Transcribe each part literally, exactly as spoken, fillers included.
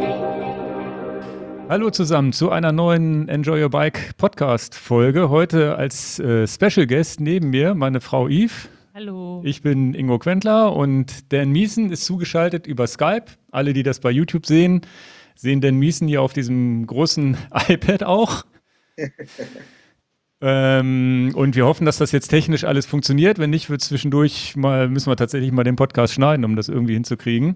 Hallo zusammen zu einer neuen Enjoy Your Bike Podcast Folge. Heute als äh, Special Guest neben mir meine Frau Yves. Hallo. Ich bin Ingo Quentler und Dan Miesen ist zugeschaltet über Skype. Alle, die das bei YouTube sehen, sehen Dan Miesen hier auf diesem großen iPad auch. ähm, und wir hoffen, dass das jetzt technisch alles funktioniert. Wenn nicht, wird zwischendurch mal, müssen wir tatsächlich mal den Podcast schneiden, um das irgendwie hinzukriegen.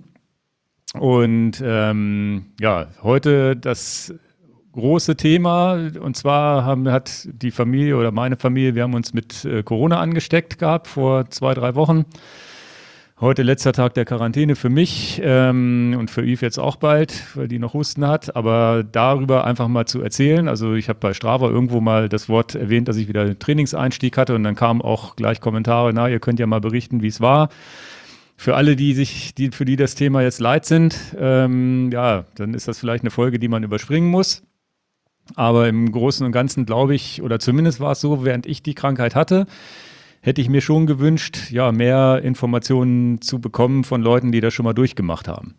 Und ähm, ja, heute das große Thema, und zwar haben, hat die Familie oder meine Familie, wir haben uns mit äh, Corona angesteckt gehabt vor zwei, drei Wochen. Heute letzter Tag der Quarantäne für mich ähm, und für Yves jetzt auch bald, weil die noch Husten hat. Aber darüber einfach mal zu erzählen. Also ich habe bei Strava irgendwo mal das Wort erwähnt, dass ich wieder einen Trainingseinstieg hatte und dann kamen auch gleich Kommentare, na, ihr könnt ja mal berichten, wie es war. Für alle, die sich, die, für die das Thema jetzt leid sind, ähm, ja, dann ist das vielleicht eine Folge, die man überspringen muss. Aber im Großen und Ganzen glaube ich, oder zumindest war es so, während ich die Krankheit hatte, hätte ich mir schon gewünscht, ja, mehr Informationen zu bekommen von Leuten, die das schon mal durchgemacht haben.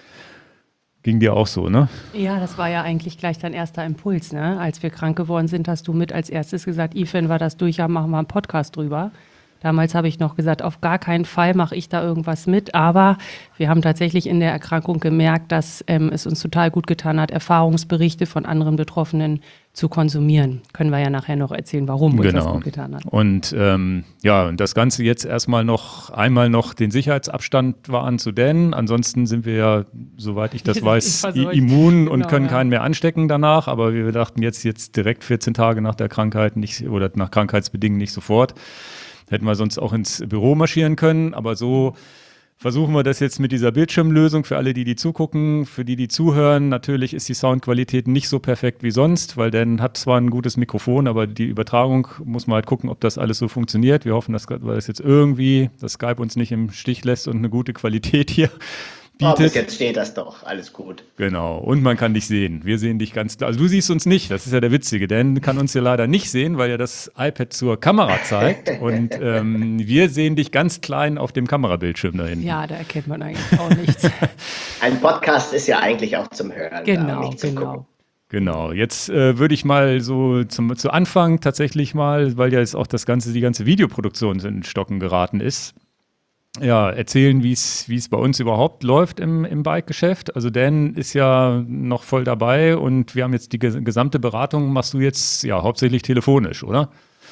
Ging dir auch so, ne? Ja, das war ja eigentlich gleich dein erster Impuls, ne? Als wir krank geworden sind, hast du mit als erstes gesagt, Yves, wenn wir das durch haben, machen wir einen Podcast drüber. Damals habe ich noch gesagt, auf gar keinen Fall mache ich da irgendwas mit, aber wir haben tatsächlich in der Erkrankung gemerkt, dass ähm, es uns total gut getan hat, Erfahrungsberichte von anderen Betroffenen zu konsumieren. Können wir ja nachher noch erzählen, warum uns Genau. das gut getan hat. Und ähm, ja, und das Ganze jetzt erstmal noch, einmal noch den Sicherheitsabstand wahren zu Dan. Ansonsten sind wir ja, soweit ich das weiß, immun genau, und können ja. keinen mehr anstecken danach. Aber wir dachten jetzt, jetzt direkt vierzehn Tage nach der Krankheit nicht oder nach Krankheitsbedingungen nicht sofort. Hätten wir sonst auch ins Büro marschieren können, aber so versuchen wir das jetzt mit dieser Bildschirmlösung für alle, die die zugucken, für die, die zuhören. Natürlich ist die Soundqualität nicht so perfekt wie sonst, weil Dan hat zwar ein gutes Mikrofon, aber die Übertragung muss man halt gucken, ob das alles so funktioniert. Wir hoffen, dass wir das jetzt irgendwie, dass Skype uns nicht im Stich lässt und eine gute Qualität hier bietet. Oh, bis jetzt steht das doch, alles gut. Genau, und man kann dich sehen. Wir sehen dich ganz klar. Also du siehst uns nicht, das ist ja der Witzige, Dan kann uns ja leider nicht sehen, weil er das iPad zur Kamera zeigt und ähm, wir sehen dich ganz klein auf dem Kamerabildschirm da hinten. Ja, da erkennt man eigentlich auch nichts. Ein Podcast ist ja eigentlich auch zum Hören, genau, nicht zum genau. Gucken. Genau, jetzt äh, würde ich mal so zum, zu Anfang tatsächlich mal, weil ja jetzt auch das ganze, die ganze Videoproduktion in Stocken geraten ist, ja, erzählen, wie es wie es bei uns überhaupt läuft im, im Bike-Geschäft. Also Dan ist ja noch voll dabei und wir haben jetzt die ges- gesamte Beratung, machst du jetzt ja hauptsächlich telefonisch, oder?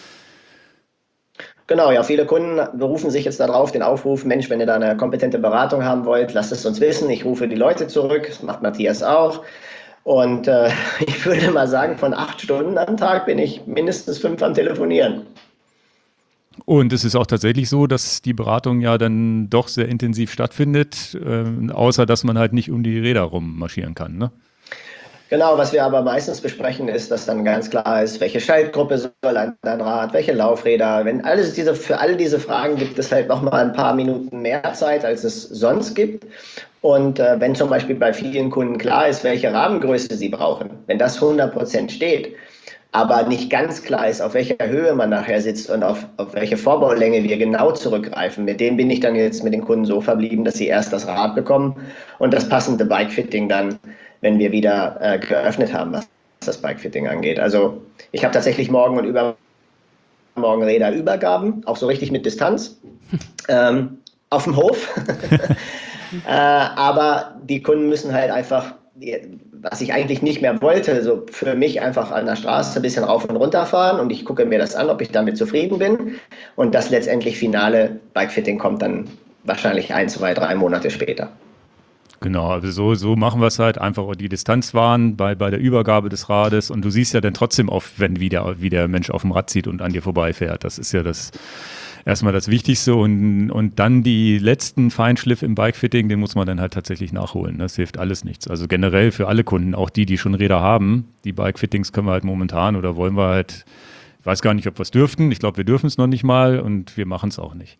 Genau, ja, viele Kunden berufen sich jetzt darauf, den Aufruf, Mensch, wenn ihr da eine kompetente Beratung haben wollt, lasst es uns wissen, ich rufe die Leute zurück, das macht Matthias auch. Und äh, ich würde mal sagen, von acht Stunden am Tag bin ich mindestens fünf am Telefonieren. Und es ist auch tatsächlich so, dass die Beratung ja dann doch sehr intensiv stattfindet, äh, außer dass man halt nicht um die Räder rummarschieren kann, ne? Genau, was wir aber meistens besprechen, ist, dass dann ganz klar ist, welche Schaltgruppe soll ein Rad, welche Laufräder. Wenn alles diese, für all diese Fragen gibt es halt nochmal ein paar Minuten mehr Zeit, als es sonst gibt. Und äh, wenn zum Beispiel bei vielen Kunden klar ist, welche Rahmengröße sie brauchen, wenn das hundert Prozent steht, aber nicht ganz klar ist, auf welcher Höhe man nachher sitzt und auf, auf welche Vorbaulänge wir genau zurückgreifen. Mit denen bin ich dann jetzt mit den Kunden so verblieben, dass sie erst das Rad bekommen und das passende Bikefitting dann, wenn wir wieder äh, geöffnet haben, was das Bikefitting angeht. Also ich habe tatsächlich morgen und übermorgen Räderübergaben, auch so richtig mit Distanz, ähm, auf dem Hof. äh, aber die Kunden müssen halt einfach, was ich eigentlich nicht mehr wollte, so für mich einfach an der Straße ein bisschen rauf und runter fahren und ich gucke mir das an, ob ich damit zufrieden bin. Und das letztendlich finale Bikefitting kommt dann wahrscheinlich ein, zwei, drei Monate später. Genau, also so, so machen wir es halt, einfach die Distanz wahren bei, bei der Übergabe des Rades und du siehst ja dann trotzdem oft, wenn wie der, wie der Mensch auf dem Rad zieht und an dir vorbeifährt. Das ist ja das erstmal das Wichtigste und, und dann die letzten Feinschliff im Bikefitting, den muss man dann halt tatsächlich nachholen. Das hilft alles nichts. Also generell für alle Kunden, auch die, die schon Räder haben, die Bikefittings können wir halt momentan oder wollen wir halt, ich weiß gar nicht, ob wir es dürften. Ich glaube, wir dürfen es noch nicht mal und wir machen es auch nicht.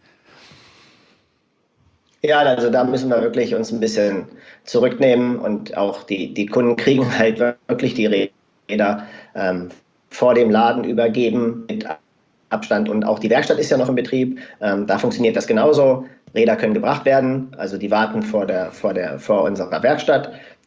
Ja, also da müssen wir wirklich uns ein bisschen zurücknehmen und auch die, die Kunden kriegen halt wirklich die Räder ähm, vor dem Laden übergeben mit Abstand und auch die Werkstatt ist ja noch in Betrieb. Ähm, da funktioniert das genauso. Räder können gebracht werden, also die warten vor der, vor der, vor unserer Werkstatt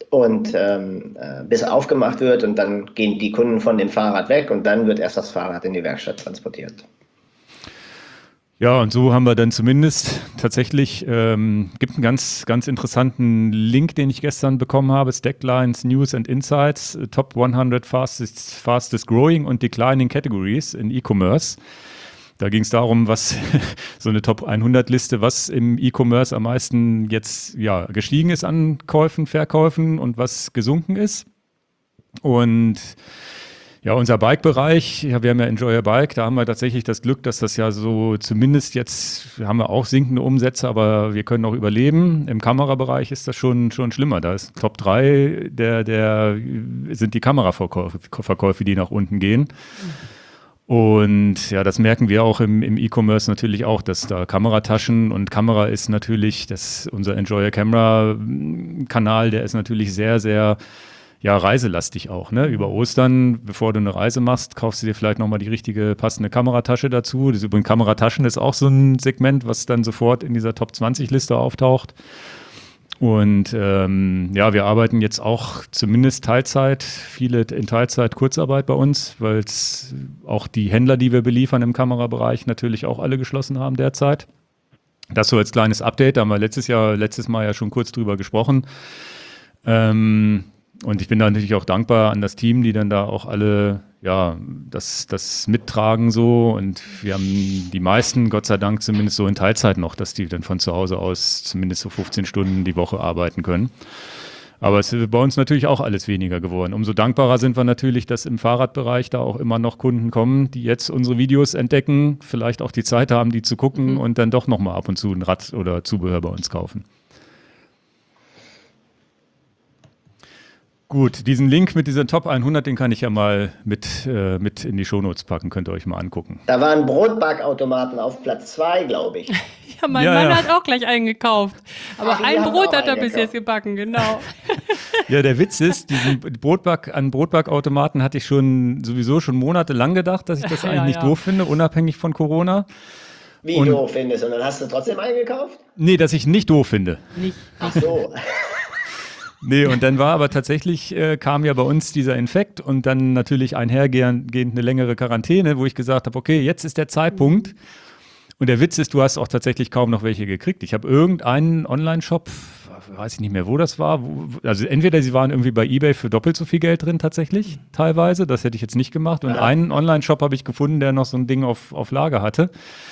und ähm, äh, bis aufgemacht wird und dann gehen die Kunden von dem Fahrrad weg und dann wird erst das Fahrrad in die Werkstatt transportiert. Ja, und so haben wir dann zumindest tatsächlich, ähm, gibt einen ganz, ganz interessanten Link, den ich gestern bekommen habe, Stacklines, News and Insights, Top hundert Fastest, fastest Growing und Declining Categories in E-Commerce. Da ging es darum, was so eine Top hundert Liste, was im E-Commerce am meisten jetzt ja, gestiegen ist an Käufen, Verkäufen und was gesunken ist. Und ja, unser Bike-Bereich, ja, wir haben ja Enjoy Your Bike, da haben wir tatsächlich das Glück, dass das ja so zumindest jetzt, haben wir auch sinkende Umsätze, aber wir können auch überleben. Im Kamerabereich ist das schon, schon schlimmer. Da ist Top drei, der, der sind die Kameraverkäufe, Verkäufe, die nach unten gehen. Und ja, das merken wir auch im, im E-Commerce natürlich auch, dass da Kamerataschen und Kamera ist natürlich, das, unser Enjoy Your Camera-Kanal, der ist natürlich sehr, sehr ja, reiselastig auch, ne? Über Ostern, bevor du eine Reise machst, kaufst du dir vielleicht nochmal die richtige passende Kameratasche dazu. Das übrigens Kamerataschen ist auch so ein Segment, was dann sofort in dieser Top zwanzig Liste auftaucht. Und ähm, ja, wir arbeiten jetzt auch zumindest Teilzeit, viele in Teilzeit Kurzarbeit bei uns, weil es auch die Händler, die wir beliefern im Kamerabereich, natürlich auch alle geschlossen haben derzeit. Das so als kleines Update, da haben wir letztes Jahr, letztes Mal ja schon kurz drüber gesprochen. Ähm, Und ich bin da natürlich auch dankbar an das Team, die dann da auch alle, ja, das, das mittragen so. Und wir haben die meisten, Gott sei Dank, zumindest so in Teilzeit noch, dass die dann von zu Hause aus zumindest so fünfzehn Stunden die Woche arbeiten können. Aber es ist bei uns natürlich auch alles weniger geworden. Umso dankbarer sind wir natürlich, dass im Fahrradbereich da auch immer noch Kunden kommen, die jetzt unsere Videos entdecken, vielleicht auch die Zeit haben, die zu gucken mhm. und dann doch nochmal ab und zu ein Rad oder Zubehör bei uns kaufen. Gut, diesen Link mit dieser Top hundert, den kann ich ja mal mit, äh, mit in die Shownotes packen, könnt ihr euch mal angucken. Da waren Brotbackautomaten auf Platz zwei, glaube ich. Ja, mein ja, Mann ja. hat auch gleich eingekauft. Aber Ach, ein Brot hat er eingekauft. bis jetzt gebacken, genau. Ja, der Witz ist, diesen Brotback, an Brotbackautomaten hatte ich schon sowieso schon monatelang gedacht, dass ich das Ja, eigentlich nicht ja. doof finde, unabhängig von Corona. Wie Und- doof findest. Und dann hast du trotzdem eingekauft? Nee, dass ich nicht doof finde. Nicht. Ach so. Nee, und dann war aber tatsächlich, äh, kam ja bei uns dieser Infekt und dann natürlich einhergehend eine längere Quarantäne, wo ich gesagt habe, okay, jetzt ist der Zeitpunkt. Und der Witz ist, du hast auch tatsächlich kaum noch welche gekriegt. Ich habe irgendeinen Online-Shop, weiß ich nicht mehr, wo das war. Wo, also entweder sie waren irgendwie bei eBay für doppelt so viel Geld drin tatsächlich, teilweise. Das hätte ich jetzt nicht gemacht. Und Ja. einen Online-Shop habe ich gefunden, der noch so ein Ding auf, auf Lager hatte.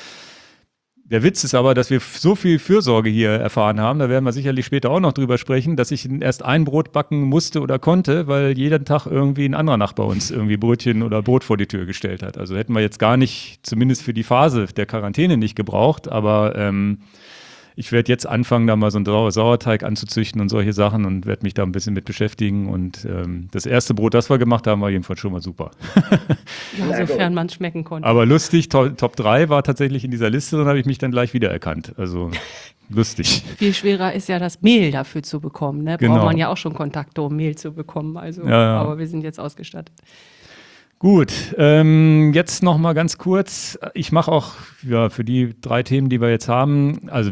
Der Witz ist aber, dass wir so viel Fürsorge hier erfahren haben, da werden wir sicherlich später auch noch drüber sprechen, dass ich erst ein Brot backen musste oder konnte, weil jeden Tag irgendwie ein anderer Nachbar uns irgendwie Brötchen oder Brot vor die Tür gestellt hat. Also hätten wir jetzt gar nicht, zumindest für die Phase der Quarantäne nicht gebraucht, aber ähm, ich werde jetzt anfangen, da mal so einen Sau- Sauerteig anzuzüchten und solche Sachen und werde mich da ein bisschen mit beschäftigen. Und ähm, das erste Brot, das wir gemacht haben, war jedenfalls schon mal super. Ja, Na sofern gut. man es schmecken konnte. Aber lustig, to Top drei war tatsächlich in dieser Liste und habe ich mich dann gleich wiedererkannt. Also lustig. Viel schwerer ist ja das Mehl dafür zu bekommen. Ne? Genau. Braucht man ja auch schon Kontakte, um Mehl zu bekommen. Also, Ja, ja. aber wir sind jetzt ausgestattet. Gut, ähm, jetzt noch mal ganz kurz. Ich mache auch ja, für die drei Themen, die wir jetzt haben, also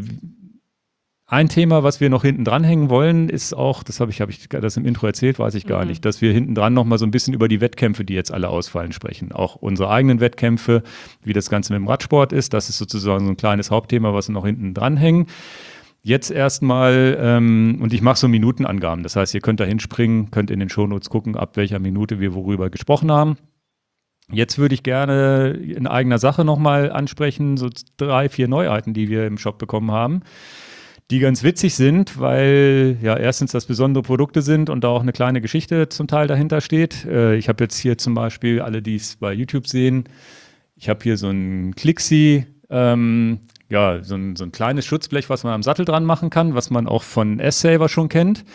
ein Thema, was wir noch hinten dranhängen wollen, ist auch, das habe ich, habe ich das im Intro erzählt, weiß ich gar Mhm. nicht, dass wir hinten dran noch mal so ein bisschen über die Wettkämpfe, die jetzt alle ausfallen, sprechen. Auch unsere eigenen Wettkämpfe, wie das Ganze mit dem Radsport ist. Das ist sozusagen so ein kleines Hauptthema, was wir noch hinten dranhängen. Jetzt erstmal, ähm, und ich mache so Minutenangaben. Das heißt, ihr könnt da hinspringen, könnt in den Shownotes gucken, ab welcher Minute wir worüber gesprochen haben. Jetzt würde ich gerne in eigener Sache nochmal ansprechen, so drei, vier Neuheiten, die wir im Shop bekommen haben, die ganz witzig sind, weil ja erstens das besondere Produkte sind und da auch eine kleine Geschichte zum Teil dahinter steht. Äh, ich habe jetzt hier zum Beispiel, alle, die es bei YouTube sehen, ich habe hier so ein Clixi, ähm, ja, so ein, so ein kleines Schutzblech, was man am Sattel dran machen kann, was man auch von S-Saver schon kennt.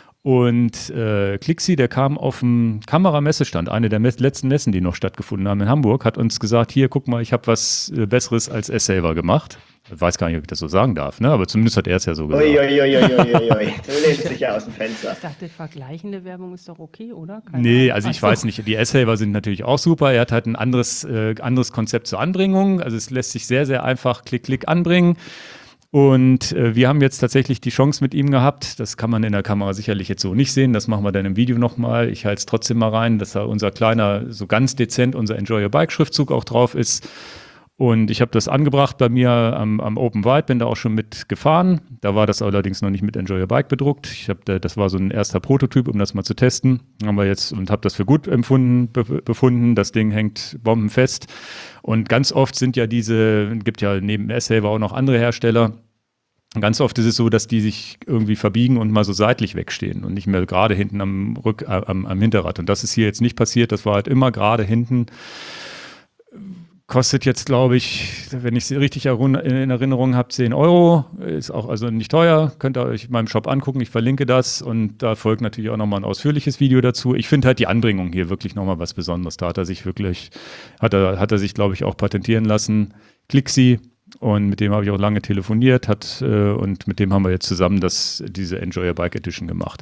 Und äh, Clixi, der kam auf dem Kameramessestand, eine der Mess- letzten Messen, die noch stattgefunden haben in Hamburg, hat uns gesagt, hier, guck mal, ich habe was äh, Besseres als S-Saver gemacht. Ich weiß gar nicht, ob ich das so sagen darf, ne? Aber zumindest hat er es ja so gesagt. Uiuiuiuiui, du lehnst dich ja aus dem Fenster. Ich dachte, vergleichende Werbung ist doch okay, oder? Keine Nee, Ahnung. also ich Ach so. weiß nicht, die S-Saver sind natürlich auch super. Er hat halt ein anderes, äh, anderes Konzept zur Anbringung. Also es lässt sich sehr, sehr einfach klick, klick anbringen. Und äh, wir haben jetzt tatsächlich die Chance mit ihm gehabt. Das kann man in der Kamera sicherlich jetzt so nicht sehen. Das machen wir dann im Video nochmal. Ich halte es trotzdem mal rein, dass da unser kleiner, so ganz dezent, unser Enjoy Your Bike Schriftzug auch drauf ist. Und ich habe das angebracht bei mir am, am Open Wide, bin da auch schon mit gefahren. Da war das allerdings noch nicht mit Enjoy Your Bike bedruckt. Ich hab da, das war so ein erster Prototyp, um das mal zu testen. Haben wir jetzt und habe das für gut empfunden, be, befunden. Das Ding hängt bombenfest. Und ganz oft sind ja diese, gibt ja neben S-Saver auch noch andere Hersteller. Ganz oft ist es so, dass die sich irgendwie verbiegen und mal so seitlich wegstehen und nicht mehr gerade hinten am, Rück, äh, am, am Hinterrad. Und das ist hier jetzt nicht passiert. Das war halt immer gerade hinten. Kostet jetzt, glaube ich, wenn ich es richtig in Erinnerung habe, zehn Euro. Ist auch also nicht teuer. Könnt ihr euch in meinem Shop angucken. Ich verlinke das. Und da folgt natürlich auch nochmal ein ausführliches Video dazu. Ich finde halt die Anbringung hier wirklich nochmal was Besonderes. Da hat er sich wirklich, hat er, hat er sich, glaube ich, auch patentieren lassen. Clixi. Und mit dem habe ich auch lange telefoniert. Hat, äh, und mit dem haben wir jetzt zusammen das, diese Enjoy Your Bike Edition gemacht.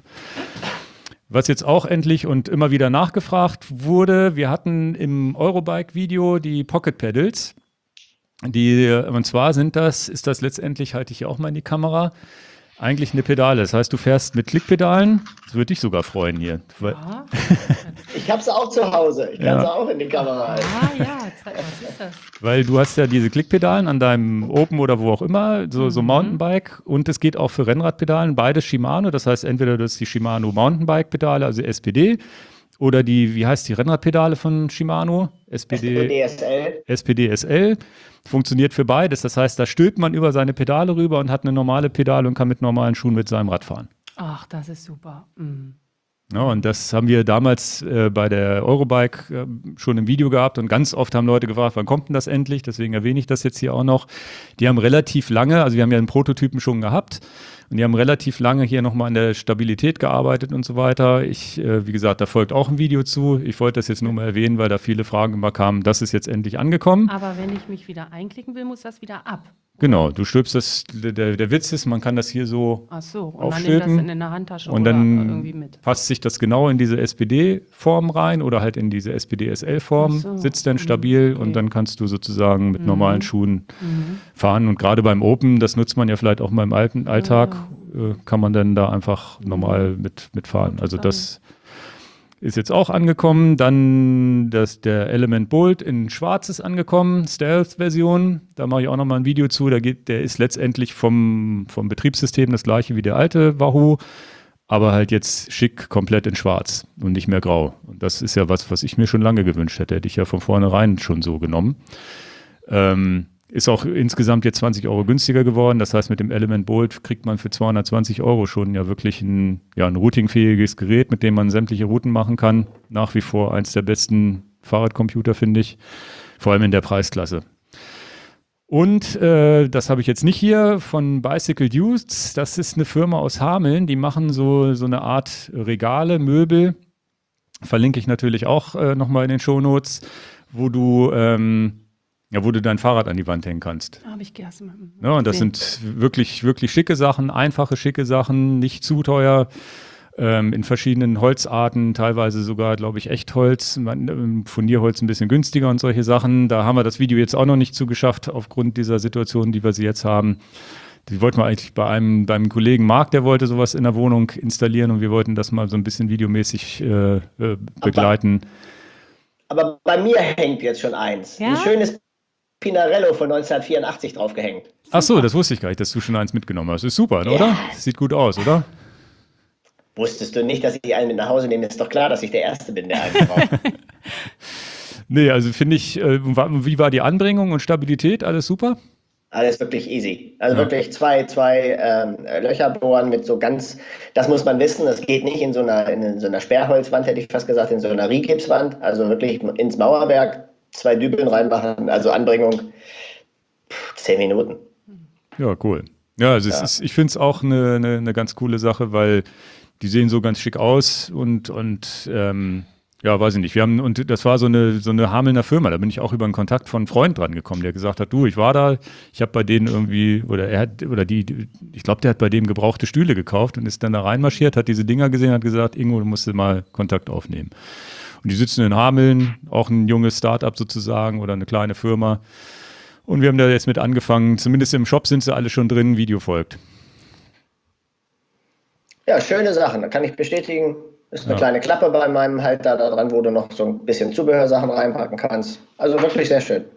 Was jetzt auch endlich und immer wieder nachgefragt wurde, wir hatten im Eurobike-Video die Pocket Pedals. Die, und zwar sind das, ist das letztendlich, halte ich hier auch mal in die Kamera, eigentlich eine Pedale. Das heißt, du fährst mit Klickpedalen. Das würde dich sogar freuen hier. Ja. Ich habe es auch zu Hause. Ich kann es ja. auch in die Kamera halten. Ah ja, was ist das? Weil du hast ja diese Klickpedalen an deinem Open oder wo auch immer, so, so Mountainbike. Und es geht auch für Rennradpedalen, beides Shimano. Das heißt, entweder du hast die Shimano Mountainbike-Pedale, also S P D, oder die, wie heißt die Rennradpedale von Shimano? S P D S L. S P D S L. Funktioniert für beides. Das heißt, da stülpt man über seine Pedale rüber und hat eine normale Pedale und kann mit normalen Schuhen mit seinem Rad fahren. Ach, das ist super. Mhm. Ja, und das haben wir damals äh, bei der Eurobike äh, schon im Video gehabt und ganz oft haben Leute gefragt, wann kommt denn das endlich? Deswegen erwähne ich das jetzt hier auch noch. Die haben relativ lange, also wir haben ja einen Prototypen schon gehabt und die haben relativ lange hier nochmal an der Stabilität gearbeitet und so weiter. Ich, äh, wie gesagt, da folgt auch ein Video zu. Ich wollte das jetzt nur mal erwähnen, weil da viele Fragen immer kamen. Das ist jetzt endlich angekommen. Aber wenn ich mich wieder einklicken will, muss das wieder ab. Genau, du stülpst das, der, der Witz ist, man kann das hier so Ach so, und aufstülpen. dann nimmt das in der Handtasche und oder dann irgendwie mit. passt sich das genau in diese S P D-Form rein oder halt in diese S P D S L-Form, so. sitzt dann stabil okay. und dann kannst du sozusagen mit Mhm. normalen Schuhen Mhm. fahren. Und gerade beim Open, das nutzt man ja vielleicht auch mal im alten Alltag, äh, kann man dann da einfach normal mit, mitfahren. Also das ist jetzt auch angekommen. Dann das, der Element Bolt in Schwarz ist angekommen, Stealth-Version. Da mache ich auch nochmal ein Video zu. Da geht, der ist letztendlich vom, vom Betriebssystem das gleiche wie der alte Wahoo, aber halt jetzt schick komplett in Schwarz und nicht mehr grau. Und das ist ja was, was ich mir schon lange gewünscht hätte. Hätte ich ja von vornherein schon so genommen. Ähm, Ist auch insgesamt jetzt zwanzig Euro günstiger geworden. Das heißt, mit dem Element Bolt kriegt man für zweihundertzwanzig Euro schon ja wirklich ein, ja, ein routingfähiges Gerät, mit dem man sämtliche Routen machen kann. Nach wie vor eins der besten Fahrradcomputer, finde ich. Vor allem in der Preisklasse. Und äh, das habe ich jetzt nicht hier von Bicycle Dudes. Das ist eine Firma aus Hameln. Die machen so, so eine Art Regale, Möbel. Verlinke ich natürlich auch äh, nochmal in den Shownotes, wo du... Ähm, Ja, wo du dein Fahrrad an die Wand hängen kannst. Habe ich gestern. Ja, und das sind wirklich, wirklich schicke Sachen, einfache, schicke Sachen, nicht zu teuer, ähm, in verschiedenen Holzarten, teilweise sogar, glaube ich, Echtholz, man, Furnierholz ein bisschen günstiger und solche Sachen. Da haben wir das Video jetzt auch noch nicht zugeschafft, aufgrund dieser Situation, die wir sie jetzt haben. Die wollten wir eigentlich bei einem, beim Kollegen Marc, der wollte sowas in der Wohnung installieren und wir wollten das mal so ein bisschen videomäßig äh, äh, begleiten. Aber, aber bei mir hängt jetzt schon eins. Ja? Ein schönes Pinarello von neunzehnhundertvierundachtzig draufgehängt. Ach so, das wusste ich gar nicht, dass du schon eins mitgenommen hast. Ist super, oder? Ja. Sieht gut aus, oder? Wusstest du nicht, dass ich einen mit nach Hause nehme? Ist doch klar, dass ich der Erste bin, der einen braucht. Nee, also finde ich, äh, wie war die Anbringung und Stabilität? Alles super? Alles wirklich easy. Also Ja. wirklich zwei, zwei ähm, Löcher bohren mit so ganz, das muss man wissen, das geht nicht in so einer, in so einer Sperrholzwand, hätte ich fast gesagt, in so einer Rigipswand, also wirklich ins Mauerwerk, zwei Dübeln reinmachen, also Anbringung, pff, zehn Minuten. Ja, cool. Ja, also es Ja. ist, ich finde es auch eine, eine, eine ganz coole Sache, weil die sehen so ganz schick aus und, und ähm, ja, weiß ich nicht. Wir haben, und das war so eine, so eine Hamelner Firma, da bin ich auch über einen Kontakt von einem Freund dran gekommen, der gesagt hat, du, ich war da, ich habe bei denen irgendwie, oder er hat, oder die, die ich glaube, der hat bei dem gebrauchte Stühle gekauft und ist dann da reinmarschiert, hat diese Dinger gesehen, hat gesagt, Ingo, du musst mal Kontakt aufnehmen. Und die sitzen in Hameln, auch ein junges Start-up sozusagen oder eine kleine Firma. Und wir haben da jetzt mit angefangen, zumindest im Shop sind sie alle schon drin, Video folgt. Ja, schöne Sachen, da kann ich bestätigen. Ist eine Ja. kleine Klappe bei meinem Halter da dran, wo du noch so ein bisschen Zubehörsachen reinpacken kannst. Also wirklich sehr schön.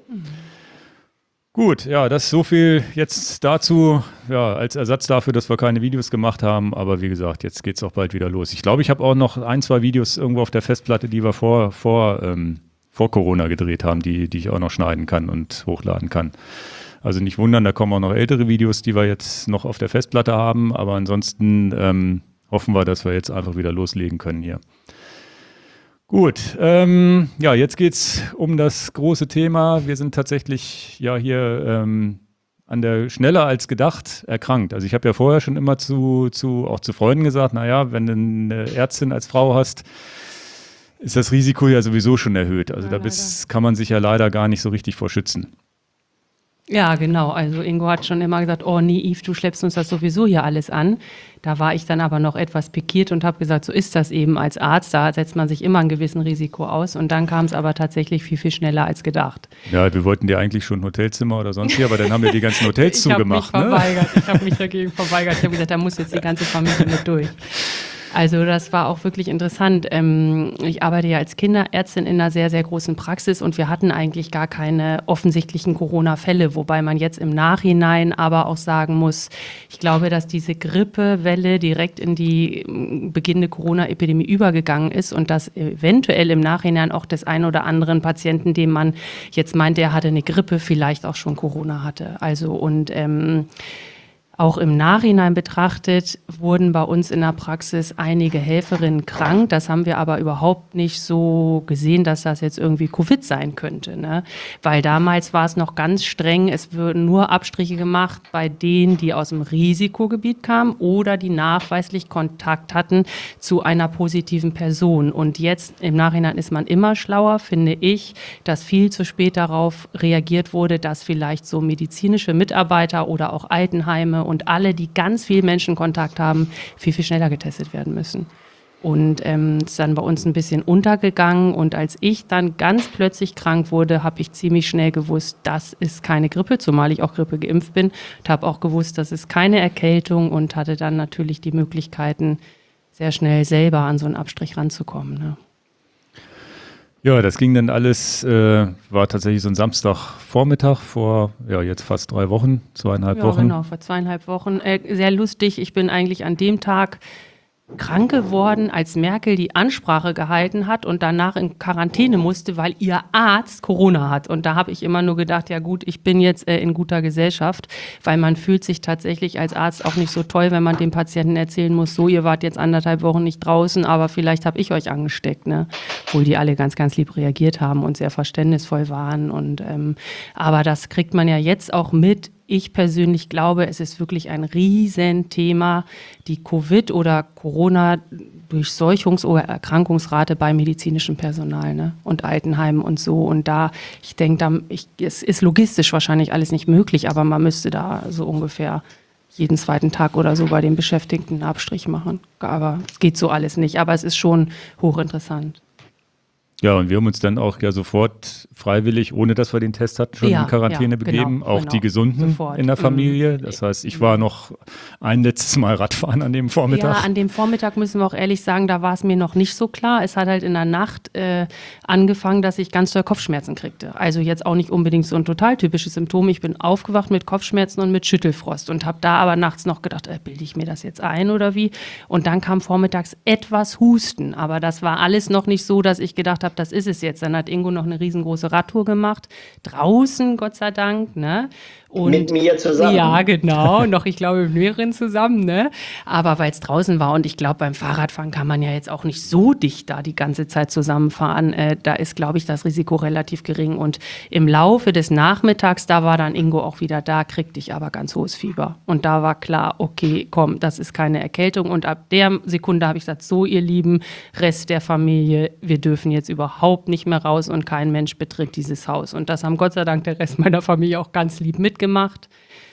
Gut, ja, das ist so viel jetzt dazu, ja, als Ersatz dafür, dass wir keine Videos gemacht haben. Aber wie gesagt, jetzt geht es auch bald wieder los. Ich glaube, ich habe auch noch ein, zwei Videos irgendwo auf der Festplatte, die wir vor, vor, ähm, vor Corona gedreht haben, die, die ich auch noch schneiden kann und hochladen kann. Also nicht wundern, da kommen auch noch ältere Videos, die wir jetzt noch auf der Festplatte haben. Aber ansonsten ähm, hoffen wir, dass wir jetzt einfach wieder loslegen können hier. Gut, ähm, ja, jetzt geht's um das große Thema. Wir sind tatsächlich ja hier ähm, an der schneller als gedacht erkrankt. Also ich habe ja vorher schon immer zu, zu auch zu Freunden gesagt, naja, wenn du eine Ärztin als Frau hast, ist das Risiko ja sowieso schon erhöht. Also Ja, da bist, kann man sich ja leider gar nicht so richtig vor schützen. Ja, genau. Also Ingo hat schon immer gesagt, oh nee, Yves, du schleppst uns das sowieso hier alles an. Da war ich dann aber noch etwas pikiert und habe gesagt, so ist das eben als Arzt. Da setzt man sich immer ein gewissen Risiko aus. Und dann kam es aber tatsächlich viel, viel schneller als gedacht. Ja, wir wollten dir eigentlich schon ein Hotelzimmer oder sonst hier, aber dann haben wir die ganzen Hotels Ich habe mich zugemacht. Ne? verweigert. Ich habe mich dagegen verweigert. Ich habe gesagt, da muss jetzt die ganze Familie mit durch. Also das war auch wirklich interessant. Ähm, ich arbeite ja als Kinderärztin in einer sehr, sehr großen Praxis und wir hatten eigentlich gar keine offensichtlichen Corona-Fälle, wobei man jetzt im Nachhinein aber auch sagen muss, ich glaube, dass diese Grippewelle direkt in die ähm, beginnende Corona-Epidemie übergegangen ist und dass eventuell im Nachhinein auch des einen oder anderen Patienten, dem man jetzt meint, der hatte eine Grippe, vielleicht auch schon Corona hatte. Also und ähm, Auch im Nachhinein betrachtet wurden bei uns in der Praxis einige Helferinnen krank. Das haben wir aber überhaupt nicht so gesehen, dass das jetzt irgendwie Covid sein könnte, ne? Weil damals war es noch ganz streng. Es würden nur Abstriche gemacht bei denen, die aus dem Risikogebiet kamen oder die nachweislich Kontakt hatten zu einer positiven Person. Und jetzt im Nachhinein ist man immer schlauer, finde ich, dass viel zu spät darauf reagiert wurde, dass vielleicht so medizinische Mitarbeiter oder auch Altenheime und alle, die ganz viel Menschenkontakt haben, viel, viel schneller getestet werden müssen. Und ähm, ist dann bei uns ein bisschen untergegangen. Und als ich dann ganz plötzlich krank wurde, habe ich ziemlich schnell gewusst, das ist keine Grippe, zumal ich auch Grippe geimpft bin. Und habe auch gewusst, das ist keine Erkältung und hatte dann natürlich die Möglichkeiten, sehr schnell selber an so einen Abstrich ranzukommen, ne? Ja, das ging dann alles, äh, war tatsächlich so ein Samstagvormittag vor, ja, jetzt fast drei Wochen, zweieinhalb Ja, Wochen. genau, vor zweieinhalb Wochen. Äh, sehr lustig, ich bin eigentlich an dem Tag krank geworden, als Merkel die Ansprache gehalten hat und danach in Quarantäne musste, weil ihr Arzt Corona hat. Und da habe ich immer nur gedacht, ja gut, ich bin jetzt äh, in guter Gesellschaft, weil man fühlt sich tatsächlich als Arzt auch nicht so toll, wenn man dem Patienten erzählen muss, so, ihr wart jetzt anderthalb Wochen nicht draußen, aber vielleicht habe ich euch angesteckt, ne? Obwohl die alle ganz, ganz lieb reagiert haben und sehr verständnisvoll waren. Und ähm, aber das kriegt man ja jetzt auch mit. Ich persönlich glaube, es ist wirklich ein Riesenthema, die Covid- oder Corona-Durchseuchungs- oder Erkrankungsrate bei medizinischem Personal, ne? Und Altenheimen und so. Und da, ich denke, da, ich, es ist logistisch wahrscheinlich alles nicht möglich, aber man müsste da so ungefähr jeden zweiten Tag oder so bei den Beschäftigten einen Abstrich machen. Aber es geht so alles nicht, aber es ist schon hochinteressant. Ja, und wir haben uns dann auch ja sofort freiwillig, ohne dass wir den Test hatten, schon Ja, in Quarantäne ja, begeben. genau, auch genau. die Gesunden Sofort. in der Mhm. Familie. Das heißt, ich war noch ein letztes Mal Radfahren an dem Vormittag. Ja, an dem Vormittag müssen wir auch ehrlich sagen, da war es mir noch nicht so klar. Es hat halt in der Nacht äh, angefangen, dass ich ganz doll Kopfschmerzen kriegte. Also jetzt auch nicht unbedingt so ein total typisches Symptom. Ich bin aufgewacht mit Kopfschmerzen und mit Schüttelfrost und habe da aber nachts noch gedacht, äh, bilde ich mir das jetzt ein oder wie? Und dann kam vormittags etwas Husten. Aber das war alles noch nicht so, dass ich gedacht habe, das ist es jetzt. Dann hat Ingo noch eine riesengroße Radtour gemacht. Draußen, Gott sei Dank, ne? Und Mit mir zusammen. Ja, genau. Noch, ich glaube, mit mehreren zusammen, ne? Aber weil es draußen war und ich glaube, beim Fahrradfahren kann man ja jetzt auch nicht so dicht da die ganze Zeit zusammenfahren. Äh, da ist, glaube ich, das Risiko relativ gering. Und im Laufe des Nachmittags, da war dann Ingo auch wieder da, kriegte ich aber ganz hohes Fieber. Und da war klar, okay, komm, das ist keine Erkältung. Und ab der Sekunde habe ich gesagt, so, ihr lieben Rest der Familie, wir dürfen jetzt überhaupt nicht mehr raus und kein Mensch betritt dieses Haus. Und das haben Gott sei Dank der Rest meiner Familie auch ganz lieb mitgemacht.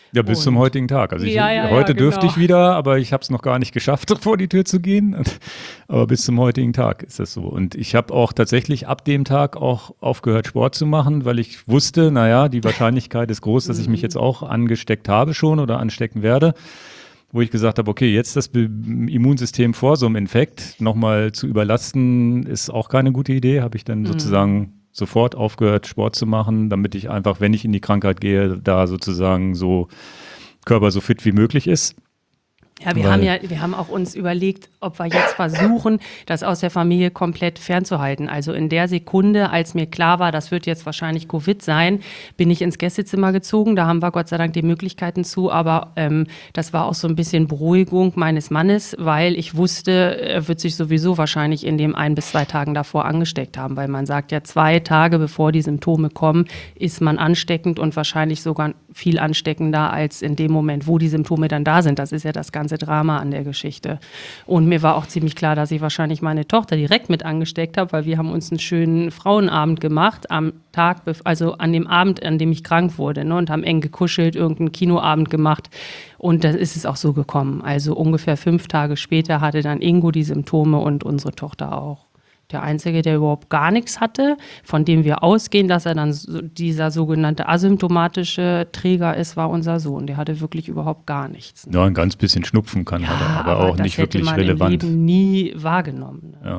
Ja, bis Und, zum heutigen Tag. Also ich, ja, ja, heute ja, dürfte genau. ich wieder, aber ich habe es noch gar nicht geschafft, vor die Tür zu gehen. Und, aber bis zum heutigen Tag ist das so. Und ich habe auch tatsächlich ab dem Tag auch aufgehört, Sport zu machen, weil ich wusste, naja, die Wahrscheinlichkeit ist groß, dass ich mich jetzt auch angesteckt habe schon oder anstecken werde. Wo ich gesagt habe, okay, jetzt das Be- Immunsystem vor so einem Infekt nochmal zu überlasten, ist auch keine gute Idee. Habe ich dann Mhm. sozusagen sofort aufgehört, Sport zu machen, damit ich einfach, wenn ich in die Krankheit gehe, da sozusagen so Körper so fit wie möglich ist. Ja, wir Weil- haben ja, wir haben auch uns überlegt, ob wir jetzt versuchen, das aus der Familie komplett fernzuhalten. Also in der Sekunde, als mir klar war, das wird jetzt wahrscheinlich Covid sein, bin ich ins Gästezimmer gezogen. Da haben wir Gott sei Dank die Möglichkeiten zu, aber ähm, das war auch so ein bisschen Beruhigung meines Mannes, weil ich wusste, er wird sich sowieso wahrscheinlich in dem ein bis zwei Tagen davor angesteckt haben, weil man sagt ja, zwei Tage bevor die Symptome kommen, ist man ansteckend und wahrscheinlich sogar viel ansteckender als in dem Moment, wo die Symptome dann da sind. Das ist ja das ganze Drama an der Geschichte. Und mir war auch ziemlich klar, dass ich wahrscheinlich meine Tochter direkt mit angesteckt habe, weil wir haben uns einen schönen Frauenabend gemacht am Tag, also an dem Abend, an dem ich krank wurde, ne, und haben eng gekuschelt, irgendeinen Kinoabend gemacht. Und dann ist es auch so gekommen. Also ungefähr fünf Tage später hatte dann Ingo die Symptome und unsere Tochter auch. Der Einzige, der überhaupt gar nichts hatte, von dem wir ausgehen, dass er dann so, dieser sogenannte asymptomatische Träger ist, war unser Sohn. Der hatte wirklich überhaupt gar nichts. Ja, ein ganz bisschen Schnupfen kann Ja, er, aber, aber auch das nicht hätte wirklich man relevant. im Leben nie wahrgenommen. Ne? Ja.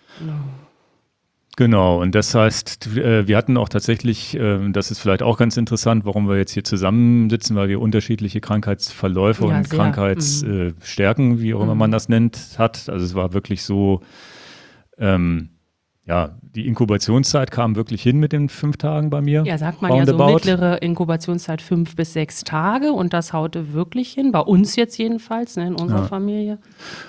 Genau, und das heißt, äh, wir hatten auch tatsächlich, äh, das ist vielleicht auch ganz interessant, warum wir jetzt hier zusammensitzen, weil wir unterschiedliche Krankheitsverläufe Ja, und sehr. Krankheitsstärken, wie auch immer man das nennt, hat. Also es war wirklich so, ähm, ja, die Inkubationszeit kam wirklich hin mit den fünf Tagen bei mir. Ja, sagt man ja so roundabout. mittlere Inkubationszeit fünf bis sechs Tage und das haute wirklich hin, bei uns jetzt jedenfalls, ne, in unserer Ja. Familie.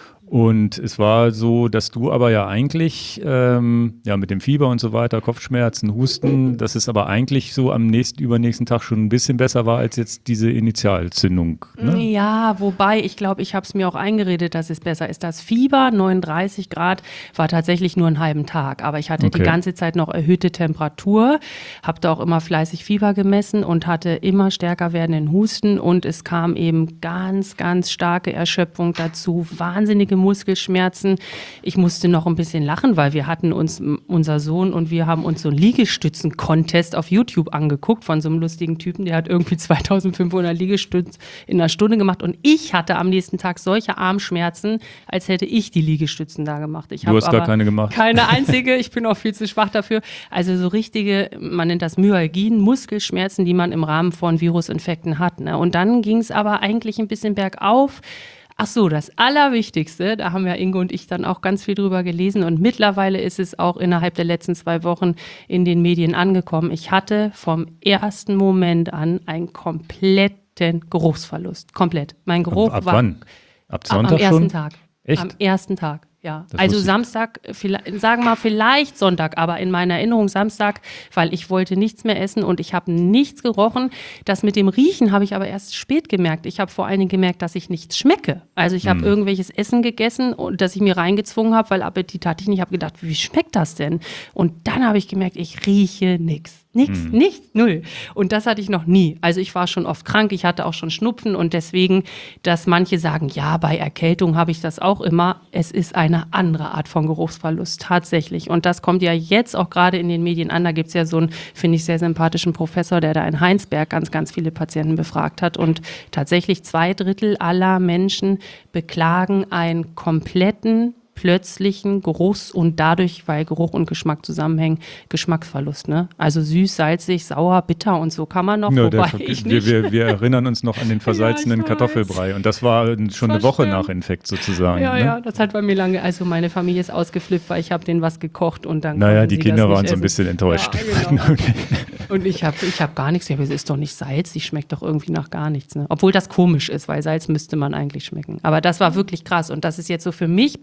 Und es war so, dass du aber ja eigentlich, ähm, ja, mit dem Fieber und so weiter, Kopfschmerzen, Husten, dass es aber eigentlich so am nächsten, übernächsten Tag schon ein bisschen besser war als jetzt diese Initialzündung. Ne? Ja, wobei, ich glaube, ich habe es mir auch eingeredet, dass es besser ist. Das Fieber, neununddreißig Grad, war tatsächlich nur einen halben Tag. Aber ich hatte Okay. die ganze Zeit noch erhöhte Temperatur, habe da auch immer fleißig Fieber gemessen und hatte immer stärker werdenden Husten. Und es kam eben ganz, ganz starke Erschöpfung dazu, wahnsinnige Muskelschmerzen. Ich musste noch ein bisschen lachen, weil wir hatten uns, unser Sohn und wir haben uns so einen Liegestützen-Contest auf YouTube angeguckt von so einem lustigen Typen, der hat irgendwie zweitausendfünfhundert Liegestützen in einer Stunde gemacht und ich hatte am nächsten Tag solche Armschmerzen, als hätte ich die Liegestützen da gemacht. Ich Du hab hast gar aber keine gemacht. Keine einzige, ich bin auch viel zu schwach dafür. Also so richtige, man nennt das Myalgien, Muskelschmerzen, die man im Rahmen von Virusinfekten hat. Ne? Und dann ging es aber eigentlich ein bisschen bergauf. Ach so, das Allerwichtigste, da haben ja Ingo und ich dann auch ganz viel drüber gelesen und mittlerweile ist es auch innerhalb der letzten zwei Wochen in den Medien angekommen. Ich hatte vom ersten Moment an einen kompletten Geruchsverlust. Komplett. Mein Geruch Ab, ab war wann? Ab ab Sonntag am ersten schon? Tag. Echt? Am ersten Tag, ja. Das Also wusste ich. Samstag, vielleicht, sagen wir mal vielleicht Sonntag, aber in meiner Erinnerung Samstag, weil ich wollte nichts mehr essen und ich habe nichts gerochen. Das mit dem Riechen habe ich aber erst spät gemerkt. Ich habe vor allen Dingen gemerkt, dass ich nichts schmecke. Also ich habe Hm. irgendwelches Essen gegessen, und das ich mir reingezwungen habe, weil Appetit hatte ich nicht. Ich habe gedacht, wie schmeckt das denn? Und dann habe ich gemerkt, ich rieche nichts. Nichts, Hm. nichts, null. Und das hatte ich noch nie. Also ich war schon oft krank, ich hatte auch schon Schnupfen und deswegen, dass manche sagen, ja, bei Erkältung habe ich das auch immer. Es ist eine andere Art von Geruchsverlust, tatsächlich. Und das kommt ja jetzt auch gerade in den Medien an. Da gibt es ja so einen, finde ich, sehr sympathischen Professor, der da in Heinsberg ganz, ganz viele Patienten befragt hat. Und tatsächlich zwei Drittel aller Menschen beklagen einen kompletten plötzlichen Geruchs- und dadurch, weil Geruch und Geschmack zusammenhängen, Geschmacksverlust. Ne? Also süß, salzig, sauer, bitter und so kann man noch, Ja, wobei der, ich wir, nicht. wir, wir erinnern uns noch an den versalzenen weiß. Kartoffelbrei und das war schon eine war Woche schlimm. nach Infekt sozusagen. Ja, ne? ja, das hat bei mir lange, also meine Familie ist ausgeflippt, weil ich habe denen was gekocht und dann Naja, konnten die sie Kinder das waren nicht so ein essen. bisschen enttäuscht. Ja, genau. Und ich habe ich hab gar nichts, ja, aber es ist doch nicht Salz, die schmeckt doch irgendwie nach gar nichts. Ne? Obwohl das komisch ist, weil Salz müsste man eigentlich schmecken. Aber das war wirklich krass und das ist jetzt so für mich persönlich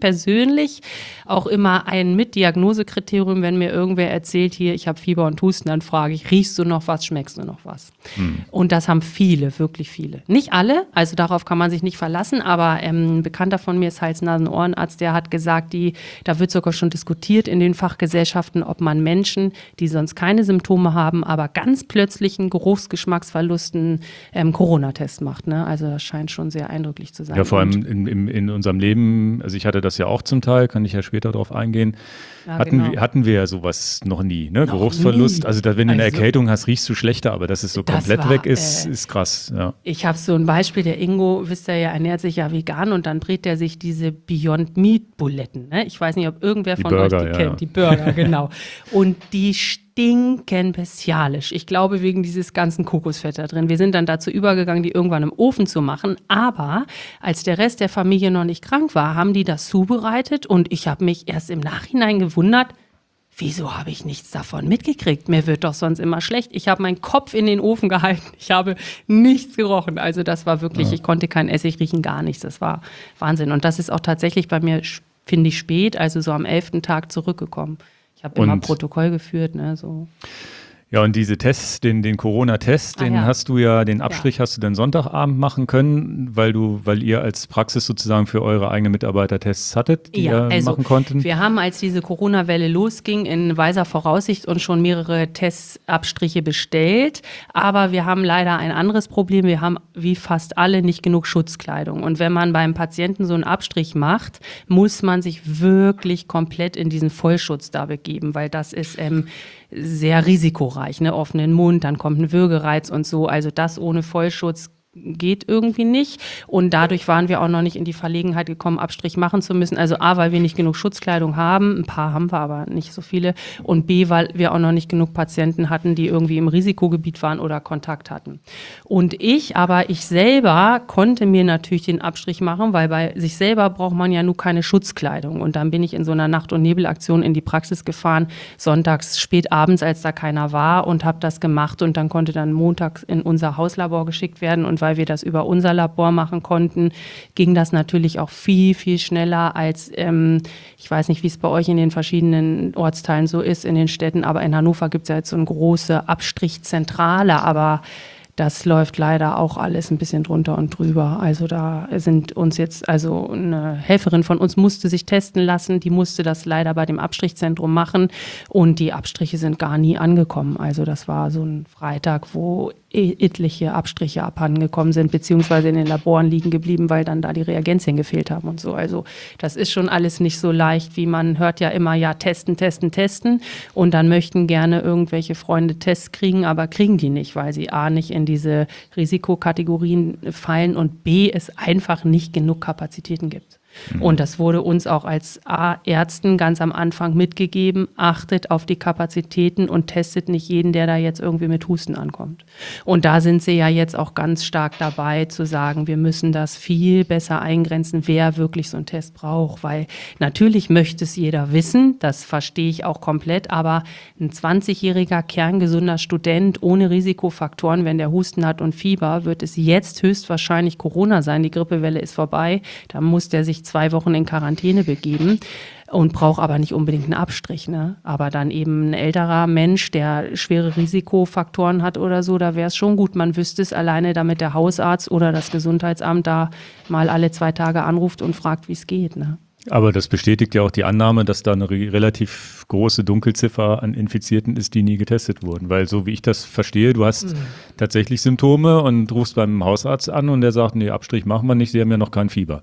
persönlich auch immer ein Mitdiagnosekriterium, wenn mir irgendwer erzählt, hier, ich habe Fieber und Husten, dann frage ich, riechst du noch was, schmeckst du noch was? Hm. Und das haben viele, wirklich viele. Nicht alle, also darauf kann man sich nicht verlassen, aber ähm, ein Bekannter von mir ist Hals-Nasen-Ohrenarzt, der hat gesagt, die, da wird sogar schon diskutiert in den Fachgesellschaften, ob man Menschen, die sonst keine Symptome haben, aber ganz plötzlichen Geruchsgeschmacksverlusten ähm, Corona-Test macht. Ne? Also das scheint schon sehr eindrücklich zu sein. Ja, vor allem in, in, in unserem Leben, also ich hatte das ja auch zum Teil, kann ich ja später darauf eingehen, ja, hatten, genau. wir, hatten wir ja sowas noch nie, ne? Noch Geruchsverlust. Nie. Also da, wenn du also, eine Erkältung hast, riechst du schlechter, aber dass es so komplett war, weg ist, äh, ist krass. Ja. Ich habe so ein Beispiel, der Ingo, wisst ihr ja, ernährt sich ja vegan und dann brät er sich diese Beyond Meat Buletten. Ne? Ich weiß nicht, ob irgendwer die von Burger, euch die ja. kennt, die Burger, genau. Und die stinken bestialisch. Ich glaube, wegen dieses ganzen Kokosfett da drin. Wir sind dann dazu übergegangen, die irgendwann im Ofen zu machen. Aber als der Rest der Familie noch nicht krank war, haben die das zubereitet und ich habe mich erst im Nachhinein gewundert, wieso habe ich nichts davon mitgekriegt? Mir wird doch sonst immer schlecht. Ich habe meinen Kopf in den Ofen gehalten. Ich habe nichts gerochen. Also das war wirklich, ja. ich konnte kein Essig riechen, gar nichts. Das war Wahnsinn. Und das ist auch tatsächlich bei mir, finde ich, spät, also so am elften Tag zurückgekommen. Ich habe immer Protokoll geführt, ne, so. Ja, und diese Tests, den, den Corona-Test, ah, den ja. hast du ja, den Abstrich ja. hast du dann Sonntagabend machen können, weil du, weil ihr als Praxis sozusagen für eure eigenen Mitarbeiter Tests hattet, die ja, ihr also machen konnten. Wir haben, als diese Corona-Welle losging, in weiser Voraussicht uns schon mehrere Testabstriche bestellt, aber wir haben leider ein anderes Problem. Wir haben, wie fast alle, nicht genug Schutzkleidung. Und wenn man beim Patienten so einen Abstrich macht, muss man sich wirklich komplett in diesen Vollschutz da begeben, weil das ist ähm, sehr risikoreich, ne? Offenen Mund, dann kommt ein Würgereiz und so. Also das ohne Vollschutz geht irgendwie nicht. Und dadurch waren wir auch noch nicht in die Verlegenheit gekommen, Abstrich machen zu müssen. Also A, weil wir nicht genug Schutzkleidung haben, ein paar haben wir, aber nicht so viele. Und B, weil wir auch noch nicht genug Patienten hatten, die irgendwie im Risikogebiet waren oder Kontakt hatten. Und ich, aber ich selber konnte mir natürlich den Abstrich machen, weil bei sich selber braucht man ja nur keine Schutzkleidung. Und dann bin ich in so einer Nacht- und Nebelaktion in die Praxis gefahren, sonntags spät abends, als da keiner war, und habe das gemacht. Und dann konnte dann montags in unser Hauslabor geschickt werden. Und weil wir das über unser Labor machen konnten, ging das natürlich auch viel, viel schneller als, ähm, ich weiß nicht, wie es bei euch in den verschiedenen Ortsteilen so ist, in den Städten, aber in Hannover gibt es ja jetzt so eine große Abstrichzentrale, aber das läuft leider auch alles ein bisschen drunter und drüber. Also da sind uns jetzt, also eine Helferin von uns musste sich testen lassen, die musste das leider bei dem Abstrichzentrum machen und die Abstriche sind gar nie angekommen. Also das war so ein Freitag, wo etliche Abstriche abhandengekommen sind, beziehungsweise in den Laboren liegen geblieben, weil dann da die Reagenzien gefehlt haben und so. Also das ist schon alles nicht so leicht, wie man hört ja immer, ja, testen, testen, testen. Und dann möchten gerne irgendwelche Freunde Tests kriegen, aber kriegen die nicht, weil sie A, nicht in diese Risikokategorien fallen und B, es einfach nicht genug Kapazitäten gibt. Und das wurde uns auch als Ärzten ganz am Anfang mitgegeben, achtet auf die Kapazitäten und testet nicht jeden, der da jetzt irgendwie mit Husten ankommt. Und da sind sie ja jetzt auch ganz stark dabei zu sagen, wir müssen das viel besser eingrenzen, wer wirklich so einen Test braucht, weil natürlich möchte es jeder wissen, das verstehe ich auch komplett, aber ein zwanzigjähriger kerngesunder Student ohne Risikofaktoren, wenn der Husten hat und Fieber, wird es jetzt höchstwahrscheinlich Corona sein, die Grippewelle ist vorbei, da muss der sich zwei Wochen in Quarantäne begeben und braucht aber nicht unbedingt einen Abstrich, ne? Aber dann eben ein älterer Mensch, der schwere Risikofaktoren hat oder so, da wäre es schon gut, man wüsste es alleine, damit der Hausarzt oder das Gesundheitsamt da mal alle zwei Tage anruft und fragt, wie es geht, ne? Aber das bestätigt ja auch die Annahme, dass da eine re- relativ große Dunkelziffer an Infizierten ist, die nie getestet wurden. Weil so wie ich das verstehe, du hast mhm. tatsächlich Symptome und rufst beim Hausarzt an und der sagt, nee, Abstrich machen wir nicht, Sie haben ja noch kein Fieber.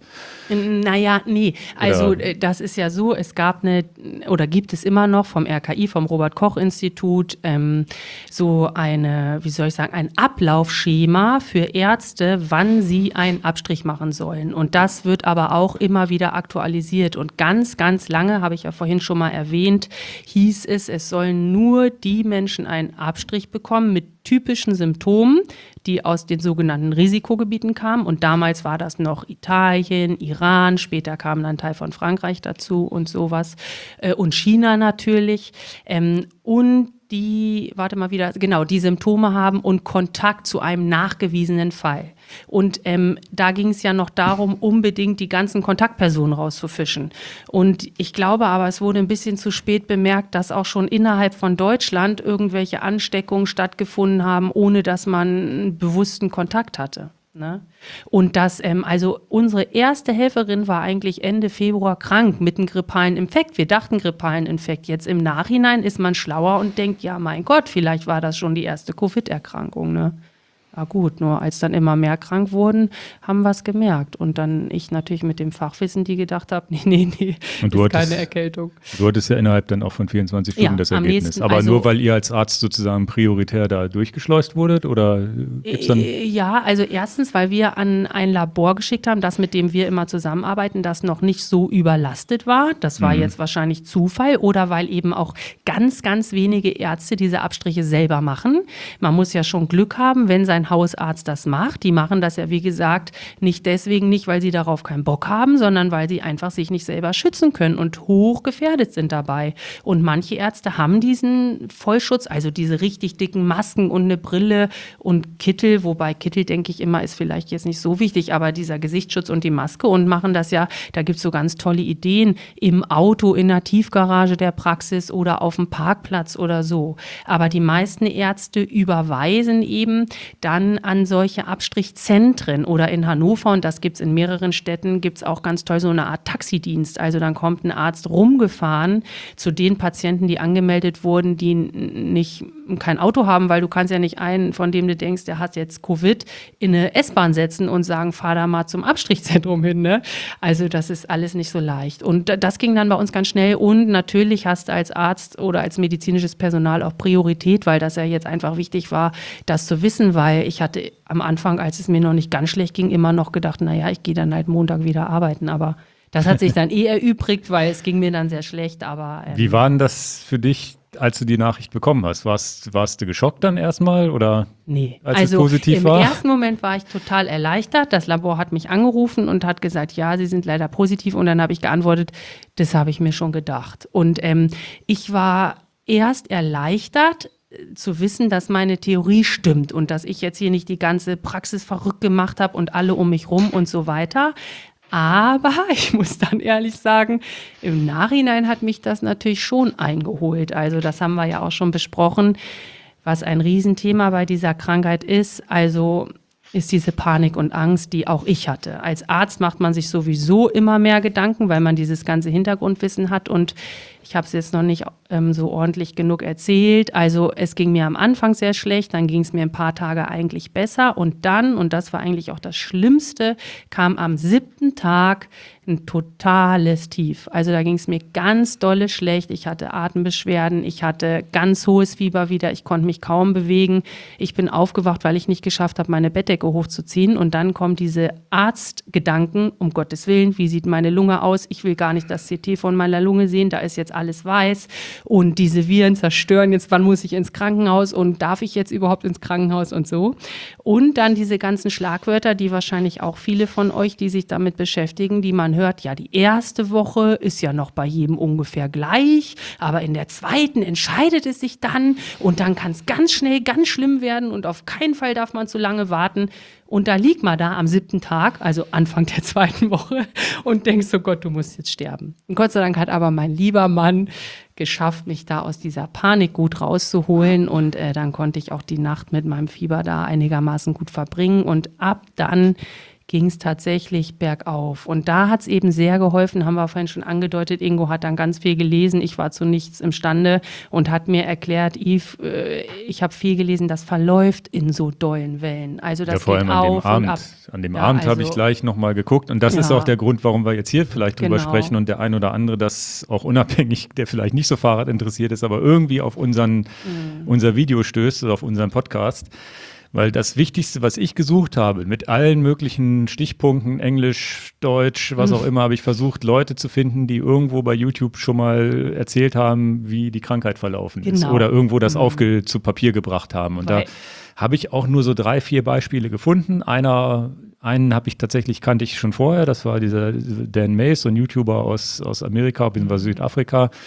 Naja, nee, also oder, das ist ja so, es gab eine, oder gibt es immer noch vom R K I, vom Robert-Koch-Institut, ähm, so eine, wie soll ich sagen, ein Ablaufschema für Ärzte, wann sie einen Abstrich machen sollen. Und das wird aber auch immer wieder aktualisiert. Und ganz, ganz lange, habe ich ja vorhin schon mal erwähnt, hieß es, es sollen nur die Menschen einen Abstrich bekommen mit typischen Symptomen, die aus den sogenannten Risikogebieten kamen. Und damals war das noch Italien, Iran, später kam dann ein Teil von Frankreich dazu und sowas. Und China natürlich. Und die, warte mal wieder, genau, die Symptome haben und Kontakt zu einem nachgewiesenen Fall. Und ähm, da ging es ja noch darum, unbedingt die ganzen Kontaktpersonen rauszufischen. Und ich glaube aber, es wurde ein bisschen zu spät bemerkt, dass auch schon innerhalb von Deutschland irgendwelche Ansteckungen stattgefunden haben, ohne dass man einen bewussten Kontakt hatte. Ne? Und das, ähm, also unsere erste Helferin war eigentlich Ende Februar krank mit einem grippalen Infekt. Wir dachten grippalen Infekt. Jetzt im Nachhinein ist man schlauer und denkt, ja mein Gott, vielleicht war das schon die erste Covid-Erkrankung, ne? Ja gut, nur als dann immer mehr krank wurden, haben wir es gemerkt. Und dann ich natürlich mit dem Fachwissen, die gedacht habe, nee, nee, nee, und du ist hattest, keine Erkältung. Du hattest ja innerhalb dann auch von vierundzwanzig Stunden Ja, das am Ergebnis. nächsten- Aber also- nur weil ihr als Arzt sozusagen prioritär da durchgeschleust wurdet? Oder gibt's dann Äh, Ja, also erstens, weil wir an ein Labor geschickt haben, das mit dem wir immer zusammenarbeiten, das noch nicht so überlastet war. Das war Mhm. jetzt wahrscheinlich Zufall oder weil eben auch ganz, ganz wenige Ärzte diese Abstriche selber machen. Man muss ja schon Glück haben, wenn sein Hausarzt das macht. Die machen das ja, wie gesagt, nicht deswegen nicht, weil sie darauf keinen Bock haben, sondern weil sie einfach sich nicht selber schützen können und hoch gefährdet sind dabei. Und manche Ärzte haben diesen Vollschutz, also diese richtig dicken Masken und eine Brille und Kittel, wobei Kittel, denke ich immer, ist vielleicht jetzt nicht so wichtig, aber dieser Gesichtsschutz und die Maske und machen das ja, da gibt es so ganz tolle Ideen im Auto, in der Tiefgarage der Praxis oder auf dem Parkplatz oder so. Aber die meisten Ärzte überweisen eben dann an solche Abstrichzentren oder in Hannover, und das gibt es in mehreren Städten, gibt es auch ganz toll so eine Art Taxidienst. Also dann kommt ein Arzt rumgefahren zu den Patienten, die angemeldet wurden, die n- nicht kein Auto haben, weil du kannst ja nicht einen, von dem du denkst, der hat jetzt Covid, in eine S-Bahn setzen und sagen, fahr da mal zum Abstrichzentrum hin. Ne? Also das ist alles nicht so leicht. Und da- das ging dann bei uns ganz schnell. Und natürlich hast du als Arzt oder als medizinisches Personal auch Priorität, weil das ja jetzt einfach wichtig war, das zu wissen, weil ich hatte am Anfang, als es mir noch nicht ganz schlecht ging, immer noch gedacht, naja, ich gehe dann halt Montag wieder arbeiten. Aber das hat sich dann eh erübrigt, weil es ging mir dann sehr schlecht. Aber ähm, Wie war denn das für dich, als du die Nachricht bekommen hast? Warst, warst du geschockt dann erstmal oder Nee, als es also positiv im war? ersten Moment war ich total erleichtert. Das Labor hat mich angerufen und hat gesagt, ja, Sie sind leider positiv. Und dann habe ich geantwortet, das habe ich mir schon gedacht. Und ähm, ich war erst erleichtert äh, zu wissen, dass meine Theorie stimmt und dass ich jetzt hier nicht die ganze Praxis verrückt gemacht habe und alle um mich rum und so weiter. Aber ich muss dann ehrlich sagen, im Nachhinein hat mich das natürlich schon eingeholt. Also das haben wir ja auch schon besprochen, was ein Riesenthema bei dieser Krankheit ist. Also ist diese Panik und Angst, die auch ich hatte. Als Arzt macht man sich sowieso immer mehr Gedanken, weil man dieses ganze Hintergrundwissen hat. Und ich habe es jetzt noch nicht ähm, so ordentlich genug erzählt. Also es ging mir am Anfang sehr schlecht, dann ging es mir ein paar Tage eigentlich besser. Und dann, und das war eigentlich auch das Schlimmste, kam am siebten Tag ein totales Tief. Also da ging es mir ganz dolle schlecht. Ich hatte Atembeschwerden, ich hatte ganz hohes Fieber wieder, ich konnte mich kaum bewegen. Ich bin aufgewacht, weil ich nicht geschafft habe, meine Bettdecke hochzuziehen. Und dann kommen diese Arztgedanken, um Gottes Willen, wie sieht meine Lunge aus? Ich will gar nicht das C T von meiner Lunge sehen, da ist jetzt alles weiß. Und diese Viren zerstören jetzt, wann muss ich ins Krankenhaus und darf ich jetzt überhaupt ins Krankenhaus und so. Und dann diese ganzen Schlagwörter, die wahrscheinlich auch viele von euch, die sich damit beschäftigen, die man hört, ja, die erste Woche ist ja noch bei jedem ungefähr gleich, aber in der zweiten entscheidet es sich dann und dann kann es ganz schnell ganz schlimm werden und auf keinen Fall darf man zu lange warten. Und da liegt man da am siebten Tag, also Anfang der zweiten Woche, und denkst, oh Gott, du musst jetzt sterben. Und Gott sei Dank hat aber mein lieber Mann geschafft, mich da aus dieser Panik gut rauszuholen. Und äh, dann konnte ich auch die Nacht mit meinem Fieber da einigermaßen gut verbringen. Und ab dann ging es tatsächlich bergauf. Und da hat es eben sehr geholfen, haben wir vorhin schon angedeutet, Ingo hat dann ganz viel gelesen, ich war zu nichts imstande und hat mir erklärt, Yves, äh, ich habe viel gelesen, das verläuft in so dollen Wellen. Also das ja, vor geht allem an dem auf und Abend. ab. An dem Ja, Abend habe ich also- gleich nochmal geguckt und das ist Ja. auch der Grund, warum wir jetzt hier vielleicht drüber Genau. sprechen und der ein oder andere, das auch unabhängig, der vielleicht nicht so Fahrrad interessiert ist, aber irgendwie auf unseren, Mhm. unser Video stößt oder auf unseren Podcast. Weil das Wichtigste, was ich gesucht habe, mit allen möglichen Stichpunkten, Englisch, Deutsch, was Mhm. auch immer, habe ich versucht, Leute zu finden, die irgendwo bei YouTube schon mal erzählt haben, wie die Krankheit verlaufen ist. Genau. Oder irgendwo das Mhm. aufge zu Papier gebracht haben. Und Weil- da habe ich auch nur so drei, vier Beispiele gefunden. Einer, einen habe ich tatsächlich, kannte ich schon vorher, das war dieser Dan Mays, so ein YouTuber aus, aus Amerika, bzw. Südafrika.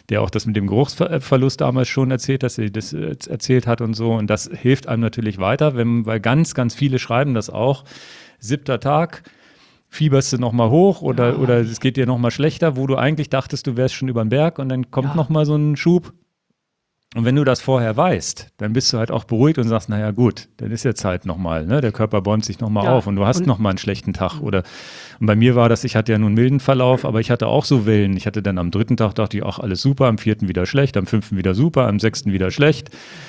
der auch das mit dem Geruchsverlust damals schon erzählt, dass sie das äh, erzählt hat und so. Und das hilft einem natürlich weiter, wenn, weil ganz, ganz viele schreiben das auch. Siebter Tag, fieberst du nochmal hoch oder, Ja. oder es geht dir nochmal schlechter, wo du eigentlich dachtest, du wärst schon über den Berg und dann kommt Ja. nochmal so ein Schub. Und wenn du das vorher weißt, dann bist du halt auch beruhigt und sagst, naja gut, dann ist jetzt halt nochmal, ne? Der Körper bäumt sich nochmal Ja, auf und du hast und- nochmal einen schlechten Tag. Oder und bei mir war das, ich hatte ja nun einen milden Verlauf, aber ich hatte auch so Wellen. Ich hatte dann am dritten Tag, dachte ich, ach, alles super, am vierten wieder schlecht, am fünften wieder super, am sechsten wieder schlecht.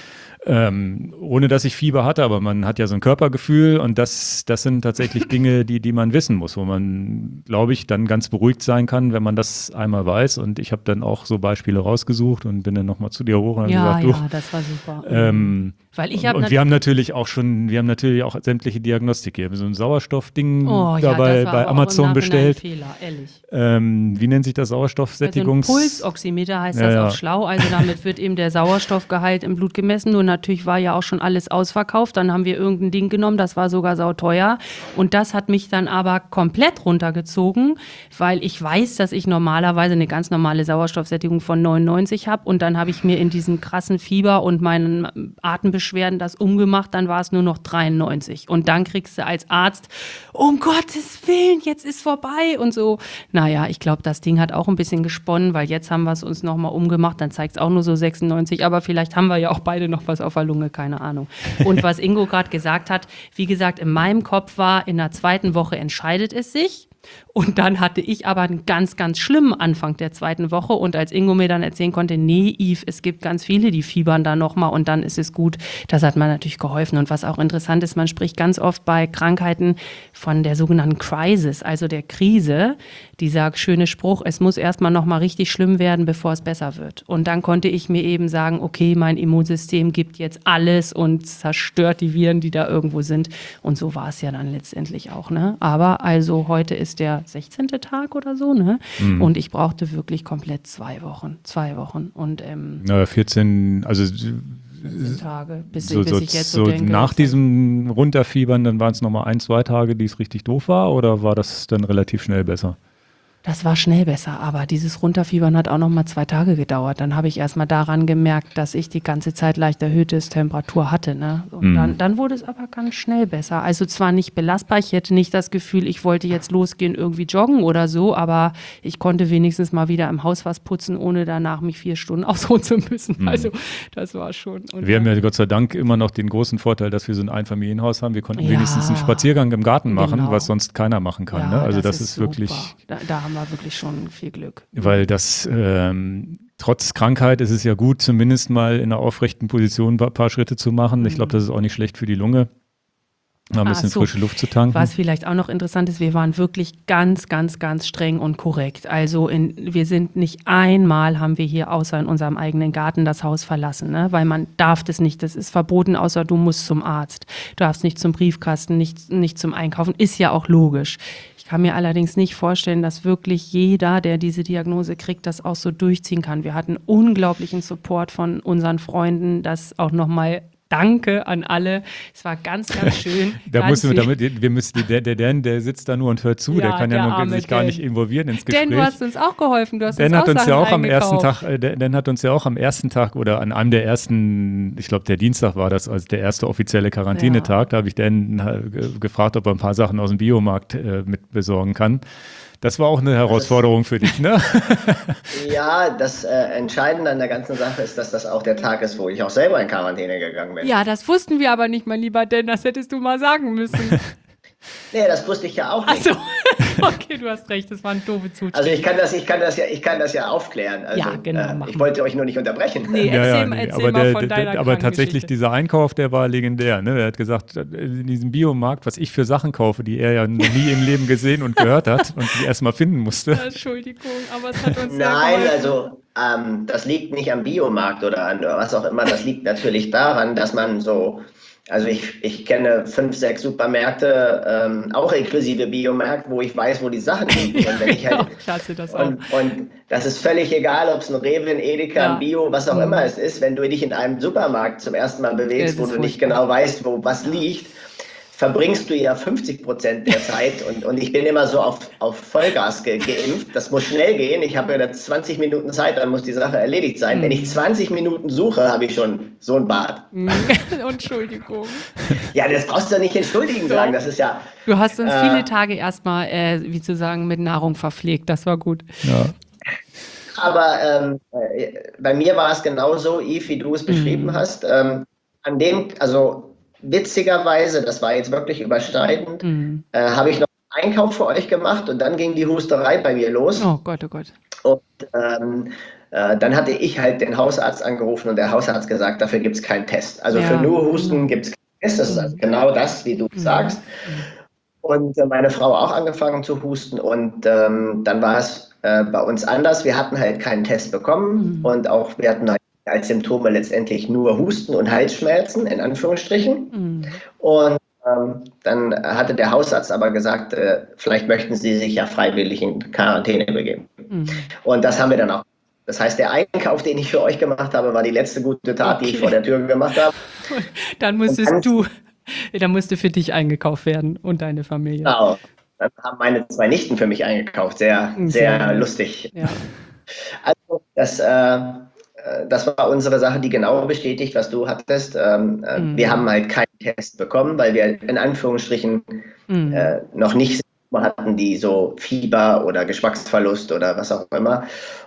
Ähm, ohne dass ich Fieber hatte, aber man hat ja so ein Körpergefühl und das, das sind tatsächlich Dinge, die, die man wissen muss, wo man, glaube ich, dann ganz beruhigt sein kann, wenn man das einmal weiß. Und ich habe dann auch so Beispiele rausgesucht und bin dann nochmal zu dir hoch und habe Ja, gesagt, ja, du, das war super. ähm, Weil ich und, habe und wir haben natürlich auch schon, wir haben natürlich auch sämtliche Diagnostik. Wir haben so ein Sauerstoffding oh, da ja, bei, das war bei aber auch im Amazon Nachhinein bestellt. Ein Fehler, ehrlich. Ähm, wie nennt sich das? Also ein Sauerstoffsättigungs... Pulsoximeter heißt Ja, das ja. auf schlau. Also damit wird eben der Sauerstoffgehalt im Blut gemessen. Nur natürlich war ja auch schon alles ausverkauft. Dann haben wir irgendein Ding genommen, das war sogar sauteuer. Und das hat mich dann aber komplett runtergezogen, weil ich weiß, dass ich normalerweise eine ganz normale Sauerstoffsättigung von neunundneunzig habe. Und dann habe ich mir in diesem krassen Fieber und meinen Atembeschwerden das umgemacht. Dann war es nur noch dreiundneunzig. Und dann kriegst du als Arzt, um Gottes Willen, jetzt ist vorbei und so. Naja, ich glaube, das Ding hat auch ein bisschen gesponnen, weil jetzt haben wir es uns nochmal umgemacht, dann zeigt es auch nur so sechsundneunzig, aber vielleicht haben wir ja auch beide noch was auf der Lunge, keine Ahnung. Und was Ingo gerade gesagt hat, wie gesagt, in meinem Kopf war, in der zweiten Woche entscheidet es sich. Und dann hatte ich aber einen ganz, ganz schlimmen Anfang der zweiten Woche. Und als Ingo mir dann erzählen konnte, nee, Yves, es gibt ganz viele, die fiebern da nochmal und dann ist es gut. Das hat mir natürlich geholfen. Und was auch interessant ist, man spricht ganz oft bei Krankheiten von der sogenannten Crisis, also der Krise. Dieser schöne Spruch, es muss erstmal nochmal richtig schlimm werden, bevor es besser wird. Und dann konnte ich mir eben sagen, okay, mein Immunsystem gibt jetzt alles und zerstört die Viren, die da irgendwo sind. Und so war es ja dann letztendlich auch. Ne? Aber also heute ist der sechzehnte Tag oder so, ne? Mhm. Und ich brauchte wirklich komplett zwei Wochen, zwei Wochen und ähm, Na, vierzehn, also vierzehn Tage, bis, so, bis so, ich jetzt so, so denke. nach jetzt- diesem Runterfiebern, dann waren es nochmal ein, zwei Tage, die es richtig doof war, oder war das dann relativ schnell besser? Das war schnell besser, aber dieses Runterfiebern hat auch noch mal zwei Tage gedauert. Dann habe ich erst mal daran gemerkt, dass ich die ganze Zeit leicht erhöhte Temperatur hatte. Ne? Und Mhm. dann, dann wurde es aber ganz schnell besser. Also zwar nicht belastbar, ich hätte nicht das Gefühl, ich wollte jetzt losgehen, irgendwie joggen oder so, aber ich konnte wenigstens mal wieder im Haus was putzen, ohne danach mich vier Stunden ausruhen zu müssen. Mhm. Also das war schon. Und Wir haben ja Gott sei Dank immer noch den großen Vorteil, dass wir so ein Einfamilienhaus haben. Wir konnten Ja. wenigstens einen Spaziergang im Garten machen, Genau. was sonst keiner machen kann. ja, Ne? Also das, ist, super. wirklich, Da, da haben wir wirklich schon viel Glück. weil das ähm, trotz Krankheit ist es ja gut, zumindest mal in einer aufrechten Position ein paar, paar Schritte zu machen. Ich glaube, das ist auch nicht schlecht für die Lunge, mal ein Ah, bisschen so. frische Luft zu tanken. Was vielleicht auch noch interessant ist, wir waren wirklich ganz, ganz, ganz streng und korrekt. Also in, wir sind nicht einmal, haben wir hier außer in unserem eigenen Garten das Haus verlassen, ne? Weil man darf das nicht, das ist verboten, außer du musst zum Arzt. Du darfst nicht zum Briefkasten, nicht, nicht zum Einkaufen, ist ja auch logisch. Ich kann mir allerdings nicht vorstellen, dass wirklich jeder, der diese Diagnose kriegt, das auch so durchziehen kann. Wir hatten unglaublichen Support von unseren Freunden, das auch nochmal Danke an alle. Es war ganz, ganz schön. Da ganz müssen wir, viel- damit, wir müssen, der, der Dan, der sitzt da nur und hört zu, Ja, der kann ja der nur, arme sich gar Dan. nicht involvieren ins Gespräch. Denn du hast uns auch geholfen. Du hast Dan uns hat auch uns Sachen ja auch am ersten eingekauft. Tag, äh, Dan Dan hat uns ja auch am ersten Tag oder an einem der ersten, ich glaube der Dienstag war das, also der erste offizielle Quarantänetag, da habe ich Dan äh, ge- gefragt, ob er ein paar Sachen aus dem Biomarkt äh, mit besorgen kann. Das war auch eine Herausforderung für dich, ne? Ja, das äh, Entscheidende an der ganzen Sache ist, dass das auch der Tag ist, wo ich auch selber in Quarantäne gegangen bin. Ja, das wussten wir aber nicht, mein lieber Dan. Das hättest du mal sagen müssen. Nee, das wusste ich ja auch nicht. Achso, okay, du hast recht. Das war ein doofe Zustand. Also ich kann das, ich kann das ja, ich kann das ja aufklären. Also, Ja, genau, äh, mach ich mal. wollte euch nur nicht unterbrechen. Nee, erzähl, mal- erzähl aber, mal der, von der, deiner aber tatsächlich Krankengeschichte. dieser Einkauf, der war legendär. Ne? Er hat gesagt, in diesem Biomarkt, was ich für Sachen kaufe, die er ja noch nie im Leben gesehen und gehört hat und die erstmal finden musste. Entschuldigung, aber es hat uns sehr Nein, geholfen. also ähm, das liegt nicht am Biomarkt oder an was auch immer. Das liegt natürlich daran, dass man so, also ich, ich kenne fünf, sechs Supermärkte, ähm, auch inklusive Biomärkte, wo ich weiß, wo die Sachen liegen. Und wenn ich genau, halt, klasse, das auch. und, und das ist völlig egal, ob es ein Rewe, ein Edeka, Ja. ein Bio, was auch Mhm. immer es ist, wenn du dich in einem Supermarkt zum ersten Mal bewegst, Es wo ist du nicht furchtbar. genau weißt, wo was liegt, verbringst du ja fünfzig Prozent der Zeit und, und ich bin immer so auf, auf Vollgas ge geimpft. Das muss schnell gehen. Ich habe ja zwanzig Minuten Zeit, dann muss die Sache erledigt sein. Wenn ich zwanzig Minuten suche, habe ich schon so ein Bad. Entschuldigung. Ja, das brauchst du ja nicht entschuldigen sagen. Das ist ja. Du hast uns äh, viele Tage erstmal, äh, wie zu sagen, mit Nahrung verpflegt. Das war gut. Ja. Aber ähm, äh, bei mir war es genauso, Yves, wie du es beschrieben Mhm. hast. Ähm, an dem, also witzigerweise, das war jetzt wirklich überschneidend, Mhm. äh, habe ich noch einen Einkauf für euch gemacht und dann ging die Husterei bei mir los. Oh Gott, oh Gott. Und ähm, äh, dann hatte ich halt den Hausarzt angerufen und der Hausarzt gesagt, dafür gibt es keinen Test. Also Ja, für nur Husten genau. gibt es keinen Test. Das ist also Mhm. genau das, wie du Mhm. sagst. Und äh, meine Frau auch angefangen zu husten und ähm, dann war es äh, bei uns anders. Wir hatten halt keinen Test bekommen Mhm. und auch wir hatten halt als Symptome letztendlich nur Husten und Halsschmerzen, in Anführungsstrichen. Mhm. Und ähm, dann hatte der Hausarzt aber gesagt, äh, vielleicht möchten Sie sich ja freiwillig in Quarantäne begeben. Mhm. Und das haben wir dann auch. Das heißt, der Einkauf, den ich für euch gemacht habe, war die letzte gute Tat, die ich Okay. vor der Tür gemacht habe. Dann Und musstest dann, du, dann musste für dich eingekauft werden und deine Familie. genau, dann haben meine zwei Nichten für mich eingekauft. Sehr, Sehr sehr nett. lustig. Ja. Also, das, äh, äh, das war unsere Sache, die genau bestätigt, was du hattest. Ähm, äh, Mhm. Wir haben halt keinen Test bekommen, weil wir in Anführungsstrichen Mhm. äh, noch nicht Symptome hatten, die so Fieber oder Geschmacksverlust oder was auch immer.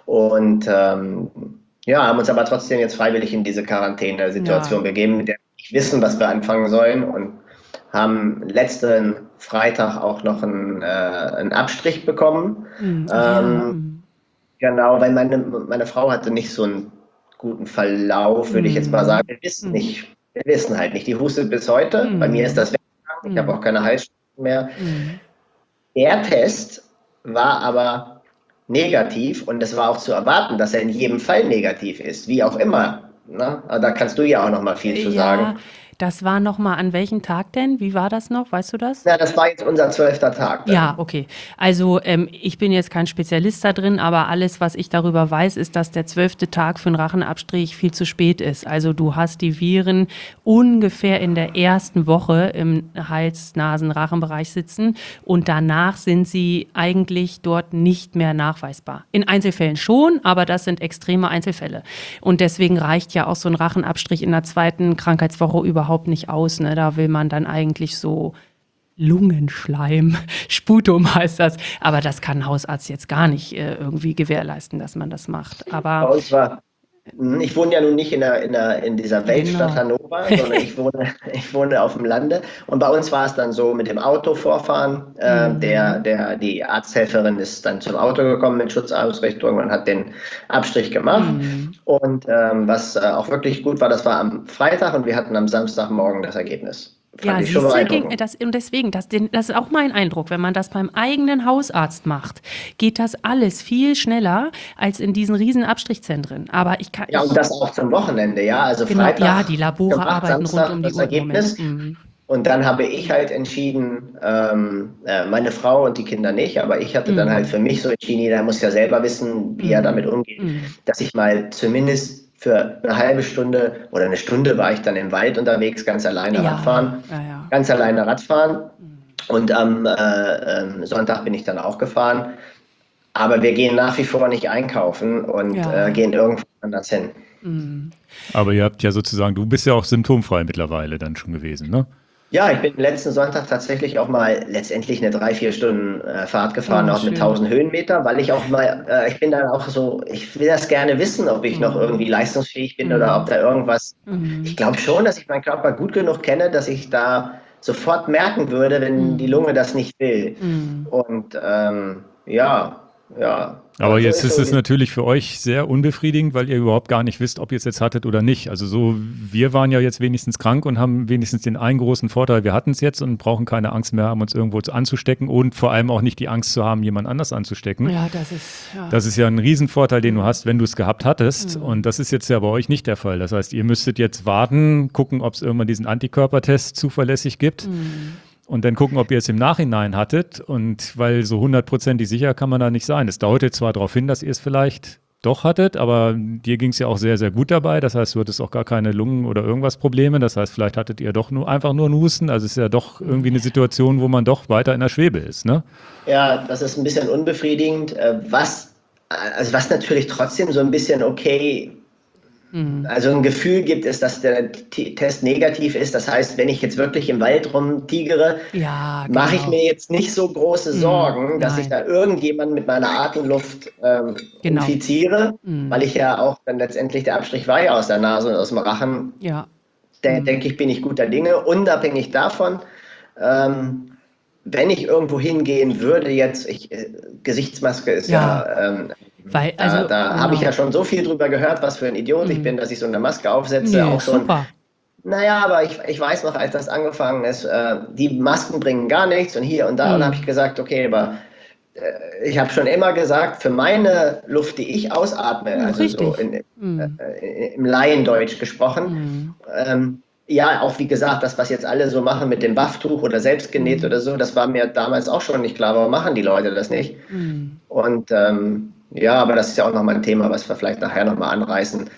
Und ähm, ja, haben uns aber trotzdem jetzt freiwillig in diese Quarantäne-Situation Ja. begeben, mit der wir nicht wissen, was wir anfangen sollen und haben letzten Freitag auch noch einen, äh, einen Abstrich bekommen. Mhm. Ach ja. Ähm, Mhm. Genau, weil meine, meine Frau hatte nicht so einen guten Verlauf, würde ich jetzt mal sagen. Mhm. Wir wissen Mhm. nicht. Wir wissen halt nicht. Die hustet bis heute. Bei mir ist Mhm. das weggegangen. Ich habe auch keine Halsschmerzen mehr. Mhm. Der Test war aber negativ und es war auch zu erwarten, dass er in jedem Fall negativ ist, wie auch immer. Ne? Aber da kannst du ja auch noch mal viel zu Ja, sagen. das war noch mal an welchem Tag denn? Wie war das noch? Weißt du das? Na, das war jetzt unser zwölfter Tag. Ja, Dann. okay. Also ähm, ich bin jetzt kein Spezialist da drin, aber alles, was ich darüber weiß, ist, dass der zwölfte Tag für einen Rachenabstrich viel zu spät ist. Also du hast die Viren ungefähr in der ersten Woche im Hals-, Nasen-, Rachenbereich sitzen und danach sind sie eigentlich dort nicht mehr nachweisbar. In Einzelfällen schon, aber das sind extreme Einzelfälle. Und deswegen reicht ja auch so ein Rachenabstrich in der zweiten Krankheitswoche überhaupt nicht aus. Ne? Da will man dann eigentlich so Lungenschleim, Sputum heißt das. Aber das kann ein Hausarzt jetzt gar nicht äh, irgendwie gewährleisten, dass man das macht. Bei Aber uns war, ich wohne ja nun nicht in, der, in, der, in dieser Weltstadt genau. Hannover, sondern ich wohne, ich wohne auf dem Lande. Und bei uns war es dann so mit dem Auto vorfahren. Äh, der, Mhm. der, die Arzthelferin ist dann zum Auto gekommen mit Schutzausrüstung und hat den Abstrich gemacht. Mhm. Und ähm, was äh, auch wirklich gut war, das war am Freitag und wir hatten am Samstagmorgen das Ergebnis. Fand Ja, ich schon siehst du, ging, beeindruckend. das, und deswegen, das, den, das ist auch mein Eindruck, wenn man das beim eigenen Hausarzt macht, geht das alles viel schneller als in diesen riesen Abstrichzentren. Aber ich kann, Ja, und ich, das auch zum Wochenende, ja. Also genau, ja, die Freitag Labore gemacht, arbeiten rund Samstag um die das Uhr im Ergebnis. Moment. Mhm. Und dann habe ich halt entschieden, ähm, äh, meine Frau und die Kinder nicht, aber ich hatte dann halt Mhm. für mich so entschieden, jeder muss ja selber wissen, wie er damit Mhm. umgeht, Mhm. dass ich mal zumindest für eine halbe Stunde oder eine Stunde war ich dann im Wald unterwegs, ganz alleine Ja, Radfahren, ja, ja. ganz alleine Radfahren. Und am äh, ähm, Sonntag bin ich dann auch gefahren. Aber wir gehen nach wie vor nicht einkaufen und äh, Ja. gehen irgendwo anders hin. Mhm. Aber ihr habt ja sozusagen, du bist ja auch symptomfrei mittlerweile dann schon gewesen, ne? Ja, ich bin letzten Sonntag tatsächlich auch mal letztendlich eine drei, vier Stunden äh, Fahrt gefahren, Oh, auch mit schön. tausend Höhenmeter, weil ich auch mal, äh, ich bin dann auch so, ich will das gerne wissen, ob ich noch irgendwie leistungsfähig bin oder ob da irgendwas. Ich glaube schon, dass ich meinen Körper gut genug kenne, dass ich da sofort merken würde, wenn die Lunge das nicht will. Mhm. Und ähm, ja, ja. Aber So jetzt ist ist so es die, natürlich für euch sehr unbefriedigend, weil ihr überhaupt gar nicht wisst, ob ihr es jetzt hattet oder nicht. Also so, wir waren ja jetzt wenigstens krank und haben wenigstens den einen großen Vorteil, wir hatten es jetzt und brauchen keine Angst mehr haben, uns irgendwo anzustecken und vor allem auch nicht die Angst zu haben, jemand anders anzustecken. Ja, das ist, ja. Das ist ja ein Riesenvorteil, den du hast, wenn du es gehabt hattest. Und das ist jetzt ja bei euch nicht der Fall. Das heißt, ihr müsstet jetzt warten, gucken, ob es irgendwann diesen Antikörpertest zuverlässig gibt. Mhm. Und dann gucken, ob ihr es im Nachhinein hattet. Und weil so hundertprozentig sicher kann man da nicht sein. Es dauert jetzt zwar darauf hin, dass ihr es vielleicht doch hattet, aber dir ging es ja auch sehr, sehr gut dabei. Das heißt, du hattest auch gar keine Lungen- oder irgendwas Probleme. Das heißt, vielleicht hattet ihr doch nur einfach nur einen Husten. Also es ist ja doch irgendwie eine Situation, wo man doch weiter in der Schwebe ist, ne? Ja, das ist ein bisschen unbefriedigend. Äh, Was, also was natürlich trotzdem so ein bisschen okay, also ein Gefühl gibt, ist, dass der T- Test negativ ist. Das heißt, wenn ich jetzt wirklich im Wald rumtigere, Ja, mache ich genau. mir jetzt nicht so große Sorgen, dass ich nein. da irgendjemanden mit meiner Atemluft ähm, Genau. infiziere, weil ich ja auch dann letztendlich, der Abstrich war ja aus der Nase und aus dem Rachen. Ja. Da denke ich, bin ich guter Dinge. Unabhängig davon, ähm, wenn ich irgendwo hingehen würde, jetzt, ich, äh, Gesichtsmaske ist ja, Ja. ähm, Weil, also, da, da habe ich genau. ja schon so viel drüber gehört, was für ein Idiot ich bin, dass ich so eine Maske aufsetze. Nee, auch schon. super. Naja, aber ich, ich weiß noch, als das angefangen ist, äh, die Masken bringen gar nichts und hier und da. Und habe ich gesagt, okay, aber äh, ich habe schon immer gesagt, für meine Luft, die ich ausatme, also richtig. so in, äh, im Laiendeutsch gesprochen, ähm, ja, auch wie gesagt, das, was jetzt alle so machen mit dem Bafftuch oder selbstgenäht oder so, das war mir damals auch schon nicht klar, warum machen die Leute das nicht? Und ähm, ja, aber das ist ja auch nochmal ein Thema, was wir vielleicht nachher nochmal anreißen.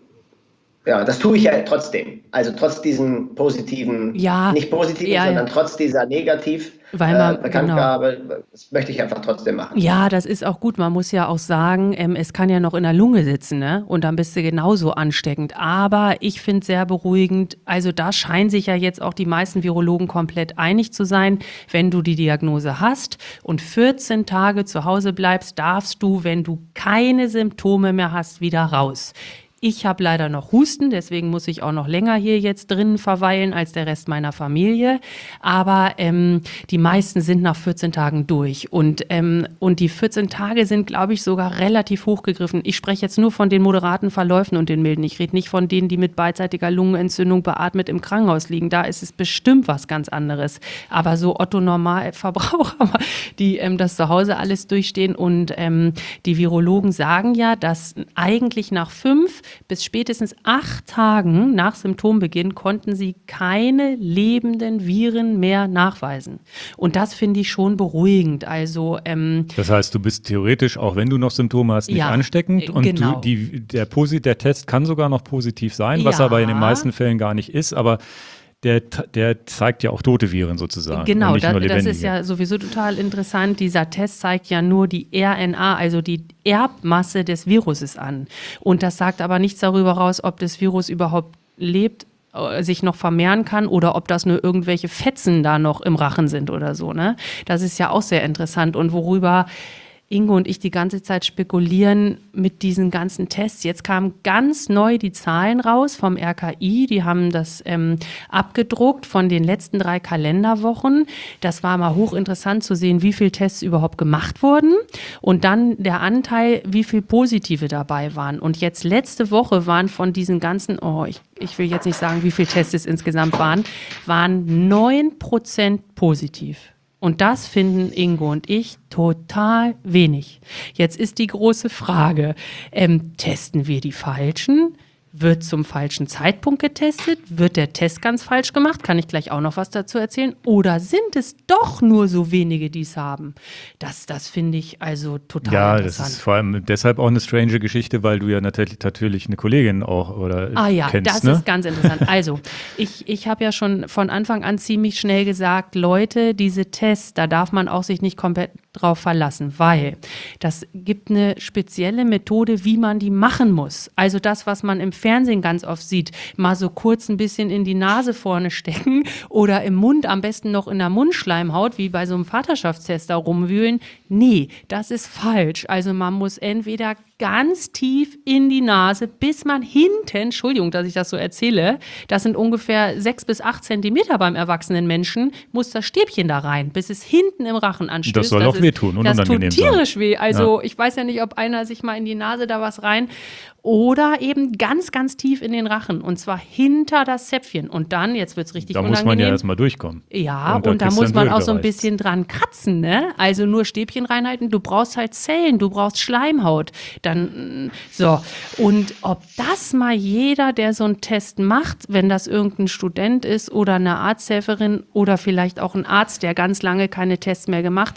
Ja, das tue ich ja trotzdem. Also trotz diesen positiven, Ja, nicht positiven, ja, ja. sondern trotz dieser negativ Weil äh, man- Bekanntgabe, das möchte ich einfach trotzdem machen. Ja, das ist auch gut. Man muss ja auch sagen, ähm, es kann ja noch in der Lunge sitzen, ne? Und dann bist du genauso ansteckend. Aber ich finde sehr beruhigend, also da scheinen sich ja jetzt auch die meisten Virologen komplett einig zu sein. Wenn du die Diagnose hast und vierzehn Tage zu Hause bleibst, darfst du, wenn du keine Symptome mehr hast, wieder raus. Ich habe leider noch Husten, deswegen muss ich auch noch länger hier jetzt drinnen verweilen als der Rest meiner Familie. Aber ähm, die meisten sind nach vierzehn Tagen durch. Und, ähm, und die vierzehn Tage sind, glaube ich, sogar relativ hochgegriffen. Ich spreche jetzt nur von den moderaten Verläufen und den milden. Ich rede nicht von denen, die mit beidseitiger Lungenentzündung beatmet im Krankenhaus liegen. Da ist es bestimmt was ganz anderes. Aber so Otto-Normalverbraucher, die ähm, das zu Hause alles durchstehen. Und ähm, die Virologen sagen ja, dass eigentlich nach fünf bis spätestens acht Tagen nach Symptombeginn konnten sie keine lebenden Viren mehr nachweisen. Und das finde ich schon beruhigend. Also ähm, Das heißt, du bist theoretisch, auch wenn du noch Symptome hast, nicht Ja, ansteckend. äh, Und genau. du, die, der, Posi- der Test kann sogar noch positiv sein, was Ja. aber in den meisten Fällen gar nicht ist. Aber der, der zeigt ja auch tote Viren sozusagen. und Genau, nicht da, nur das lebendige. ist ja sowieso total interessant. Dieser Test zeigt ja nur die R N A, also die Erbmasse des Viruses an. Und das sagt aber nichts darüber raus, ob das Virus überhaupt lebt, äh, sich noch vermehren kann oder ob das nur irgendwelche Fetzen da noch im Rachen sind oder so, ne? Das ist ja auch sehr interessant. Und worüber Ingo und ich die ganze Zeit spekulieren mit diesen ganzen Tests. Jetzt kamen ganz neu die Zahlen raus vom R K I. Die haben das ähm, abgedruckt von den letzten drei Kalenderwochen. Das war mal hochinteressant zu sehen, wie viele Tests überhaupt gemacht wurden und dann der Anteil, wie viel Positive dabei waren. Und jetzt letzte Woche waren von diesen ganzen, oh, ich, ich will jetzt nicht sagen, wie viele Tests es insgesamt waren, waren neun Prozent positiv. Und das finden Ingo und ich total wenig. Jetzt ist die große Frage, ähm, testen wir die Falschen? Wird zum falschen Zeitpunkt getestet? Wird der Test ganz falsch gemacht? Kann ich gleich auch noch was dazu erzählen? Oder sind es doch nur so wenige, die es haben? Das, das finde ich also total Ja, das interessant. ist vor allem deshalb auch eine strange Geschichte, weil du ja natürlich, natürlich eine Kollegin auch oder Ah ja, kennst, das ne? ist ganz interessant. Also, ich, ich habe ja schon von Anfang an ziemlich schnell gesagt, Leute, diese Tests, da darf man auch sich nicht komplett drauf verlassen, weil das gibt eine spezielle Methode, wie man die machen muss. Also das, was man im Fernsehen ganz oft sieht, mal so kurz ein bisschen in die Nase vorne stecken oder im Mund, am besten noch in der Mundschleimhaut, wie bei so einem Vaterschaftstest da rumwühlen. Nee, das ist falsch. Also man muss entweder ganz tief in die Nase, bis man hinten, Entschuldigung, dass ich das so erzähle, das sind ungefähr sechs bis acht Zentimeter beim erwachsenen Menschen, muss das Stäbchen da rein, bis es hinten im Rachen anstößt. Das soll auch ist, wehtun und das unangenehm tut sein. tierisch weh. Also Ja. ich weiß ja nicht, ob einer sich mal in die Nase da was rein oder eben ganz, ganz tief in den Rachen und zwar hinter das Zäpfchen. Und dann, jetzt wird es richtig Da unangenehm. muss man ja erstmal durchkommen. Ja, Und und, da da kriegst du muss man dann auch so ein durchgereicht. bisschen dran kratzen, ne? Also nur Stäbchen reinhalten, du brauchst halt Zellen, du brauchst Schleimhaut. Dann, mm, so. Und ob das mal jeder, der so einen Test macht, wenn das irgendein Student ist oder eine Arzthelferin oder vielleicht auch ein Arzt, der ganz lange keine Tests mehr gemacht hat,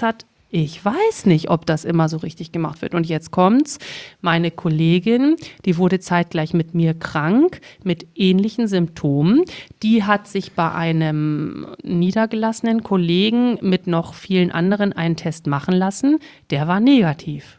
Ich weiß nicht, ob das immer so richtig gemacht wird. Und jetzt kommt's. Meine Kollegin, die wurde zeitgleich mit mir krank, mit ähnlichen Symptomen. Die hat sich bei einem niedergelassenen Kollegen mit noch vielen anderen einen Test machen lassen. Der war negativ.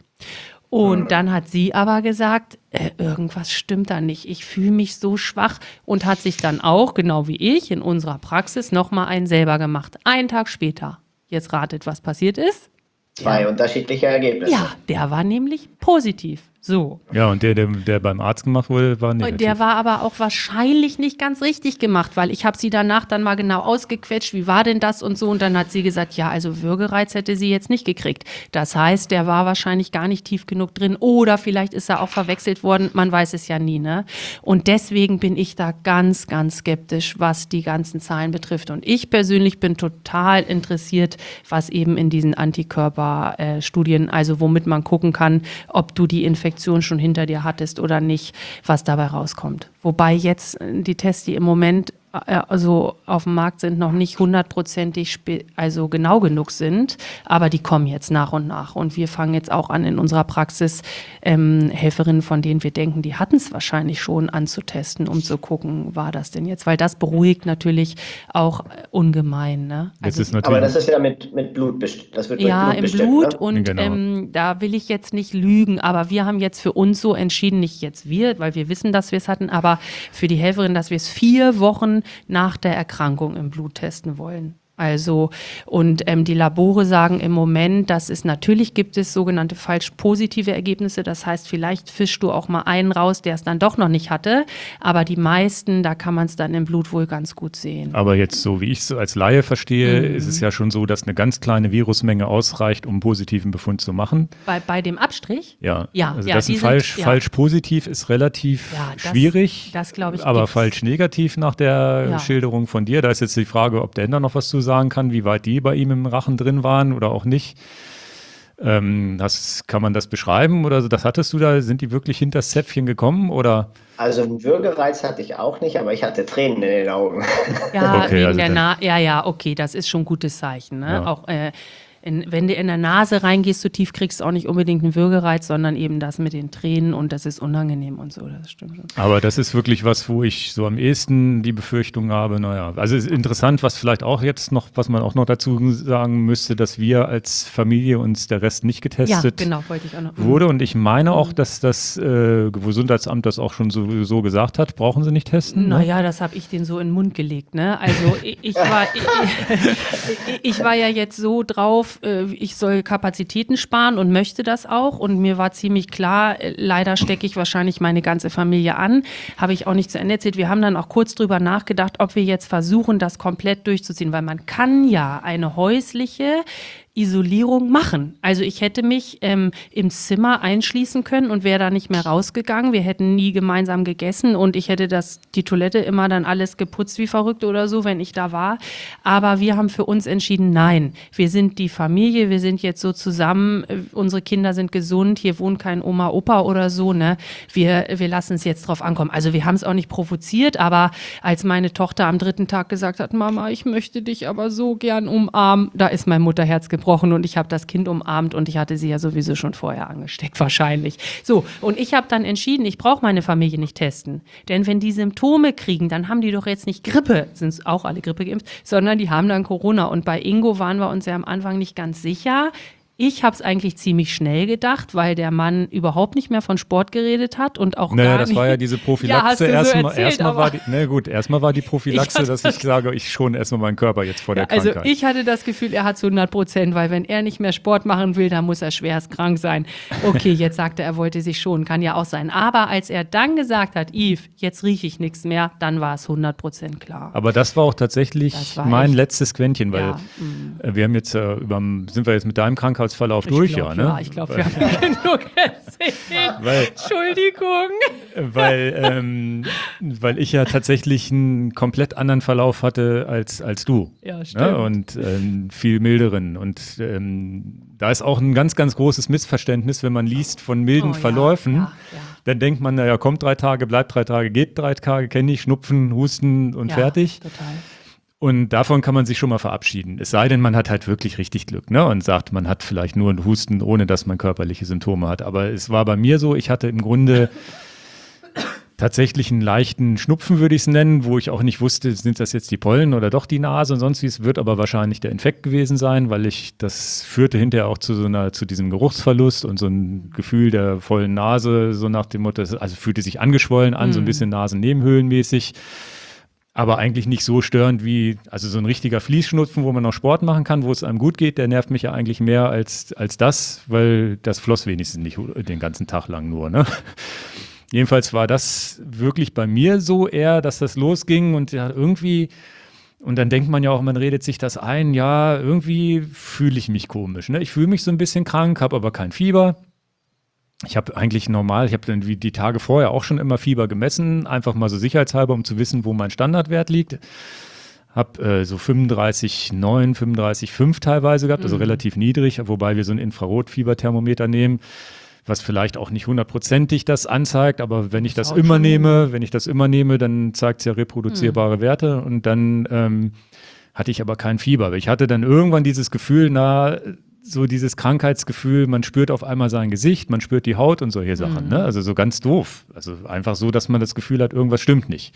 Und dann hat sie aber gesagt, äh, irgendwas stimmt da nicht. Ich fühle mich so schwach und hat sich dann auch, genau wie ich, in unserer Praxis nochmal einen selber gemacht. Einen Tag später. Jetzt ratet, was passiert ist. Zwei ja. unterschiedliche Ergebnisse. Ja, der war nämlich positiv. So. Ja, und der, der, der beim Arzt gemacht wurde, war negativ. Der war aber auch wahrscheinlich nicht ganz richtig gemacht, weil ich habe sie danach dann mal genau ausgequetscht, wie war denn das und so. Und dann hat sie gesagt, ja, also Würgereiz hätte sie jetzt nicht gekriegt. Das heißt, der war wahrscheinlich gar nicht tief genug drin oder vielleicht ist er auch verwechselt worden, man weiß es ja nie, ne? Und deswegen bin ich da ganz, ganz skeptisch, was die ganzen Zahlen betrifft. Und ich persönlich bin total interessiert, was eben in diesen Antikörperstudien, äh, also womit man gucken kann, ob du die Infektion schon hinter dir hattest oder nicht, was dabei rauskommt. Wobei jetzt die Tests, die im Moment also auf dem Markt sind, noch nicht hundertprozentig spe- also genau genug sind, aber die kommen jetzt nach und nach. Und wir fangen jetzt auch an in unserer Praxis ähm, Helferinnen, von denen wir denken, die hatten es wahrscheinlich schon, anzutesten, um zu gucken, war das denn jetzt? Weil das beruhigt natürlich auch ungemein. Ne? Das Also, ist natürlich aber das ist ja mit, mit Blut bestimmt. Das wird ja, mit Blut im bestimmt, Blut ne? und Genau. ähm, da will ich jetzt nicht lügen, aber wir haben jetzt für uns so entschieden, nicht jetzt wir, weil wir wissen, dass wir es hatten, aber für die Helferin, dass wir es vier Wochen nach der Erkrankung im Blut testen wollen. Also, und ähm, die Labore sagen im Moment, dass es natürlich gibt es sogenannte falsch positive Ergebnisse. Das heißt, vielleicht fischst du auch mal einen raus, der es dann doch noch nicht hatte. Aber die meisten, da kann man es dann im Blut wohl ganz gut sehen. Aber jetzt, so wie ich es als Laie verstehe, Mhm. ist es ja schon so, dass eine ganz kleine Virusmenge ausreicht, um einen positiven Befund zu machen. Bei, bei dem Abstrich? Ja, Ja, also ja, das die ein sind- falsch, ja. falsch positiv ist relativ Ja, das- schwierig, das glaube ich, aber gibt's. falsch negativ nach der Ja. Schilderung von dir. Da ist jetzt die Frage, ob der Händler noch was zu sagen kann, wie weit die bei ihm im Rachen drin waren oder auch nicht. Ähm, das, kann man das beschreiben oder so? Das hattest du da? Sind die wirklich hinter das Zäpfchen gekommen oder? Also einen Würgereiz hatte ich auch nicht, aber ich hatte Tränen in den Augen. Ja, Okay, wegen also der dann- Na- ja, ja, okay, das ist schon ein gutes Zeichen. Ne? Ja. Auch äh, in, wenn du in der Nase reingehst, so tief kriegst du auch nicht unbedingt einen Würgereiz, sondern eben das mit den Tränen und das ist unangenehm und so, das stimmt schon. Aber das ist wirklich was, wo ich so am ehesten die Befürchtung habe, naja, also es ist interessant, was vielleicht auch jetzt noch, was man auch noch dazu sagen müsste, dass wir als Familie uns der Rest nicht Ja, getestet genau, wollte ich auch noch. wurde und ich meine auch, dass das äh, Gesundheitsamt das auch schon so, so gesagt hat, brauchen sie nicht testen? Ne? Naja, das habe ich denen so in den Mund gelegt. Ne? Also ich, ich, war, ich, ich war ja jetzt so drauf, äh, ich soll Kapazitäten sparen und möchte das auch. Und mir war ziemlich klar, äh, leider stecke ich wahrscheinlich meine ganze Familie an. Habe ich auch nicht zu Ende erzählt. Wir haben dann auch kurz drüber nachgedacht, ob wir jetzt versuchen, das komplett durchzuziehen. Weil man kann ja eine häusliche Isolierung machen. Also ich hätte mich ähm, im Zimmer einschließen können und wäre da nicht mehr rausgegangen. Wir hätten nie gemeinsam gegessen und ich hätte das, die Toilette immer dann alles geputzt wie verrückt oder so, wenn ich da war. Aber wir haben für uns entschieden, nein, wir sind die Familie, wir sind jetzt so zusammen, äh, unsere Kinder sind gesund, hier wohnt kein Oma, Opa oder so, ne? Wir, wir lassen es jetzt drauf ankommen. Also wir haben es auch nicht provoziert, aber als meine Tochter am dritten Tag gesagt hat, Mama, ich möchte dich aber so gern umarmen, da ist mein Mutterherz gebrochen. Und ich habe das Kind umarmt und ich hatte sie ja sowieso schon vorher angesteckt, wahrscheinlich. So, und ich habe dann entschieden, ich brauche meine Familie nicht testen. Denn wenn die Symptome kriegen, dann haben die doch jetzt nicht Grippe, sind auch alle Grippe geimpft, sondern die haben dann Corona. Und bei Ingo waren wir uns ja am Anfang nicht ganz sicher. Ich habe es eigentlich ziemlich schnell gedacht, weil der Mann überhaupt nicht mehr von Sport geredet hat und auch Naja, gar das nicht. war ja diese Prophylaxe. Ja, hast du so erstmal erzählt, erstmal war aber- die, na gut, erstmal war die Prophylaxe, Ich dass hatte- ich sage, ich schon erstmal meinen Körper jetzt vor der Also Krankheit. ich hatte das Gefühl, er hat zu hundert Prozent, weil wenn er nicht mehr Sport machen will, dann muss er schwerst krank sein. Okay, jetzt sagt er, er wollte sich schonen, kann ja auch sein. Aber als er dann gesagt hat, Yves, jetzt rieche ich nichts mehr, dann war es hundert Prozent klar. Aber das war auch tatsächlich Das war mein echt- letztes Quäntchen, weil Ja, mm. äh, wir haben jetzt äh, über, sind wir jetzt mit deinem Krankheitsverlauf durch, ich glaub, ja, ne? Ja, ich glaube, wir haben genug erzählt. Weil, Entschuldigung. weil, ähm, weil ich ja tatsächlich einen komplett anderen Verlauf hatte als, als du. Ja, stimmt. Ne? Und ähm, viel milderen. Und ähm, da ist auch ein ganz, ganz großes Missverständnis, wenn man liest von milden Oh, ja, Verläufen. ja, ja. Dann denkt man, naja, kommt drei Tage, bleibt drei Tage, geht drei Tage, kenne ich, Schnupfen, Husten und Ja, fertig. total. Und davon kann man sich schon mal verabschieden. Es sei denn, man hat halt wirklich richtig Glück, ne? Und sagt, man hat vielleicht nur einen Husten, ohne dass man körperliche Symptome hat. Aber es war bei mir so, ich hatte im Grunde tatsächlich einen leichten Schnupfen, würde ich es nennen, wo ich auch nicht wusste, sind das jetzt die Pollen oder doch die Nase und sonst wie. Es wird aber wahrscheinlich der Infekt gewesen sein, weil ich, das führte hinterher auch zu so einer, zu diesem Geruchsverlust und so ein Gefühl der vollen Nase, so nach dem Motto, also fühlte sich angeschwollen an, mhm. so ein bisschen Nasennebenhöhlenmäßig. Aber eigentlich nicht so störend wie, also so ein richtiger Fließschnupfen, wo man noch Sport machen kann, wo es einem gut geht, der nervt mich ja eigentlich mehr als, als das, weil das floss wenigstens nicht den ganzen Tag lang nur, ne? Jedenfalls war das wirklich bei mir so eher, dass das losging und ja, irgendwie, und dann denkt man ja auch, man redet sich das ein, ja, irgendwie fühle ich mich komisch, ne? Ich fühle mich so ein bisschen krank, habe aber kein Fieber. Ich habe eigentlich normal, ich habe dann wie die Tage vorher auch schon immer Fieber gemessen, einfach mal so sicherheitshalber, um zu wissen, wo mein Standardwert liegt. Habe äh, so fünfunddreißig Komma neun, fünfunddreißig Komma fünf teilweise gehabt, also mhm. relativ niedrig, wobei wir so ein Infrarotfieberthermometer nehmen, was vielleicht auch nicht hundertprozentig das anzeigt, aber wenn ich das, das immer nehme, wenn ich das immer nehme, dann zeigt es ja reproduzierbare mhm. Werte und dann ähm, hatte ich aber kein Fieber. Ich hatte dann irgendwann dieses Gefühl, na, so dieses Krankheitsgefühl, man spürt auf einmal sein Gesicht, man spürt die Haut und solche Sachen, mhm. ne? Also so ganz doof. Also einfach so, dass man das Gefühl hat, irgendwas stimmt nicht.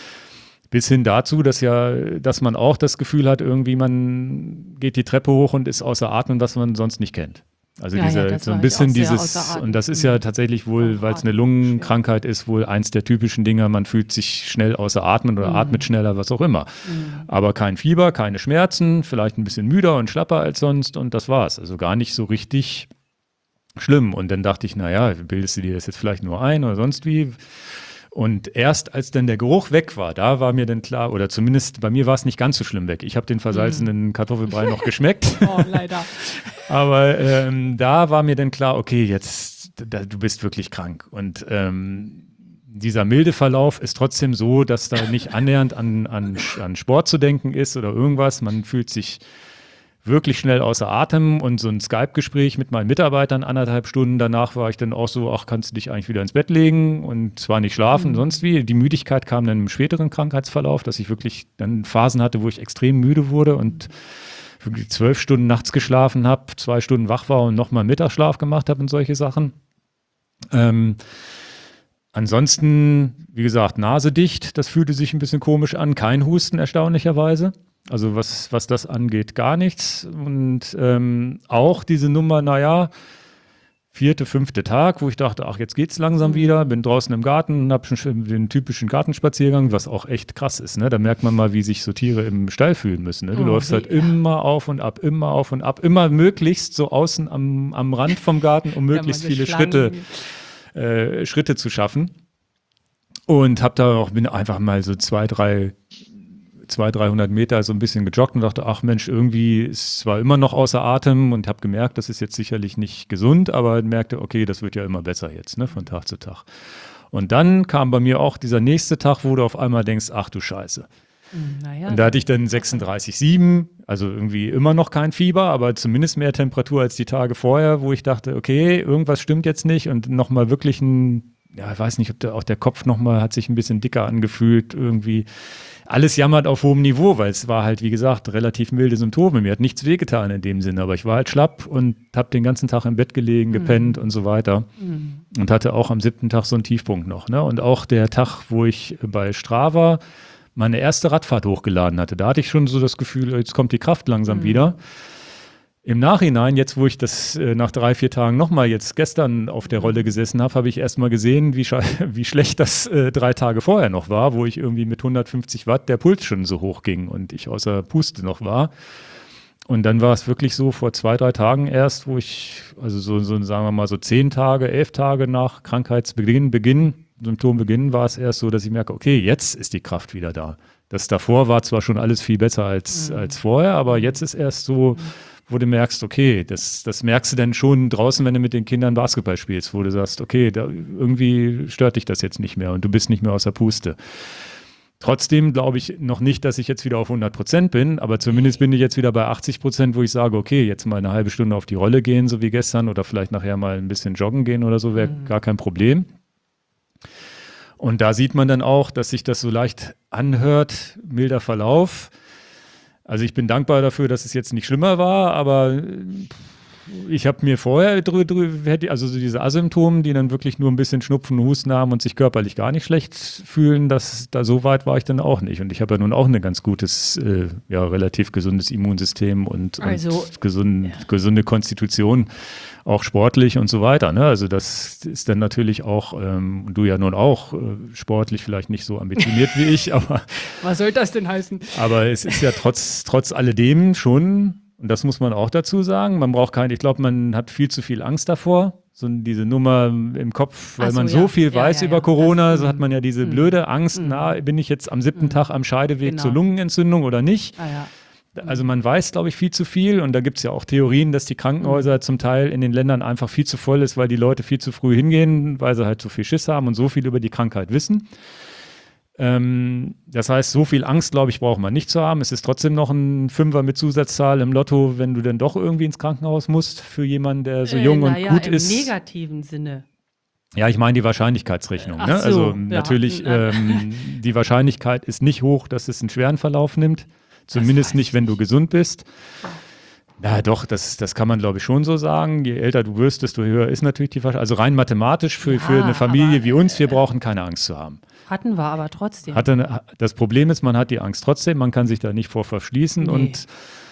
Bis hin dazu, dass ja, dass man auch das Gefühl hat, irgendwie man geht die Treppe hoch und ist außer Atem, was man sonst nicht kennt. Also ja, diese, ja, so ein bisschen dieses, und das ist ja tatsächlich wohl, weil es eine Lungenkrankheit ist, wohl eins der typischen Dinger, man fühlt sich schnell außer Atmen oder mhm. atmet schneller, was auch immer. Mhm. Aber kein Fieber, keine Schmerzen, vielleicht ein bisschen müder und schlapper als sonst und das war's. Also gar nicht so richtig schlimm. Und dann dachte ich, naja, bildest du dir das jetzt vielleicht nur ein oder sonst wie? Und erst als dann der Geruch weg war, da war mir dann klar, oder zumindest bei mir war es nicht ganz so schlimm weg. Ich habe den versalzenen Kartoffelbrei noch geschmeckt. Oh, leider. Aber ähm, da war mir dann klar, okay, jetzt, da, du bist wirklich krank. Und ähm, dieser milde Verlauf ist trotzdem so, dass da nicht annähernd an, an, an Sport zu denken ist oder irgendwas. Man fühlt sich wirklich schnell außer Atem und so ein Skype-Gespräch mit meinen Mitarbeitern anderthalb Stunden danach war ich dann auch so, ach, kannst du dich eigentlich wieder ins Bett legen und zwar nicht schlafen, mhm. sonst wie. Die Müdigkeit kam dann im späteren Krankheitsverlauf, dass ich wirklich dann Phasen hatte, wo ich extrem müde wurde und wirklich zwölf Stunden nachts geschlafen habe, zwei Stunden wach war und nochmal Mittagsschlaf gemacht habe und solche Sachen. Ähm, ansonsten, wie gesagt, Nase dicht, das fühlte sich ein bisschen komisch an, kein Husten erstaunlicherweise. Also was, was das angeht, gar nichts. Und ähm, auch diese Nummer, naja, vierte, fünfte Tag, wo ich dachte, ach, jetzt geht's langsam wieder, bin draußen im Garten, habe schon den typischen Gartenspaziergang, was auch echt krass ist. Ne? Da merkt man mal, wie sich so Tiere im Stall fühlen müssen. Ne? Du oh, läufst halt ja. immer auf und ab, immer auf und ab, immer möglichst so außen am, am Rand vom Garten, um möglichst ja, viele Schritte, äh, Schritte zu schaffen. Und habe da auch, bin einfach mal so zwei, drei zweihundert, dreihundert Meter so ein bisschen gejoggt und dachte, ach Mensch, irgendwie ist zwar immer noch außer Atem und habe gemerkt, das ist jetzt sicherlich nicht gesund, aber merkte, okay, das wird ja immer besser jetzt, ne, von Tag zu Tag. Und dann kam bei mir auch dieser nächste Tag, wo du auf einmal denkst, ach du Scheiße. Naja, und da hatte ich dann sechsunddreißig Komma sieben, also irgendwie immer noch kein Fieber, aber zumindest mehr Temperatur als die Tage vorher, wo ich dachte, okay, irgendwas stimmt jetzt nicht und nochmal wirklich ein, ja, ich weiß nicht, ob der, auch der Kopf nochmal hat sich ein bisschen dicker angefühlt, irgendwie. Alles jammert auf hohem Niveau, weil es war halt, wie gesagt, relativ milde Symptome. Mir hat nichts wehgetan in dem Sinne, aber ich war halt schlapp und habe den ganzen Tag im Bett gelegen, gepennt mhm. und so weiter. Mhm. Und hatte auch am siebten Tag so einen Tiefpunkt noch. Ne? Und auch der Tag, wo ich bei Strava meine erste Radfahrt hochgeladen hatte, da hatte ich schon so das Gefühl, jetzt kommt die Kraft langsam mhm. wieder. Im Nachhinein, jetzt wo ich das äh, nach drei, vier Tagen nochmal jetzt gestern auf der Rolle gesessen habe, habe ich erst mal gesehen, wie, sche- wie schlecht das äh, drei Tage vorher noch war, wo ich irgendwie mit hundertfünfzig Watt der Puls schon so hoch ging und ich außer Puste noch war. Und dann war es wirklich so vor zwei, drei Tagen erst, wo ich, also so, so sagen wir mal so zehn Tage, elf Tage nach Krankheitsbeginn, Beginn, Symptombeginn war es erst so, dass ich merke, okay, jetzt ist die Kraft wieder da. Das davor war zwar schon alles viel besser als, mhm. als vorher, aber jetzt ist erst so, wo du merkst, okay, das, das merkst du dann schon draußen, wenn du mit den Kindern Basketball spielst, wo du sagst, okay, da, irgendwie stört dich das jetzt nicht mehr und du bist nicht mehr außer Puste. Trotzdem glaube ich noch nicht, dass ich jetzt wieder auf hundert Prozent bin, aber zumindest bin ich jetzt wieder bei achtzig Prozent, wo ich sage, okay, jetzt mal eine halbe Stunde auf die Rolle gehen, so wie gestern, oder vielleicht nachher mal ein bisschen joggen gehen oder so, wäre mhm. gar kein Problem. Und da sieht man dann auch, dass sich das so leicht anhört, milder Verlauf. Also ich bin dankbar dafür, dass es jetzt nicht schlimmer war, aber ich habe mir vorher drüber, drü also so diese Asymptomen, die dann wirklich nur ein bisschen Schnupfen, Husten haben und sich körperlich gar nicht schlecht fühlen, das, da so weit war ich dann auch nicht. Und ich habe ja nun auch ein ganz gutes, äh, ja relativ gesundes Immunsystem und, also, und gesund, ja. gesunde Konstitution, auch sportlich und so weiter. Ne? Also das ist dann natürlich auch, ähm, du ja nun auch, äh, sportlich vielleicht nicht so ambitioniert wie ich, aber was soll das denn heißen? Aber es ist ja trotz, trotz alledem schon, und das muss man auch dazu sagen, man braucht keine, ich glaube, man hat viel zu viel Angst davor, so diese Nummer im Kopf, weil Ach so, man so ja. viel Ja, weiß ja, über ja. Corona, Das, so hat man ja diese mm, blöde Angst, mm, na, bin ich jetzt am siebten mm, Tag am Scheideweg genau. zur Lungenentzündung oder nicht? Ah, ja. Also man weiß, glaube ich, viel zu viel und da gibt es ja auch Theorien, dass die Krankenhäuser zum Teil in den Ländern einfach viel zu voll ist, weil die Leute viel zu früh hingehen, weil sie halt so viel Schiss haben und so viel über die Krankheit wissen. Ähm, das heißt, so viel Angst, glaube ich, braucht man nicht zu haben. Es ist trotzdem noch ein Fünfer mit Zusatzzahl im Lotto, wenn du dann doch irgendwie ins Krankenhaus musst für jemanden, der so Äh, jung na und ja, gut im ist. Im negativen Sinne. Ja, ich meine die Wahrscheinlichkeitsrechnung. Ach Ne? so, Also ja. natürlich, ähm, die Wahrscheinlichkeit ist nicht hoch, dass es einen schweren Verlauf nimmt. Zumindest nicht, wenn du gesund bist. Na doch, das, das kann man, glaube ich, schon so sagen. Je älter du wirst, desto höher ist natürlich die Wahrscheinlichkeit. Also rein mathematisch für, Ja, für eine Familie aber, wie uns, wir brauchen keine Angst zu haben. Hatten wir aber trotzdem. Hatte, das Problem ist, man hat die Angst trotzdem, man kann sich da nicht vor verschließen. Nee. Und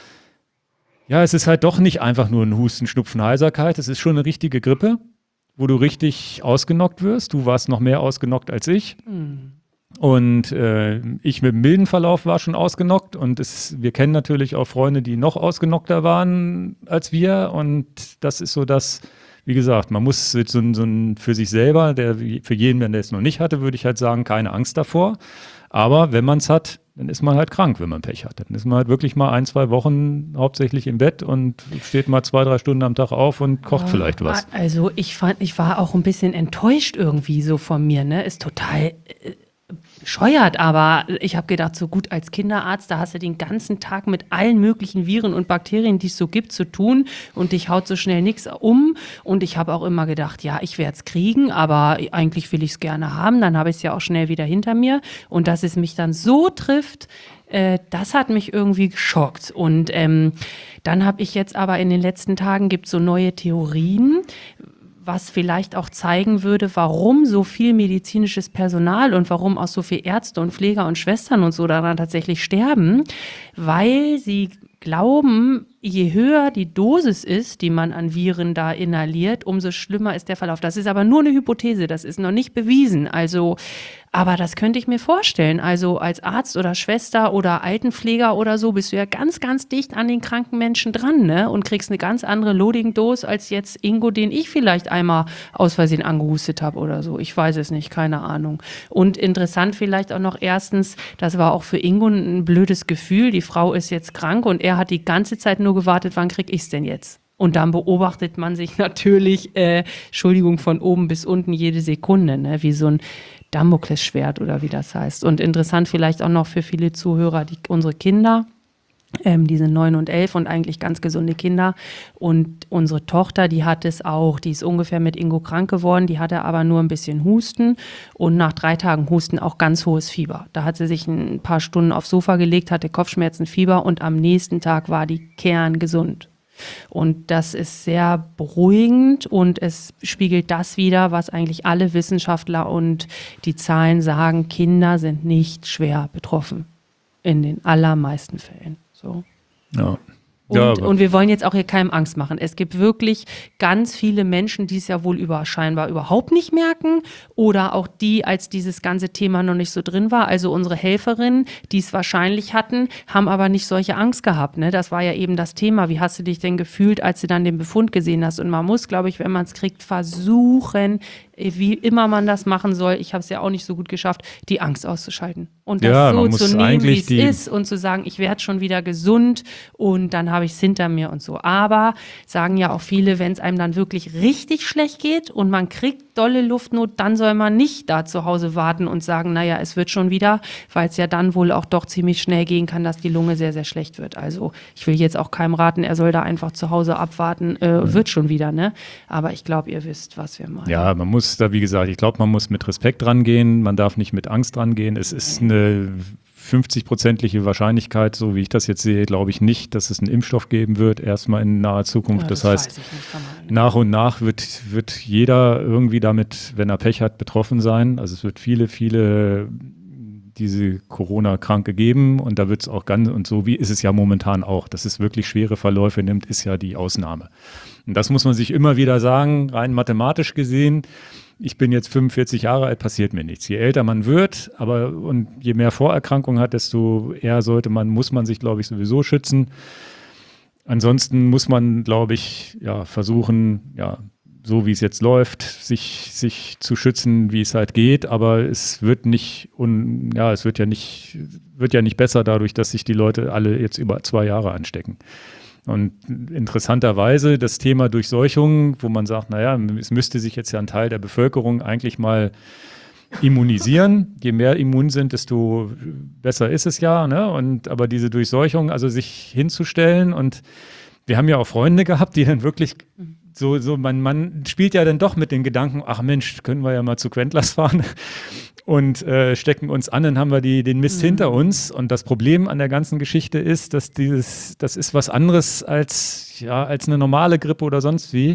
ja, es ist halt doch nicht einfach nur ein Husten, Schnupfen, Heiserkeit. Es ist schon eine richtige Grippe, wo du richtig ausgenockt wirst. Du warst noch mehr ausgenockt als ich. Hm. Und äh, ich mit dem milden Verlauf war schon ausgenockt. Und es, wir kennen natürlich auch Freunde, die noch ausgenockter waren als wir. Und das ist so das, wie gesagt, man muss so, so ein für sich selber, der für jeden, der es noch nicht hatte, würde ich halt sagen, keine Angst davor. Aber wenn man es hat, dann ist man halt krank, wenn man Pech hat. Dann ist man halt wirklich mal ein, zwei Wochen hauptsächlich im Bett und steht mal zwei, drei Stunden am Tag auf und kocht ja, vielleicht was. Also ich fand, ich war auch ein bisschen enttäuscht irgendwie so von mir, ne? Ist total äh, bescheuert, aber ich habe gedacht, so gut als Kinderarzt, da hast du den ganzen Tag mit allen möglichen Viren und Bakterien, die es so gibt, zu tun und dich haut so schnell nichts um. Und ich habe auch immer gedacht, ja, ich werde es kriegen, aber eigentlich will ich es gerne haben. Dann habe ich es ja auch schnell wieder hinter mir. Und dass es mich dann so trifft, äh, das hat mich irgendwie geschockt. Und ähm, dann habe ich jetzt aber in den letzten Tagen, gibt es so neue Theorien, was vielleicht auch zeigen würde, warum so viel medizinisches Personal und warum auch so viele Ärzte und Pfleger und Schwestern und so daran tatsächlich sterben, weil sie glauben, je höher die Dosis ist, die man an Viren da inhaliert, umso schlimmer ist der Verlauf. Das ist aber nur eine Hypothese, das ist noch nicht bewiesen. Also, aber das könnte ich mir vorstellen. Also als Arzt oder Schwester oder Altenpfleger oder so bist du ja ganz, ganz dicht an den kranken Menschen dran, ne? Und kriegst eine ganz andere Loading-Dose als jetzt Ingo, den ich vielleicht einmal aus Versehen angehustet habe oder so. Ich weiß es nicht, keine Ahnung. Und interessant vielleicht auch noch erstens, das war auch für Ingo ein blödes Gefühl. Die Frau ist jetzt krank und er hat die ganze Zeit nur gewartet, wann krieg ich's denn jetzt? Und dann beobachtet man sich natürlich, äh, Entschuldigung, von oben bis unten jede Sekunde, ne? Wie so ein Damoklesschwert oder wie das heißt. Und interessant vielleicht auch noch für viele Zuhörer, die, unsere Kinder, ähm, die sind neun und elf und eigentlich ganz gesunde Kinder. Und unsere Tochter, die hat es auch, die ist ungefähr mit Ingo krank geworden, die hatte aber nur ein bisschen Husten und nach drei Tagen Husten auch ganz hohes Fieber. Da hat sie sich ein paar Stunden aufs Sofa gelegt, hatte Kopfschmerzen, Fieber und am nächsten Tag war die kerngesund. Und das ist sehr beruhigend und es spiegelt das wider, was eigentlich alle Wissenschaftler und die Zahlen sagen, Kinder sind nicht schwer betroffen. In den allermeisten Fällen. So. Ja. Und, Ja, und wir wollen jetzt auch hier keinem Angst machen. Es gibt wirklich ganz viele Menschen, die es ja wohl über, scheinbar überhaupt nicht merken oder auch die, als dieses ganze Thema noch nicht so drin war. Also unsere Helferinnen, die es wahrscheinlich hatten, haben aber nicht solche Angst gehabt. Ne? Das war ja eben das Thema. Wie hast du dich denn gefühlt, als du dann den Befund gesehen hast? Und man muss, glaube ich, wenn man es kriegt, versuchen, wie immer man das machen soll, ich habe es ja auch nicht so gut geschafft, die Angst auszuschalten. Und das Ja, so man muss zu nehmen, wie eigentlich es die- ist und zu sagen, ich werde schon wieder gesund und dann habe ich es hinter mir und so. Aber sagen ja auch viele, wenn es einem dann wirklich richtig schlecht geht und man kriegt dolle Luftnot, dann soll man nicht da zu Hause warten und sagen, naja, es wird schon wieder, weil es ja dann wohl auch doch ziemlich schnell gehen kann, dass die Lunge sehr, sehr schlecht wird. Also ich will jetzt auch keinem raten, er soll da einfach zu Hause abwarten, äh, wird schon wieder, ne? Aber ich glaube, ihr wisst, was wir meinen. Ja, man muss da, wie gesagt, ich glaube, man muss mit Respekt rangehen, man darf nicht mit Angst rangehen. Es ist eine fünfzig-prozentige Wahrscheinlichkeit, so wie ich das jetzt sehe, glaube ich nicht, dass es einen Impfstoff geben wird, erstmal in naher Zukunft. Ja, das, das heißt, nach und nach wird, wird jeder irgendwie damit, wenn er Pech hat, betroffen sein. Also es wird viele, viele diese Corona-Kranke geben und da wird es auch ganz, und so wie ist es ja momentan auch, dass es wirklich schwere Verläufe nimmt, ist ja die Ausnahme. Und das muss man sich immer wieder sagen, rein mathematisch gesehen. Ich bin jetzt fünfundvierzig Jahre alt, passiert mir nichts. Je älter man wird, aber und je mehr Vorerkrankungen hat, desto eher sollte man, muss man sich, glaube ich, sowieso schützen. Ansonsten muss man, glaube ich, ja, versuchen, ja, so wie es jetzt läuft, sich, sich zu schützen, wie es halt geht. Aber es wird nicht, un, ja, es wird ja nicht, wird ja nicht besser dadurch, dass sich die Leute alle jetzt über zwei Jahre anstecken. Und interessanterweise das Thema Durchseuchung, wo man sagt, naja, es müsste sich jetzt ja ein Teil der Bevölkerung eigentlich mal immunisieren. Je mehr immun sind, desto besser ist es ja. Ne? Und aber diese Durchseuchung, also sich hinzustellen, und wir haben ja auch Freunde gehabt, die dann wirklich so, so man, man spielt ja dann doch mit den Gedanken, ach Mensch, können wir ja mal zu Quentlers fahren und äh, stecken uns an, dann haben wir die, den Mist mhm. hinter uns. Und das Problem an der ganzen Geschichte ist, dass dieses, das ist was anderes als, ja, als eine normale Grippe oder sonst wie.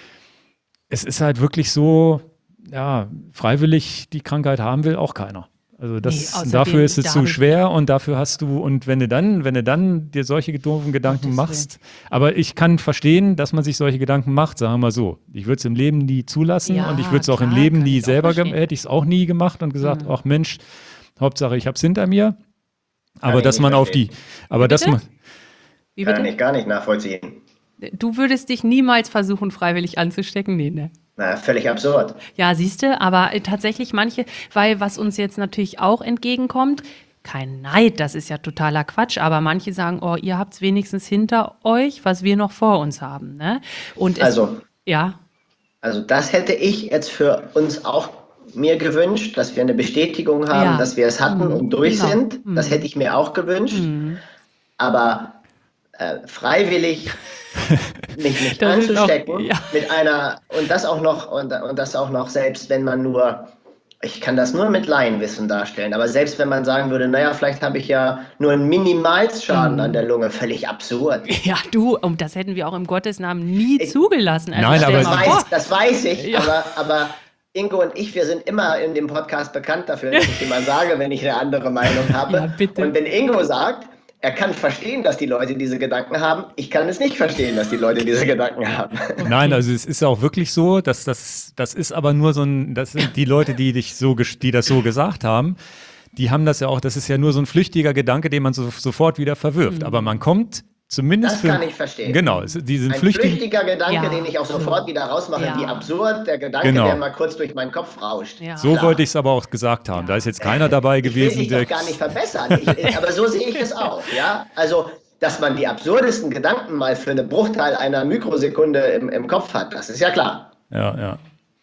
Es ist halt wirklich so, ja, freiwillig die Krankheit haben will auch keiner. Also das, nee, dafür ist es zu schwer und dafür hast du, und wenn du dann, wenn du dann dir solche doofen Gedanken machst, aber ich kann verstehen, dass man sich solche Gedanken macht, sagen wir mal so. Ich würde es im Leben nie zulassen ja, und ich würde es auch im Leben nie selber, gem- hätte ich es auch nie gemacht und gesagt, ach mhm. Mensch, Hauptsache ich habe es hinter mir. Aber kann dass man auf die, aber dass man. Wie bitte? Kann ich gar nicht nachvollziehen. Du würdest dich niemals versuchen, freiwillig anzustecken? Nee, ne? Na, völlig absurd. Ja, siehst du, aber tatsächlich manche, weil was uns jetzt natürlich auch entgegenkommt, kein Neid, das ist ja totaler Quatsch, aber manche sagen, oh, ihr habt es wenigstens hinter euch, was wir noch vor uns haben. Ne? Und es, also, ja. Also das hätte ich jetzt für uns auch mir gewünscht, dass wir eine Bestätigung haben, ja. dass wir es hatten mhm. und durch genau. sind. Das mhm. hätte ich mir auch gewünscht. Mhm. Aber äh, freiwillig mich nicht anzustecken auch, ja. mit einer und das auch noch und, und das auch noch selbst wenn man nur, ich kann das nur mit Laienwissen darstellen, aber selbst wenn man sagen würde, naja, vielleicht habe ich ja nur einen Minimalschaden mhm. an der Lunge, völlig absurd. Ja, du, und das hätten wir auch im Gottesnamen nie ich, zugelassen. Also nein, aber das weiß, das weiß ich, ja. aber, aber Ingo und ich, wir sind immer in dem Podcast bekannt dafür, dass ich immer sage, wenn ich eine andere Meinung habe. Ja, bitte. Und wenn Ingo sagt, er kann verstehen, dass die Leute diese Gedanken haben. Ich kann es nicht verstehen, dass die Leute diese Gedanken haben. Nein, also es ist auch wirklich so, dass das, das ist aber nur so ein, das sind die Leute, die dich so, die das so gesagt haben, die haben das ja auch, das ist ja nur so ein flüchtiger Gedanke, den man so, sofort wieder verwirft. Mhm. Aber man kommt zumindest das für, kann ich verstehen. Genau, diesen ein flüchtigen, flüchtiger Gedanke, ja. den ich auch sofort wieder rausmache. Ja. Wie absurd der Gedanke, genau. der mal kurz durch meinen Kopf rauscht. Ja. So Klar. wollte ich es aber auch gesagt haben. Da ist jetzt keiner dabei ich gewesen. Ich will dich doch gar nicht verbessern. Ich, aber so sehe ich es auch. Ja? Also, dass man die absurdesten Gedanken mal für einen Bruchteil einer Mikrosekunde im, im Kopf hat, das ist ja klar. Ja, ja.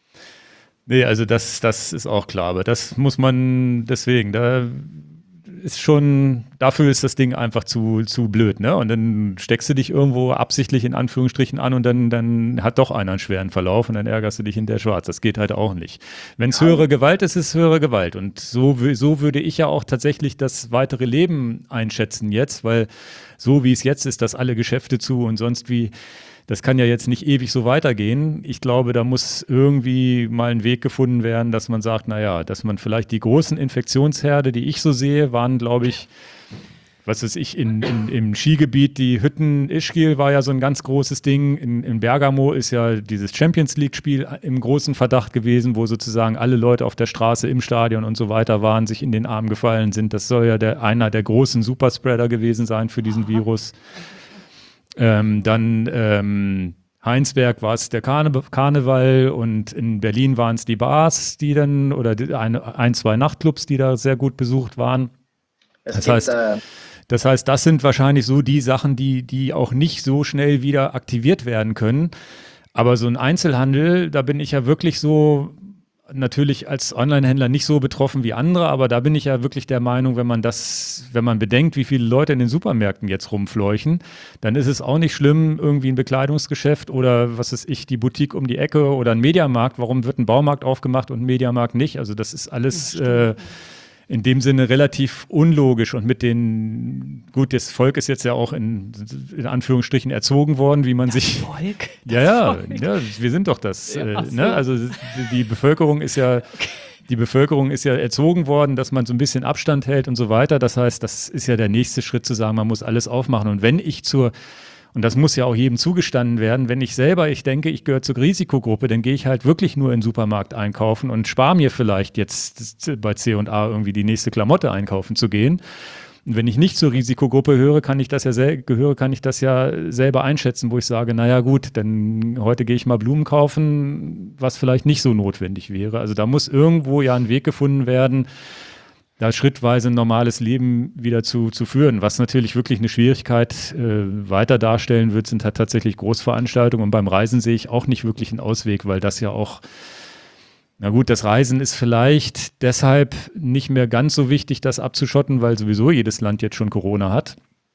Nee, also das, das ist auch klar. Aber das muss man deswegen, da ist schon, dafür ist das Ding einfach zu, zu blöd, ne? Und dann steckst du dich irgendwo absichtlich in Anführungsstrichen an und dann, dann hat doch einer einen schweren Verlauf und dann ärgerst du dich hinterher schwarz. Das geht halt auch nicht. Wenn es ja. höhere Gewalt ist, ist es höhere Gewalt. Und so, so würde ich ja auch tatsächlich das weitere Leben einschätzen jetzt, weil so wie es jetzt ist, dass alle Geschäfte zu und sonst wie, das kann ja jetzt nicht ewig so weitergehen. Ich glaube, da muss irgendwie mal ein Weg gefunden werden, dass man sagt, naja, dass man vielleicht die großen Infektionsherde, die ich so sehe, waren, glaube ich, was weiß ich, in, in, im Skigebiet, die Hütten, Ischgl war ja so ein ganz großes Ding. In, in Bergamo ist ja dieses Champions League-Spiel im großen Verdacht gewesen, wo sozusagen alle Leute auf der Straße, im Stadion und so weiter waren, sich in den Arm gefallen sind. Das soll ja der, einer der großen Superspreader gewesen sein für diesen Virus. Ähm, dann ähm, Heinsberg war es der Karne- Karneval und in Berlin waren es die Bars, die dann, oder die, eine, ein, zwei Nachtclubs, die da sehr gut besucht waren. Es das gibt, heißt, äh, das heißt, das sind wahrscheinlich so die Sachen, die, die auch nicht so schnell wieder aktiviert werden können. Aber so ein Einzelhandel, da bin ich ja wirklich so, natürlich als Onlinehändler nicht so betroffen wie andere, aber da bin ich ja wirklich der Meinung, wenn man das, wenn man bedenkt, wie viele Leute in den Supermärkten jetzt rumfleuchen, dann ist es auch nicht schlimm, irgendwie ein Bekleidungsgeschäft oder was weiß ich, die Boutique um die Ecke oder ein Mediamarkt. Warum wird ein Baumarkt aufgemacht und ein Mediamarkt nicht? Also das ist alles, äh, in dem Sinne relativ unlogisch und mit den, gut, das Volk ist jetzt ja auch in, in Anführungsstrichen erzogen worden, wie man Das sich. Volk? Ja, ja, Volk. ja, wir sind doch das. Ja, Äh, ach so. ne? Also die, die Bevölkerung ist ja, die Bevölkerung ist ja erzogen worden, dass man so ein bisschen Abstand hält und so weiter. Das heißt, das ist ja der nächste Schritt zu sagen, man muss alles aufmachen. Und wenn ich zur Und das muss ja auch jedem zugestanden werden. Wenn ich selber, ich denke, ich gehöre zur Risikogruppe, dann gehe ich halt wirklich nur in den Supermarkt einkaufen und spare mir vielleicht jetzt bei C und A irgendwie die nächste Klamotte einkaufen zu gehen. Und wenn ich nicht zur Risikogruppe höre, kann ich das ja sel- gehöre, kann ich das ja selber einschätzen, wo ich sage, naja gut, dann heute gehe ich mal Blumen kaufen, was vielleicht nicht so notwendig wäre. Also da muss irgendwo ja ein Weg gefunden werden, da schrittweise ein normales Leben wieder zu, zu führen. Was natürlich wirklich eine Schwierigkeit äh, weiter darstellen wird, sind halt tatsächlich Großveranstaltungen. Und beim Reisen sehe ich auch nicht wirklich einen Ausweg, weil das ja auch, na gut, das Reisen ist vielleicht deshalb nicht mehr ganz so wichtig, das abzuschotten, weil sowieso jedes Land jetzt schon Corona hat.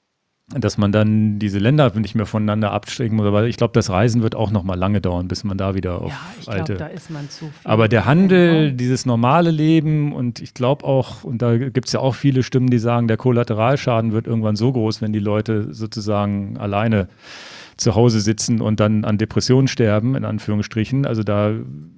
Dass man dann diese Länder nicht mehr voneinander abstecken muss. Aber ich glaube, das Reisen wird auch noch mal lange dauern, bis man da wieder auf Ja, ich alte... glaube, da ist man zu viel. Aber der Handel, Genau. dieses normale Leben und ich glaube auch, und da gibt es ja auch viele Stimmen, die sagen, der Kollateralschaden wird irgendwann so groß, wenn die Leute sozusagen alleine zu Hause sitzen und dann an Depressionen sterben, in Anführungsstrichen. Also da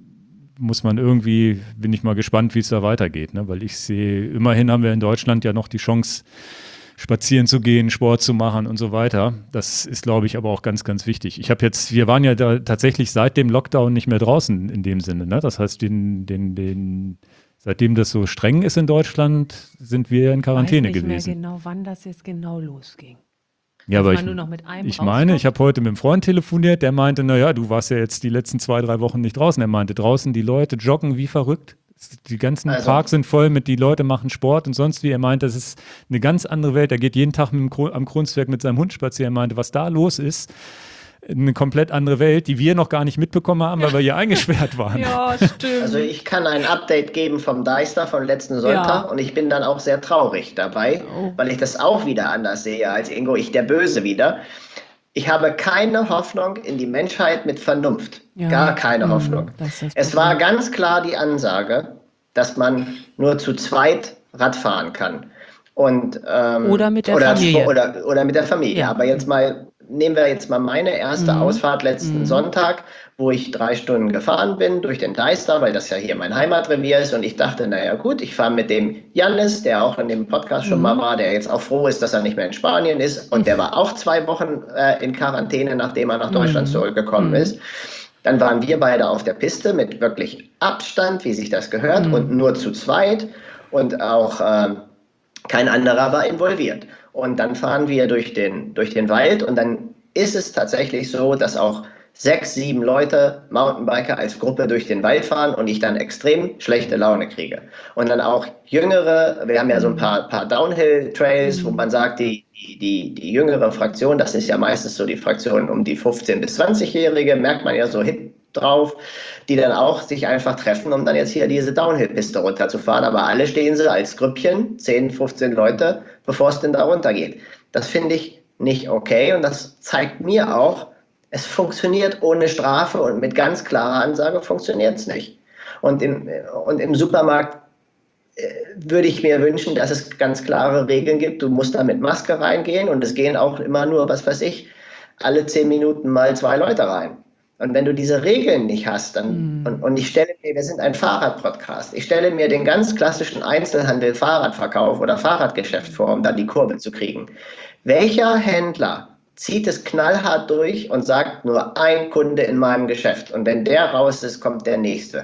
muss man irgendwie, bin ich mal gespannt, wie es da weitergeht. Ne? Weil ich sehe, immerhin haben wir in Deutschland ja noch die Chance, spazieren zu gehen, Sport zu machen und so weiter. Das ist, glaube ich, aber auch ganz, ganz wichtig. Ich habe jetzt, wir waren ja da tatsächlich seit dem Lockdown nicht mehr draußen in dem Sinne. Ne? Das heißt, den, den, den, seitdem das so streng ist in Deutschland, sind wir in Quarantäne Ich weiß nicht gewesen. mehr genau, wann das jetzt genau losging. Ja, Dass aber man ich, nur noch mit einem ich meine, ich habe heute mit einem Freund telefoniert, der meinte, naja, du warst ja jetzt die letzten zwei, drei Wochen nicht draußen. Er meinte, draußen die Leute joggen wie verrückt. Die ganzen Also- Parks sind voll mit, die Leute machen Sport und sonst wie. Er meinte, das ist eine ganz andere Welt. Er geht jeden Tag mit dem, Kro- am Kunstwerk mit seinem Hund spazieren. Er meinte, was da los ist, eine komplett andere Welt, die wir noch gar nicht mitbekommen haben, weil wir hier eingesperrt waren. Ja, stimmt. Also ich kann ein Update geben vom Deister von letzten Sonntag Ja. und ich bin dann auch sehr traurig dabei, Oh. weil ich das auch wieder anders sehe als Ingo, ich der Böse wieder. Ich habe keine Hoffnung in die Menschheit mit Vernunft. Ja. Gar keine Mhm, Hoffnung. das ist das Es Problem. war ganz klar die Ansage, dass man nur zu zweit Rad fahren kann. Und, ähm, Oder mit der oder, Familie. Oder, oder mit der Familie. Ja. Aber jetzt mal, nehmen wir jetzt mal meine erste Mhm. Ausfahrt letzten Mhm. Sonntag, wo ich drei Stunden gefahren bin durch den Deister, weil das ja hier mein Heimatrevier ist. Und ich dachte, naja gut, ich fahre mit dem Jannis, der auch in dem Podcast schon Mhm. mal war, der jetzt auch froh ist, dass er nicht mehr in Spanien ist. Und der war auch zwei Wochen äh, in Quarantäne, nachdem er nach Deutschland Mhm. zurückgekommen Mhm. ist. Dann waren wir beide auf der Piste mit wirklich Abstand, wie sich das gehört, Mhm. und nur zu zweit. Und auch ähm, kein anderer war involviert. Und dann fahren wir durch den, durch den Wald und dann ist es tatsächlich so, dass auch sechs, sieben Leute, Mountainbiker als Gruppe durch den Wald fahren und ich dann extrem schlechte Laune kriege. Und dann auch Jüngere, wir haben ja so ein paar, paar Downhill-Trails, wo man sagt, die, die, die, die jüngere Fraktion, das ist ja meistens so die Fraktion um die fünfzehn- bis zwanzig-Jährige, merkt man ja so hip drauf, die dann auch sich einfach treffen, um dann jetzt hier diese Downhill-Piste runterzufahren. Aber alle stehen sie als Grüppchen, zehn, fünfzehn Leute, bevor es denn da runtergeht. Das finde ich nicht okay und das zeigt mir auch, es funktioniert ohne Strafe und mit ganz klarer Ansage funktioniert es nicht. Und im, und im Supermarkt äh, würde ich mir wünschen, dass es ganz klare Regeln gibt. Du musst da mit Maske reingehen und es gehen auch immer nur, was weiß ich, alle zehn Minuten mal zwei Leute rein. Und wenn du diese Regeln nicht hast, dann, Mm. und, und ich stelle mir, wir sind ein Fahrradpodcast, ich stelle mir den ganz klassischen Einzelhandel, Fahrradverkauf oder Fahrradgeschäft vor, um dann die Kurve zu kriegen. Welcher Händler zieht es knallhart durch und sagt, nur ein Kunde in meinem Geschäft und wenn der raus ist, kommt der nächste?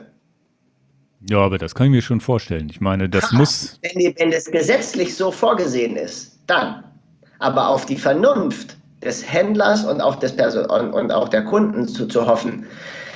Ja, aber das kann ich mir schon vorstellen. Ich meine, das Ha, muss, Wenn, die, wenn es gesetzlich so vorgesehen ist, dann. Aber auf die Vernunft des Händlers und auch, des Perso und, und auch der Kunden zu, zu hoffen.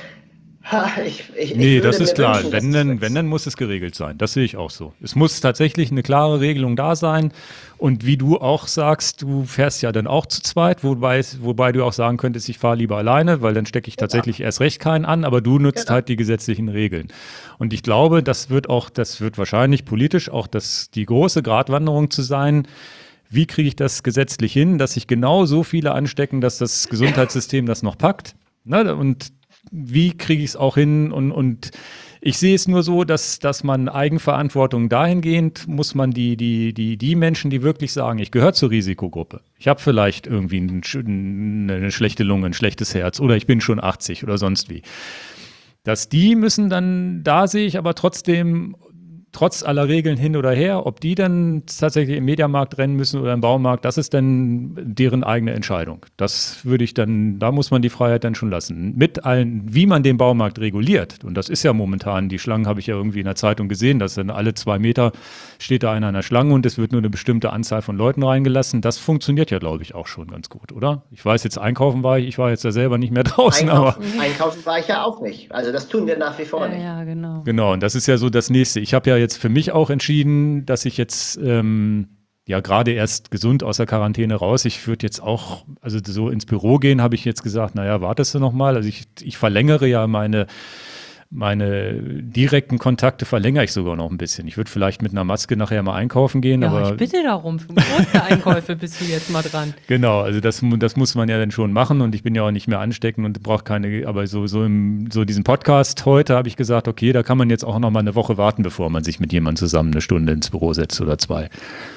Ha, ich, ich, nee, ich das würde ist mir klar. wünschen, dass Wenn es dann, so ist. wenn, dann muss es geregelt sein. Das sehe ich auch so. Es muss tatsächlich eine klare Regelung da sein. Und wie du auch sagst, du fährst ja dann auch zu zweit, wobei, es- wobei du auch sagen könntest, ich fahre lieber alleine, weil dann stecke ich tatsächlich erst recht keinen an, aber du nutzt Genau. halt die gesetzlichen Regeln. Und ich glaube, das wird auch, das wird wahrscheinlich politisch auch das, die große Gratwanderung zu sein. Wie kriege ich das gesetzlich hin, dass sich genau so viele anstecken, dass das Gesundheitssystem das noch packt? Ne? Und wie kriege ich es auch hin? Und, und Ich sehe es nur so, dass, dass man Eigenverantwortung dahingehend, muss man die, die, die, die Menschen, die wirklich sagen, ich gehöre zur Risikogruppe, ich habe vielleicht irgendwie ein, eine schlechte Lunge, ein schlechtes Herz oder ich bin schon achtzig oder sonst wie, dass die müssen dann, da sehe ich aber trotzdem, trotz aller Regeln hin oder her, ob die dann tatsächlich im Mediamarkt rennen müssen oder im Baumarkt, das ist dann deren eigene Entscheidung. Das würde ich dann, da muss man die Freiheit dann schon lassen. Mit allen, wie man den Baumarkt reguliert. Und das ist ja momentan, die Schlangen habe ich ja irgendwie in der Zeitung gesehen, dass dann alle zwei Meter steht da einer an der Schlange und es wird nur eine bestimmte Anzahl von Leuten reingelassen. Das funktioniert ja, glaube ich, auch schon ganz gut, oder? Ich weiß jetzt, einkaufen war ich, ich war jetzt ja selber nicht mehr draußen. Einkaufen, aber einkaufen war ich ja auch nicht. Also das tun wir nach wie vor Ja, nicht. ja, genau. Genau, und das ist ja so das Nächste. Ich habe ja jetzt für mich auch entschieden, dass ich jetzt ähm, ja gerade erst gesund aus der Quarantäne raus. Ich würde jetzt auch, also so ins Büro gehen, habe ich jetzt gesagt, naja, wartest du noch mal. Also ich, ich verlängere ja meine, meine direkten Kontakte, verlängere ich sogar noch ein bisschen. Ich würde vielleicht mit einer Maske nachher mal einkaufen gehen. Ja, aber ich bitte darum. Für große Einkäufe bist du jetzt mal dran. Genau, also das, das muss man ja dann schon machen und ich bin ja auch nicht mehr ansteckend und brauche keine, aber so, so, im, so diesen Podcast heute habe ich gesagt, okay, da kann man jetzt auch noch mal eine Woche warten, bevor man sich mit jemandem zusammen eine Stunde ins Büro setzt oder zwei.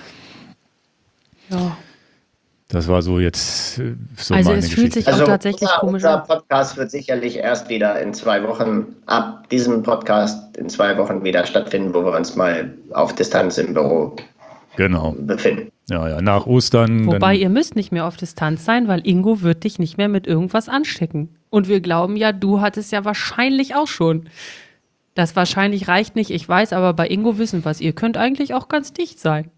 Ja. Das war so jetzt äh, so Also meine es fühlt Geschichte. sich auch Also tatsächlich unser, komisch unser an. Podcast wird sicherlich erst wieder in zwei Wochen, ab diesem Podcast in zwei Wochen wieder stattfinden, wo wir uns mal auf Distanz im Büro Genau, befinden. ja, ja, nach Ostern. Wobei dann, ihr müsst nicht mehr auf Distanz sein, weil Ingo wird dich nicht mehr mit irgendwas anstecken. Und wir glauben ja, du hattest ja wahrscheinlich auch schon. Das wahrscheinlich reicht nicht, ich weiß, aber bei Ingo wissen wir es. Ihr könnt eigentlich auch ganz dicht sein.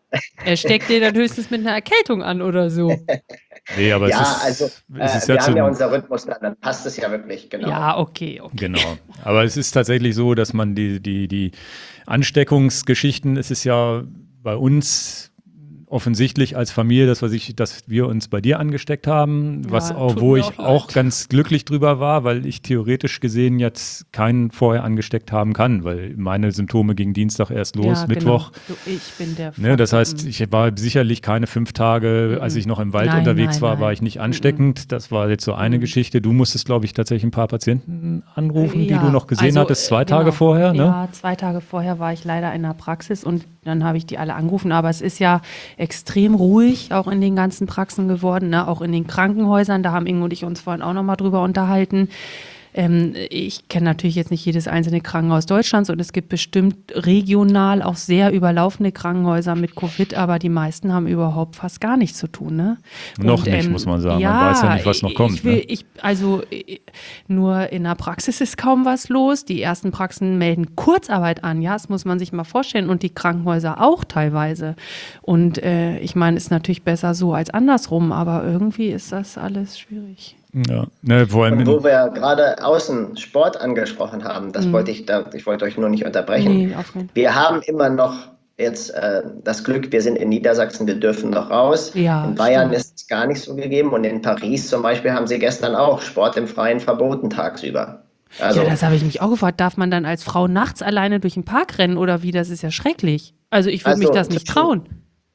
Er steckt dir dann höchstens mit einer Erkältung an oder so. nee, aber Ja, es ist, also es äh, ist wir ja haben zu, ja unser Rhythmus, dann, dann passt es ja wirklich, genau. Ja, okay, okay. Genau. Aber es ist tatsächlich so, dass man die, die, die Ansteckungsgeschichten, es ist ja bei uns offensichtlich als Familie, dass wir, sich, dass wir uns bei dir angesteckt haben, Ja, was auch, tut wo mir ich auch auch leid. ganz glücklich drüber war, weil ich theoretisch gesehen jetzt keinen vorher angesteckt haben kann, weil meine Symptome gingen Dienstag erst los, Ja, Mittwoch. Genau. Du, ich bin der Ne, das Faktor, heißt, mm. ich war sicherlich keine fünf Tage, als ich noch im Wald Nein, unterwegs nein, war, nein. war ich nicht ansteckend. Das war jetzt so eine Geschichte. Du musstest, glaube ich, tatsächlich ein paar Patienten anrufen, die Ja, du noch gesehen also, hattest, zwei äh, Tage genau. vorher. Ne? Ja, zwei Tage vorher war ich leider in der Praxis und dann habe ich die alle angerufen. Aber es ist ja extrem ruhig auch in den ganzen Praxen geworden, ne? Auch in den Krankenhäusern. Da haben Ingo und ich uns vorhin auch nochmal drüber unterhalten. Ähm, ich kenne natürlich jetzt nicht jedes einzelne Krankenhaus Deutschlands und es gibt bestimmt regional auch sehr überlaufende Krankenhäuser mit Covid, aber die meisten haben überhaupt fast gar nichts zu tun. Ne? Noch nicht, muss man sagen. Ja, Man weiß ja nicht, was noch kommt, Ich will, ne? ich, also äh, nur in der Praxis ist kaum was los. Die ersten Praxen melden Kurzarbeit an. Ja, das muss man sich mal vorstellen. Und die Krankenhäuser auch teilweise. Und äh, ich meine, ist natürlich besser so als andersrum, aber irgendwie ist das alles schwierig. Ja, ne, vor allem Und in, wo wir gerade außen Sport angesprochen haben, das wollte ich, da, ich wollte euch nur nicht unterbrechen. Nee, auf keinen Fall. Wir haben immer noch jetzt äh, das Glück, wir sind in Niedersachsen, wir dürfen noch raus. Ja, in Bayern stimmt. ist es gar nicht so gegeben und in Paris zum Beispiel haben sie gestern auch Sport im Freien verboten tagsüber. Also, Ja, das habe ich mich auch gefragt. Darf man dann als Frau nachts alleine durch den Park rennen oder wie? Das ist ja schrecklich. Also ich würde mich Also, das nicht zwischen- trauen.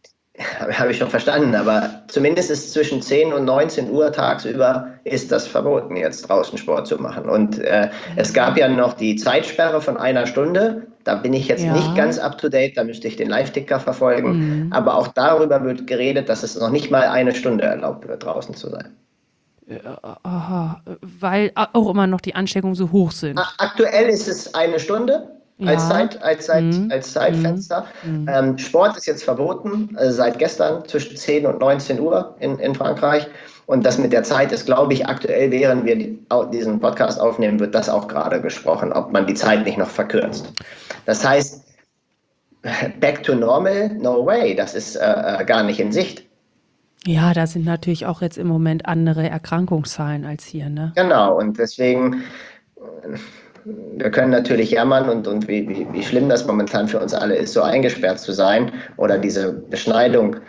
habe ich schon verstanden, aber zumindest ist zwischen zehn und neunzehn Uhr tagsüber ist das verboten, jetzt draußen Sport zu machen. Und äh, es gab ja noch die Zeitsperre von einer Stunde. Da bin ich jetzt Ja. nicht ganz up to date, da müsste ich den Live-Ticker verfolgen. Aber auch darüber wird geredet, dass es noch nicht mal eine Stunde erlaubt wird, draußen zu sein. Aha, weil auch immer noch die Ansteckungen so hoch sind. A- Aktuell ist es eine Stunde als, Ja. Zeit, als, Zeit, Mhm. als Zeitfenster. Ähm, Sport ist jetzt verboten, äh, seit gestern zwischen zehn und neunzehn Uhr in, in Frankreich. Und das mit der Zeit ist, glaube ich, aktuell, während wir die, au- diesen Podcast aufnehmen, wird das auch gerade gesprochen, ob man die Zeit nicht noch verkürzt. Das heißt, back to normal, no way, das ist äh, äh, gar nicht in Sicht. Ja, da sind natürlich auch jetzt im Moment andere Erkrankungszahlen als hier, ne? Genau, und deswegen, äh, wir können natürlich jammern und, und wie, wie, wie schlimm das momentan für uns alle ist, so eingesperrt zu sein oder diese Beschneidung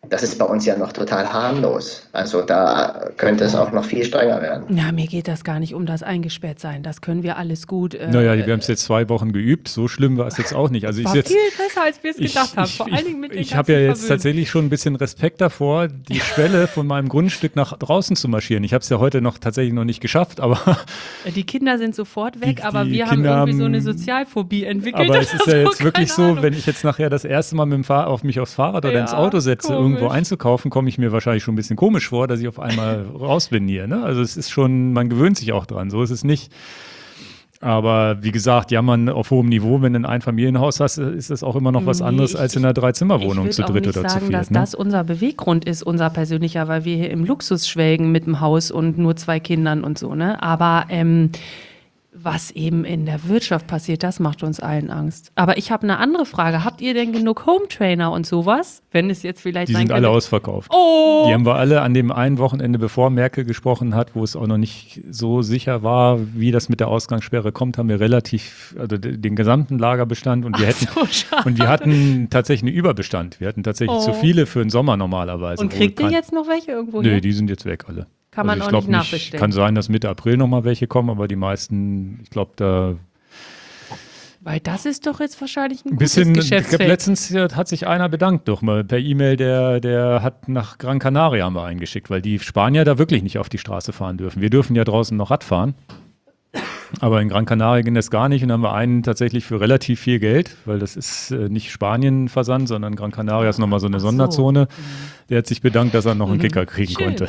das ist bei uns ja noch total harmlos. Also da könnte es auch noch viel strenger werden. Ja, mir geht das gar nicht um das Eingesperrtsein. Das können wir alles gut. Äh, Naja, wir haben es jetzt zwei Wochen geübt. So schlimm war es jetzt auch nicht. Also ich war jetzt, viel besser, als wir es gedacht ich, haben. ich, Vor ich, allen Dingen mit den Ich habe ja jetzt Verwöhnungen. tatsächlich schon ein bisschen Respekt davor, die Schwelle von meinem Grundstück nach draußen zu marschieren. Ich habe es ja heute noch tatsächlich noch nicht geschafft, aber Die Kinder sind sofort weg, Die- aber die wir Kinder haben irgendwie so eine haben- Sozialphobie entwickelt. aber es ist ja oder jetzt so, wirklich keine so, Ahnung. wenn ich jetzt nachher das erste Mal mit dem Fahr auf mich aufs Fahrrad oder Ja, ins Auto setze, komisch. irgendwo einzukaufen, komme ich mir wahrscheinlich schon ein bisschen komisch vor, dass ich auf einmal raus bin hier. Ne? Also es ist schon, man gewöhnt sich auch dran, so ist es nicht. Aber wie gesagt, jammern auf hohem Niveau, wenn du ein Einfamilienhaus hast, ist das auch immer noch was Nee, anderes ich- als in einer Dreizimmerwohnung ich zu würd auch dritt nicht oder zu sagen, dass viert. Ne? das unser Beweggrund ist, unser persönlicher, weil wir hier im Luxus schwelgen mit dem Haus und nur zwei Kindern und so, ne? Aber ähm, was eben in der Wirtschaft passiert, das macht uns allen Angst. Aber ich habe eine andere Frage. Habt ihr denn genug Hometrainer und sowas? Wenn es jetzt vielleicht Die sein sind alle könnte- ausverkauft. Oh! Die haben wir alle an dem einen Wochenende, bevor Merkel gesprochen hat, wo es auch noch nicht so sicher war, wie das mit der Ausgangssperre kommt, haben wir relativ, also de- den gesamten Lagerbestand und wir hätten So schade. und wir hatten tatsächlich einen Überbestand. Wir hatten tatsächlich Oh. zu viele für den Sommer normalerweise. Und wo kriegt ihr kein- jetzt noch welche irgendwo Nö, her? die sind jetzt weg alle. Kann man ich auch glaub nicht nachbestellen. Kann sein, dass Mitte April nochmal welche kommen, aber die meisten, ich glaube, da Weil das ist doch jetzt wahrscheinlich ein ein gutes bisschen, ich glaube, Geschäftsfeld. letztens äh, hat sich einer bedankt, doch mal per E-Mail, der, der hat nach Gran Canaria mal eingeschickt, weil die Spanier da wirklich nicht auf die Straße fahren dürfen. Wir dürfen ja draußen noch Rad fahren. Aber in Gran Canaria ging das gar nicht und dann haben wir einen tatsächlich für relativ viel Geld, weil das ist äh, nicht Spanien-Versand, sondern Gran Canaria ist nochmal so eine Ach so. Sonderzone. Der hat sich bedankt, dass er noch einen Mhm. Kicker kriegen Schön. konnte.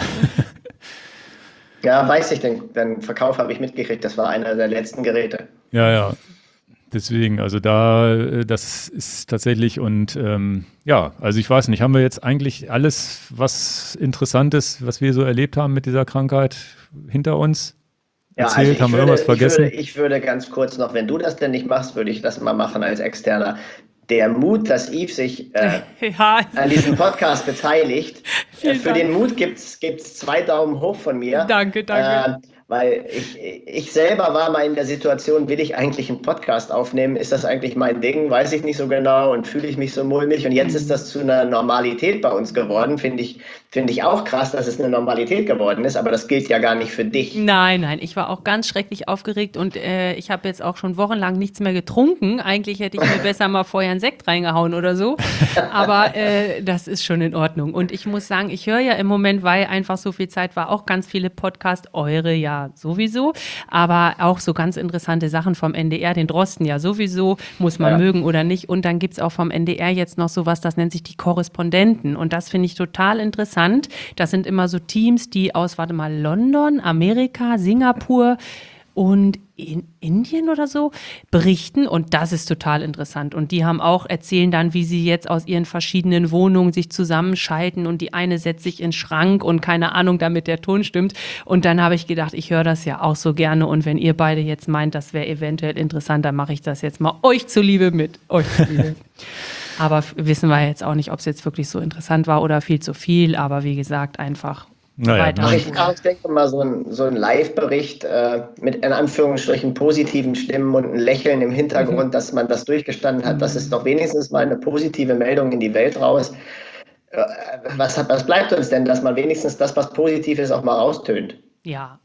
Ja, weiß ich, den, den Verkauf habe ich mitgekriegt. Das war einer der letzten Geräte. Ja, ja. Deswegen, also da, äh, das ist tatsächlich und ähm, ja, also ich weiß nicht, haben wir jetzt eigentlich alles, was Interessantes, was wir so erlebt haben mit dieser Krankheit hinter uns erzählt? also ich Haben wir würde, irgendwas vergessen? Ich würde, ich würde ganz kurz noch, wenn du das denn nicht machst, würde ich das mal machen als Externer. Der Mut, dass Yves sich äh, Ja, an diesem Podcast beteiligt, äh, Vielen für Dank. den Mut gibt es zwei Daumen hoch von mir. danke, danke. Äh, weil ich, ich selber war mal in der Situation, will ich eigentlich einen Podcast aufnehmen? Ist das eigentlich mein Ding? Weiß ich nicht so genau und fühle ich mich so mulmig. Und jetzt ist das zu einer Normalität bei uns geworden. Finde ich, finde ich auch krass, dass es eine Normalität geworden ist, aber das gilt ja gar nicht für dich. Nein, nein, ich war auch ganz schrecklich aufgeregt und äh, ich habe jetzt auch schon wochenlang nichts mehr getrunken. Eigentlich hätte ich mir besser mal vorher einen Sekt reingehauen oder so. Aber äh, das ist schon in Ordnung. Und ich muss sagen, ich höre ja im Moment, weil einfach so viel Zeit war, auch ganz viele Podcasts, eure ja sowieso, aber auch so ganz interessante Sachen vom N D R, den Drosten ja sowieso, muss man Ja. mögen oder nicht. Und dann gibt es auch vom N D R jetzt noch sowas, das nennt sich die Korrespondenten. Und das finde ich total interessant. Das sind immer so Teams, die aus, warte mal, London, Amerika, Singapur und in Indien oder so berichten und das ist total interessant. Und die haben auch, erzählen dann, wie sie jetzt aus ihren verschiedenen Wohnungen sich zusammenschalten und die eine setzt sich in den Schrank und keine Ahnung, damit der Ton stimmt. Und dann habe ich gedacht, ich höre das ja auch so gerne und wenn ihr beide jetzt meint, das wäre eventuell interessant, dann mache ich das jetzt mal euch zuliebe mit. Euch zuliebe. Aber f- wissen wir jetzt auch nicht, ob es jetzt wirklich so interessant war oder viel zu viel, aber wie gesagt, einfach Naja, weiter. Ach, ich, ach, ich denke mal, so ein, so ein Live-Bericht äh, mit in Anführungsstrichen positiven Stimmen und ein Lächeln im Hintergrund, dass man das durchgestanden hat, das ist doch wenigstens mal eine positive Meldung in die Welt raus. Äh, was, hat- was bleibt uns denn, dass man wenigstens das, was positiv ist, auch mal raustönt? Ja.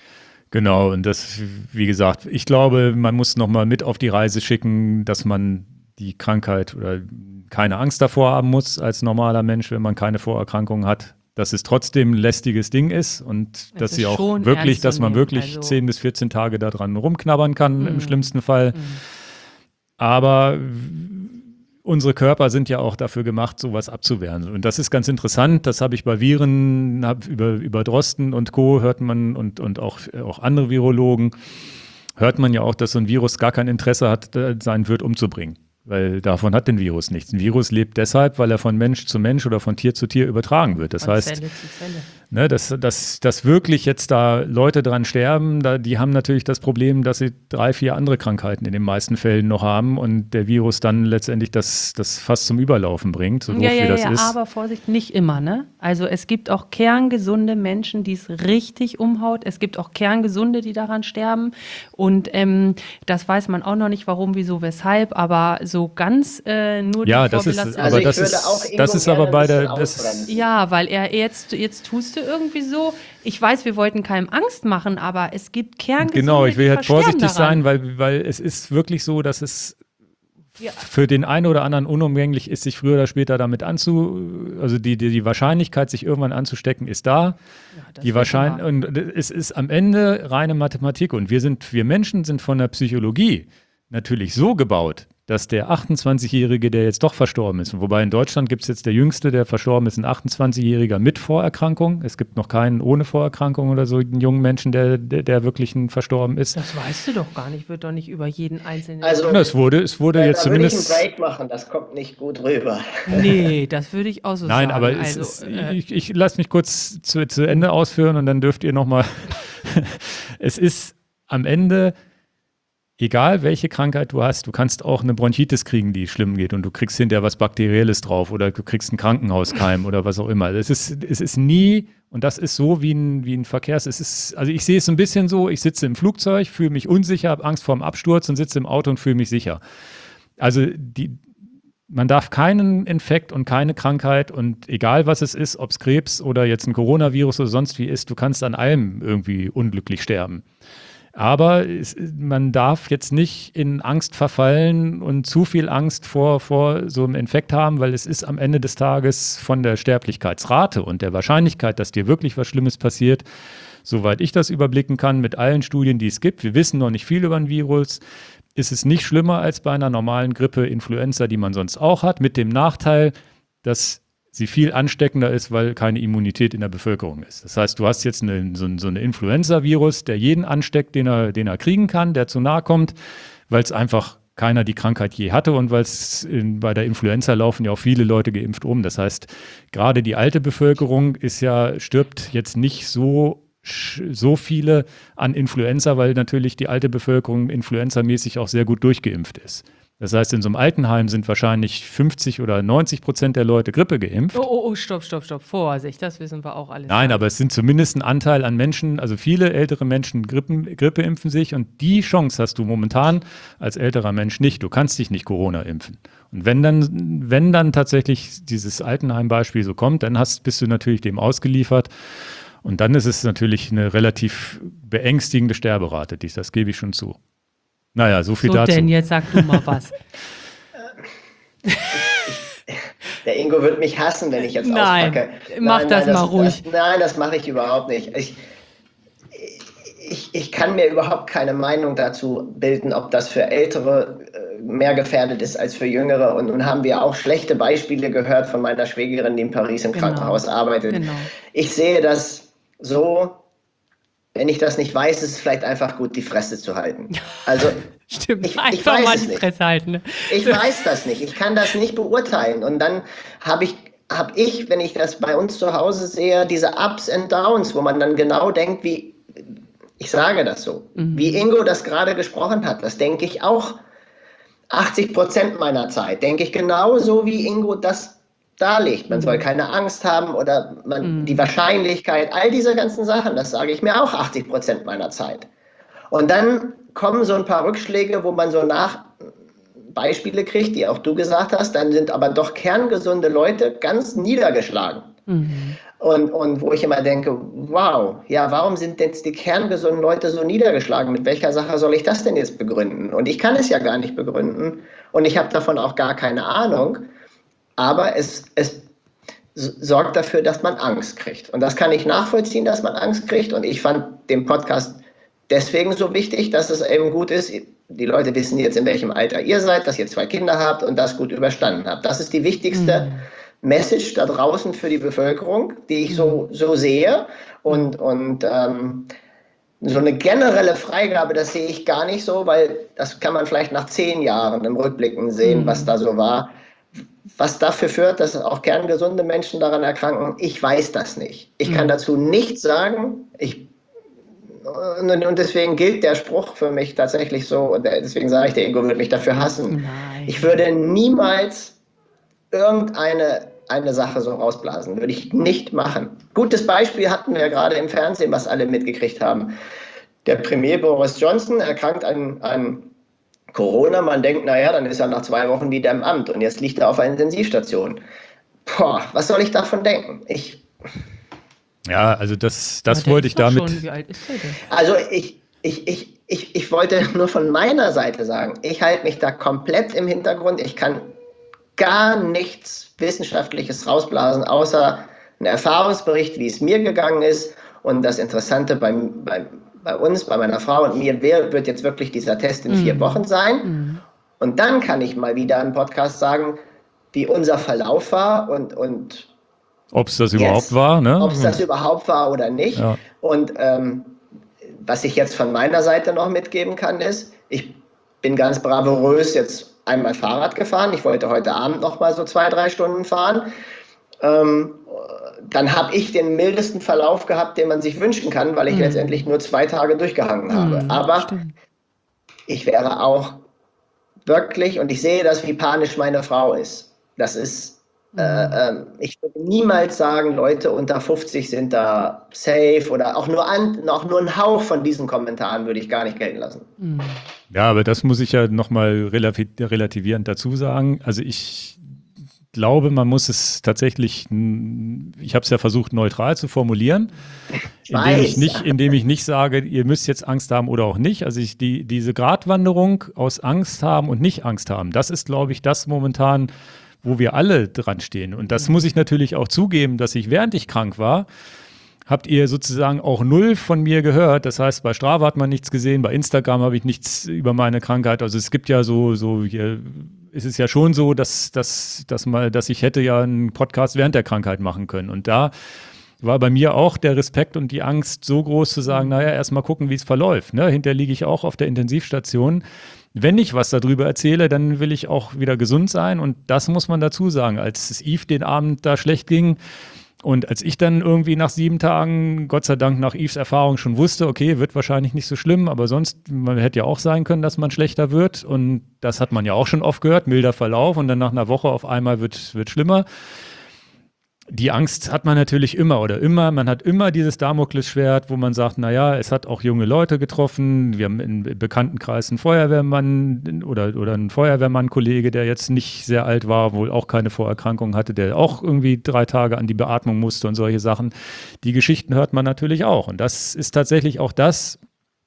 Genau, und das, wie gesagt, ich glaube, man muss nochmal mit auf die Reise schicken, dass man die Krankheit oder keine Angst davor haben muss als normaler Mensch, wenn man keine Vorerkrankungen hat. Dass es trotzdem ein lästiges Ding ist und dass ist sie auch schon wirklich, ernst zu dass man nehmen, wirklich also- zehn bis vierzehn Tage daran rumknabbern kann, im Mhm. schlimmsten Fall. Aber unsere Körper sind ja auch dafür gemacht, sowas abzuwehren. Und das ist ganz interessant. Das habe ich bei Viren, hab über, über Drosten und Co. hört man und, und auch, auch andere Virologen, hört man ja auch, dass so ein Virus gar kein Interesse hat, äh, sein Wirt umzubringen. Weil davon hat ein Virus nichts. Ein Virus lebt deshalb, weil er von Mensch zu Mensch oder von Tier zu Tier übertragen wird. Das Von heißt, Zelle zu Zelle. Ne, dass, dass, dass wirklich jetzt da Leute dran sterben, da, die haben natürlich das Problem, dass sie drei, vier andere Krankheiten in den meisten Fällen noch haben und der Virus dann letztendlich das, das fast zum Überlaufen bringt, so doof Ja, ja, wie das ja, ist. aber Vorsicht, nicht immer, ne? Also es gibt auch kerngesunde Menschen, die es richtig umhaut. Es gibt auch kerngesunde, die daran sterben. Und ähm, das weiß man auch noch nicht, warum, wieso, weshalb. Aber so ganz äh, nur Ja, die das ist, Vorbelasteten. Also aber ich das würde ist, auch Ingo das ist aber gerne bei ein bisschen der, das, ausbremsen. Ja, weil er jetzt, jetzt tust du irgendwie so. Ich weiß, wir wollten keinem Angst machen, aber es gibt kerngesunde, genau, ich will die halt versterben vorsichtig daran. sein, weil, weil es ist wirklich so, dass es Ja. für den einen oder anderen unumgänglich ist, sich früher oder später damit anzu, also die, die, die Wahrscheinlichkeit, sich irgendwann anzustecken, ist da. Ja, das Die wird Wahrscheinlich immer. und es ist am Ende reine Mathematik und wir sind, wir Menschen sind von der Psychologie natürlich so gebaut, dass der achtundzwanzigjährige, der jetzt doch verstorben ist, wobei in Deutschland gibt es jetzt der Jüngste, der verstorben ist, ein achtundzwanzigjähriger mit Vorerkrankung. Es gibt noch keinen ohne Vorerkrankung oder so, einen jungen Menschen, der, der, der wirklich ein verstorben ist. Das weißt du doch gar nicht. Wird doch nicht über jeden einzelnen. Also, Na, es wurde, es wurde äh, jetzt da würde ich einen zumindest. Break machen, das kommt nicht gut rüber. Nee, das würde ich auch so Nein, sagen. aber es also, ist, äh, ich, ich lasse mich kurz zu, zu Ende ausführen und dann dürft ihr nochmal. Es ist am Ende, egal welche Krankheit du hast, du kannst auch eine Bronchitis kriegen, die schlimm geht und du kriegst hinterher was Bakterielles drauf oder du kriegst einen Krankenhauskeim oder was auch immer. Es ist, es ist nie, und das ist so wie ein, wie ein Verkehrs, es ist, also ich sehe es ein bisschen so, ich sitze im Flugzeug, fühle mich unsicher, habe Angst vor dem Absturz und sitze im Auto und fühle mich sicher. Also die, man darf keinen Infekt und keine Krankheit und egal was es ist, ob es Krebs oder jetzt ein Coronavirus oder sonst wie ist, du kannst an allem irgendwie unglücklich sterben. Aber es, man darf jetzt nicht in Angst verfallen und zu viel Angst vor, vor so einem Infekt haben, weil es ist am Ende des Tages von der Sterblichkeitsrate und der Wahrscheinlichkeit, dass dir wirklich was Schlimmes passiert, soweit ich das überblicken kann, mit allen Studien, die es gibt, wir wissen noch nicht viel über ein Virus, ist es nicht schlimmer als bei einer normalen Grippe, Influenza, die man sonst auch hat, mit dem Nachteil, dass sie viel ansteckender ist, weil keine Immunität in der Bevölkerung ist. Das heißt, du hast jetzt eine, so, so eine Influenza-Virus, der jeden ansteckt, den er, den er kriegen kann, der zu nahe kommt, weil es einfach keiner die Krankheit je hatte und weil es bei der Influenza laufen ja auch viele Leute geimpft um. Das heißt, gerade die alte Bevölkerung ist ja, stirbt jetzt nicht so so viele an Influenza, weil natürlich die alte Bevölkerung influenzamäßig auch sehr gut durchgeimpft ist. Das heißt, in so einem Altenheim sind wahrscheinlich fünfzig oder neunzig Prozent der Leute Grippe geimpft. oh, oh, oh, stopp, stopp, stopp. Vorsicht, das wissen wir auch alles. Nein, aber es sind zumindest ein Anteil an Menschen, also viele ältere Menschen Grippen, Grippe impfen sich und die Chance hast du momentan als älterer Mensch nicht. Du kannst dich nicht Corona impfen. Und wenn dann, wenn dann tatsächlich dieses Altenheim-Beispiel so kommt, dann hast, bist du natürlich dem ausgeliefert. Und dann ist es natürlich eine relativ beängstigende Sterberate, dies, das gebe ich schon zu. Naja, so viel so dazu. denn, jetzt sag du mal was. Der Ingo wird mich hassen, wenn ich jetzt Nein, auspacke. mach nein, das nein, mal ruhig. Das, nein, das mache ich überhaupt nicht. Ich, ich, ich kann mir überhaupt keine Meinung dazu bilden, ob das für Ältere äh, mehr gefährdet ist als für Jüngere. Und nun haben wir auch schlechte Beispiele gehört von meiner Schwägerin, die in Paris im Genau. Krankenhaus arbeitet. Genau. Ich sehe das so, wenn ich das nicht weiß, ist es vielleicht einfach gut, die Fresse zu halten. Also Stimmt, ich, ich einfach weiß mal es die nicht. Fresse halten. Ne? Ich weiß das nicht. Ich kann das nicht beurteilen. Und dann habe ich, hab ich, wenn ich das bei uns zu Hause sehe, diese Ups and Downs, wo man dann genau denkt, wie, ich sage das so, mhm. wie Ingo das gerade gesprochen hat, das denke ich auch achtzig Prozent meiner Zeit, denke ich genauso, wie Ingo das darlegt. Man mhm. soll keine Angst haben oder man, mhm. die Wahrscheinlichkeit, all diese ganzen Sachen, das sage ich mir auch achtzig Prozent meiner Zeit. Und dann kommen so ein paar Rückschläge, wo man so nach Beispiele kriegt, die auch du gesagt hast, dann sind aber doch kerngesunde Leute ganz niedergeschlagen. Mhm. Und, und wo ich immer denke, wow, ja, warum sind jetzt die kerngesunden Leute so niedergeschlagen? Mit welcher Sache soll ich das denn jetzt begründen? Und ich kann es ja gar nicht begründen und ich habe davon auch gar keine Ahnung. Aber es, es sorgt dafür, dass man Angst kriegt. Und das kann ich nachvollziehen, dass man Angst kriegt. Und ich fand den Podcast deswegen so wichtig, dass es eben gut ist. Die Leute wissen jetzt, in welchem Alter ihr seid, dass ihr zwei Kinder habt und das gut überstanden habt. Das ist die wichtigste mhm. Message da draußen für die Bevölkerung, die ich mhm. so, so sehe. Und, und ähm, so eine generelle Freigabe, das sehe ich gar nicht so, weil das kann man vielleicht nach zehn Jahren im Rückblicken sehen, mhm. was da so war. Was dafür führt, dass auch kerngesunde Menschen daran erkranken, ich weiß das nicht. Ich kann dazu nichts sagen. Ich, und deswegen gilt der Spruch für mich tatsächlich so, und deswegen sage ich, der Ego wird mich dafür hassen. Nein. Ich würde niemals irgendeine eine Sache so rausblasen. Würde ich nicht machen. Gutes Beispiel hatten wir gerade im Fernsehen, was alle mitgekriegt haben. Der Premier Boris Johnson erkrankt an, an Corona. Man denkt, naja, dann ist er nach zwei Wochen wieder im Amt und jetzt liegt er auf einer Intensivstation. Boah, was soll ich davon denken? Ich Ja, also das, das Aber wollte der ich ist doch damit. Schon, wie alt ist der denn? Also ich, ich, ich, ich, ich wollte nur von meiner Seite sagen, ich halte mich da komplett im Hintergrund. Ich kann gar nichts Wissenschaftliches rausblasen, außer einen Erfahrungsbericht, wie es mir gegangen ist. Und das Interessante bei, bei, bei uns, bei meiner Frau und mir, wer wird jetzt wirklich dieser Test in vier Mhm. Wochen sein? Mhm. Und dann kann ich mal wieder im Podcast sagen, wie unser Verlauf war und, und Ob es das Jetzt, überhaupt war, ne? ob es das überhaupt war oder nicht. Ja. Und ähm, was ich jetzt von meiner Seite noch mitgeben kann, ist, ich bin ganz bravourös jetzt einmal Fahrrad gefahren. Ich wollte heute Abend noch mal so zwei, drei Stunden fahren. Ähm, dann habe ich den mildesten Verlauf gehabt, den man sich wünschen kann, weil ich Mhm. letztendlich nur zwei Tage durchgehangen habe. Mhm, Aber stimmt. ich wäre auch wirklich, und ich sehe das, wie panisch meine Frau ist. Das ist, äh, ähm, ich würde niemals sagen, Leute unter fünfzig sind da safe oder auch nur, an, auch nur einen Hauch von diesen Kommentaren würde ich gar nicht gelten lassen. Mhm. Ja, aber das muss ich ja nochmal relativierend dazu sagen. Also ich glaube, man muss es tatsächlich, ich habe es ja versucht, neutral zu formulieren, Ich indem weiß. ich nicht, indem ich nicht sage, ihr müsst jetzt Angst haben oder auch nicht. Also ich, die, diese Gratwanderung aus Angst haben und nicht Angst haben, das ist, glaube ich, das momentan, wo wir alle dran stehen. Und das muss ich natürlich auch zugeben, dass ich, während ich krank war, habt ihr sozusagen auch null von mir gehört. Das heißt, bei Strava hat man nichts gesehen, bei Instagram habe ich nichts über meine Krankheit. Also es gibt ja so, so hier ist es ja schon so, dass, dass, dass, mal, dass ich hätte ja einen Podcast während der Krankheit machen können. Und da war bei mir auch der Respekt und die Angst so groß zu sagen, naja, erst mal gucken, wie es verläuft. Ne? Hinterher liege ich auch auf der Intensivstation. Wenn ich was darüber erzähle, dann will ich auch wieder gesund sein. Und das muss man dazu sagen. Als es Yves den Abend da schlecht ging, und als ich dann irgendwie nach sieben Tagen, Gott sei Dank nach Yves Erfahrung schon wusste, okay, wird wahrscheinlich nicht so schlimm, aber sonst, man hätte ja auch sein können, dass man schlechter wird. Und das hat man ja auch schon oft gehört, milder Verlauf und dann nach einer Woche auf einmal wird, wird schlimmer. Die Angst hat man natürlich immer oder immer. Man hat immer dieses Damoklesschwert, wo man sagt, naja, es hat auch junge Leute getroffen. Wir haben im Bekanntenkreis einen Feuerwehrmann oder, oder einen Feuerwehrmann-Kollege, der jetzt nicht sehr alt war, wohl auch keine Vorerkrankung hatte, der auch irgendwie drei Tage an die Beatmung musste und solche Sachen. Die Geschichten hört man natürlich auch. Und das ist tatsächlich auch das,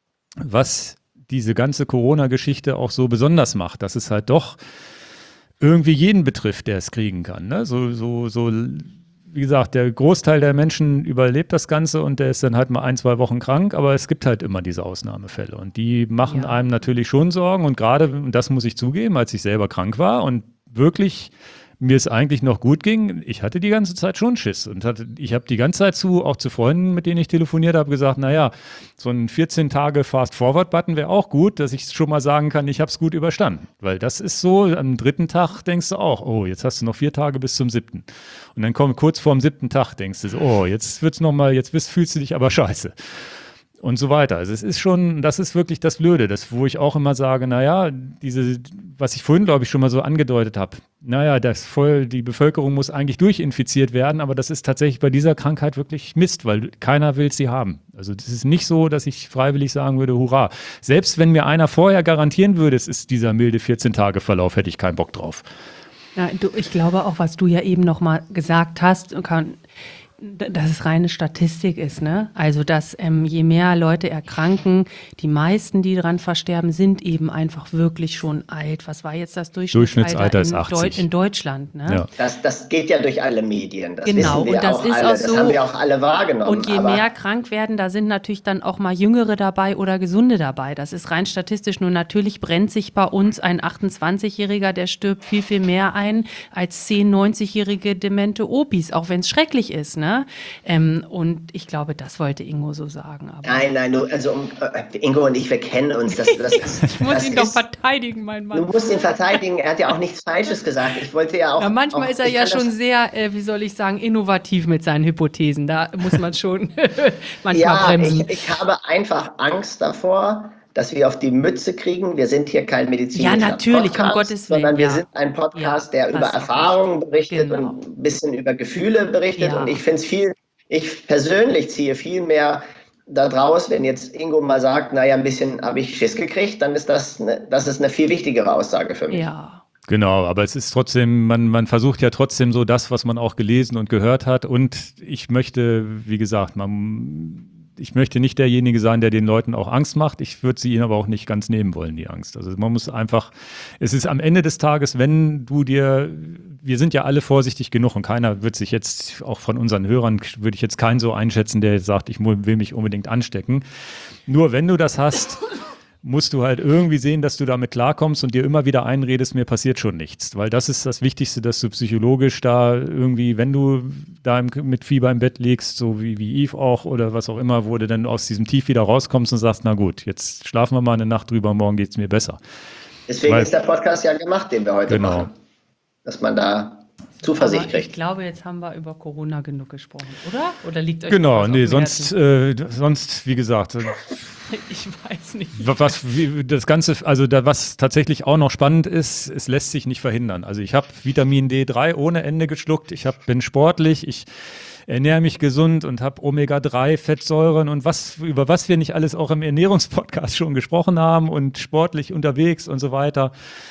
was diese ganze Corona-Geschichte auch so besonders macht, dass es halt doch irgendwie jeden betrifft, der es kriegen kann. Ne? So, so, so wie gesagt, der Großteil der Menschen überlebt das Ganze und der ist dann halt mal ein, zwei Wochen krank, aber es gibt halt immer diese Ausnahmefälle und die machen Ja. einem natürlich schon Sorgen und gerade, und das muss ich zugeben, als ich selber krank war und wirklich mir es eigentlich noch gut ging, ich hatte die ganze Zeit schon Schiss und hatte, ich habe die ganze Zeit zu, auch zu Freunden, mit denen ich telefoniert habe, gesagt, naja, so ein vierzehn Tage Fast-Forward-Button wäre auch gut, dass ich schon mal sagen kann, ich habe es gut überstanden. Weil das ist so, am dritten Tag denkst du auch, oh, jetzt hast du noch vier Tage bis zum siebten. Und dann kommt kurz vorm siebten Tag, denkst du so, oh, jetzt wird's noch mal, jetzt bist, fühlst du dich aber scheiße. Und so weiter. Also es ist schon, das ist wirklich das Blöde, das, wo ich auch immer sage, naja, diese, was ich vorhin, glaube ich, schon mal so angedeutet habe, naja, das voll, die Bevölkerung muss eigentlich durchinfiziert werden, aber das ist tatsächlich bei dieser Krankheit wirklich Mist, weil keiner will sie haben. Also das ist nicht so, dass ich freiwillig sagen würde, hurra. Selbst wenn mir einer vorher garantieren würde, es ist dieser milde vierzehn-Tage-Verlauf, hätte ich keinen Bock drauf. Ja, du, ich glaube auch, was du ja eben noch mal gesagt hast, kann, dass es reine Statistik ist, ne? Also, dass ähm, je mehr Leute erkranken, die meisten, die daran versterben, sind eben einfach wirklich schon alt. Was war jetzt das Durchschnittsalter, Durchschnittsalter ist in, achtzig. Deu in Deutschland, ne? Ja. Das, das geht ja durch alle Medien. Das Genau, wissen wir und das auch ist alle. auch Das so. haben wir auch alle wahrgenommen. Und je aber mehr krank werden, da sind natürlich dann auch mal Jüngere dabei oder Gesunde dabei. Das ist rein statistisch. Nur natürlich brennt sich bei uns ein achtundzwanzigjähriger, der stirbt viel, viel mehr ein als zehn, neunzigjährige demente Opis, auch wenn es schrecklich ist. Ne? ne? Ähm, und ich glaube, das wollte Ingo so sagen. Aber Nein, nein, du, also um, äh, Ingo und ich, wir kennen uns. Das, das ist, ich muss das ihn doch ist, verteidigen, mein Mann. Du musst ihn verteidigen, er hat ja auch nichts Falsches gesagt. Ich wollte ja auch. Ja, manchmal auch, ist er ja schon das, sehr, äh, wie soll ich sagen, innovativ mit seinen Hypothesen. Da muss man schon manchmal ja, bremsen. Ich, ich habe einfach Angst davor, dass wir auf die Mütze kriegen. Wir sind hier kein medizinischer ja, natürlich, Podcast, um Gottes Willen, sondern wir ja. sind ein Podcast, ja, der über Erfahrungen berichtet genau. und ein bisschen über Gefühle berichtet. Ja. Und ich finde es viel, ich persönlich ziehe viel mehr daraus, wenn jetzt Ingo mal sagt, naja, ein bisschen habe ich Schiss gekriegt, dann ist das, eine, das ist eine viel wichtigere Aussage für mich. Ja. Genau, aber es ist trotzdem, man, man versucht ja trotzdem so das, was man auch gelesen und gehört hat. Und ich möchte, wie gesagt, man, ich möchte nicht derjenige sein, der den Leuten auch Angst macht. Ich würde sie ihnen aber auch nicht ganz nehmen wollen, die Angst. Also man muss einfach, es ist am Ende des Tages, wenn du dir, wir sind ja alle vorsichtig genug und keiner wird sich jetzt, auch von unseren Hörern, würde ich jetzt keinen so einschätzen, der jetzt sagt, ich will mich unbedingt anstecken. Nur wenn du das hast, musst du halt irgendwie sehen, dass du damit klarkommst und dir immer wieder einredest, mir passiert schon nichts. Weil das ist das Wichtigste, dass du psychologisch da irgendwie, wenn du da im, mit Fieber im Bett liegst, so wie, wie Yves auch oder was auch immer, wo du dann aus diesem Tief wieder rauskommst und sagst, na gut, jetzt schlafen wir mal eine Nacht drüber, morgen geht es mir besser. Deswegen Weil, ist der Podcast ja gemacht, den wir heute genau. machen. Dass man da Zuversicht Aber kriegt. ich glaube, jetzt haben wir über Corona genug gesprochen, oder? Oder liegt euch Genau, was nee, auf dem sonst, äh, sonst, wie gesagt, ich weiß nicht. was, wie, das Ganze, also da, was tatsächlich auch noch spannend ist, es lässt sich nicht verhindern. Also ich habe Vitamin D drei ohne Ende geschluckt, ich hab, bin sportlich, ich ernähre mich gesund und habe Omega drei Fettsäuren und was, über was wir nicht alles auch im Ernährungspodcast schon gesprochen haben und sportlich unterwegs und so weiter.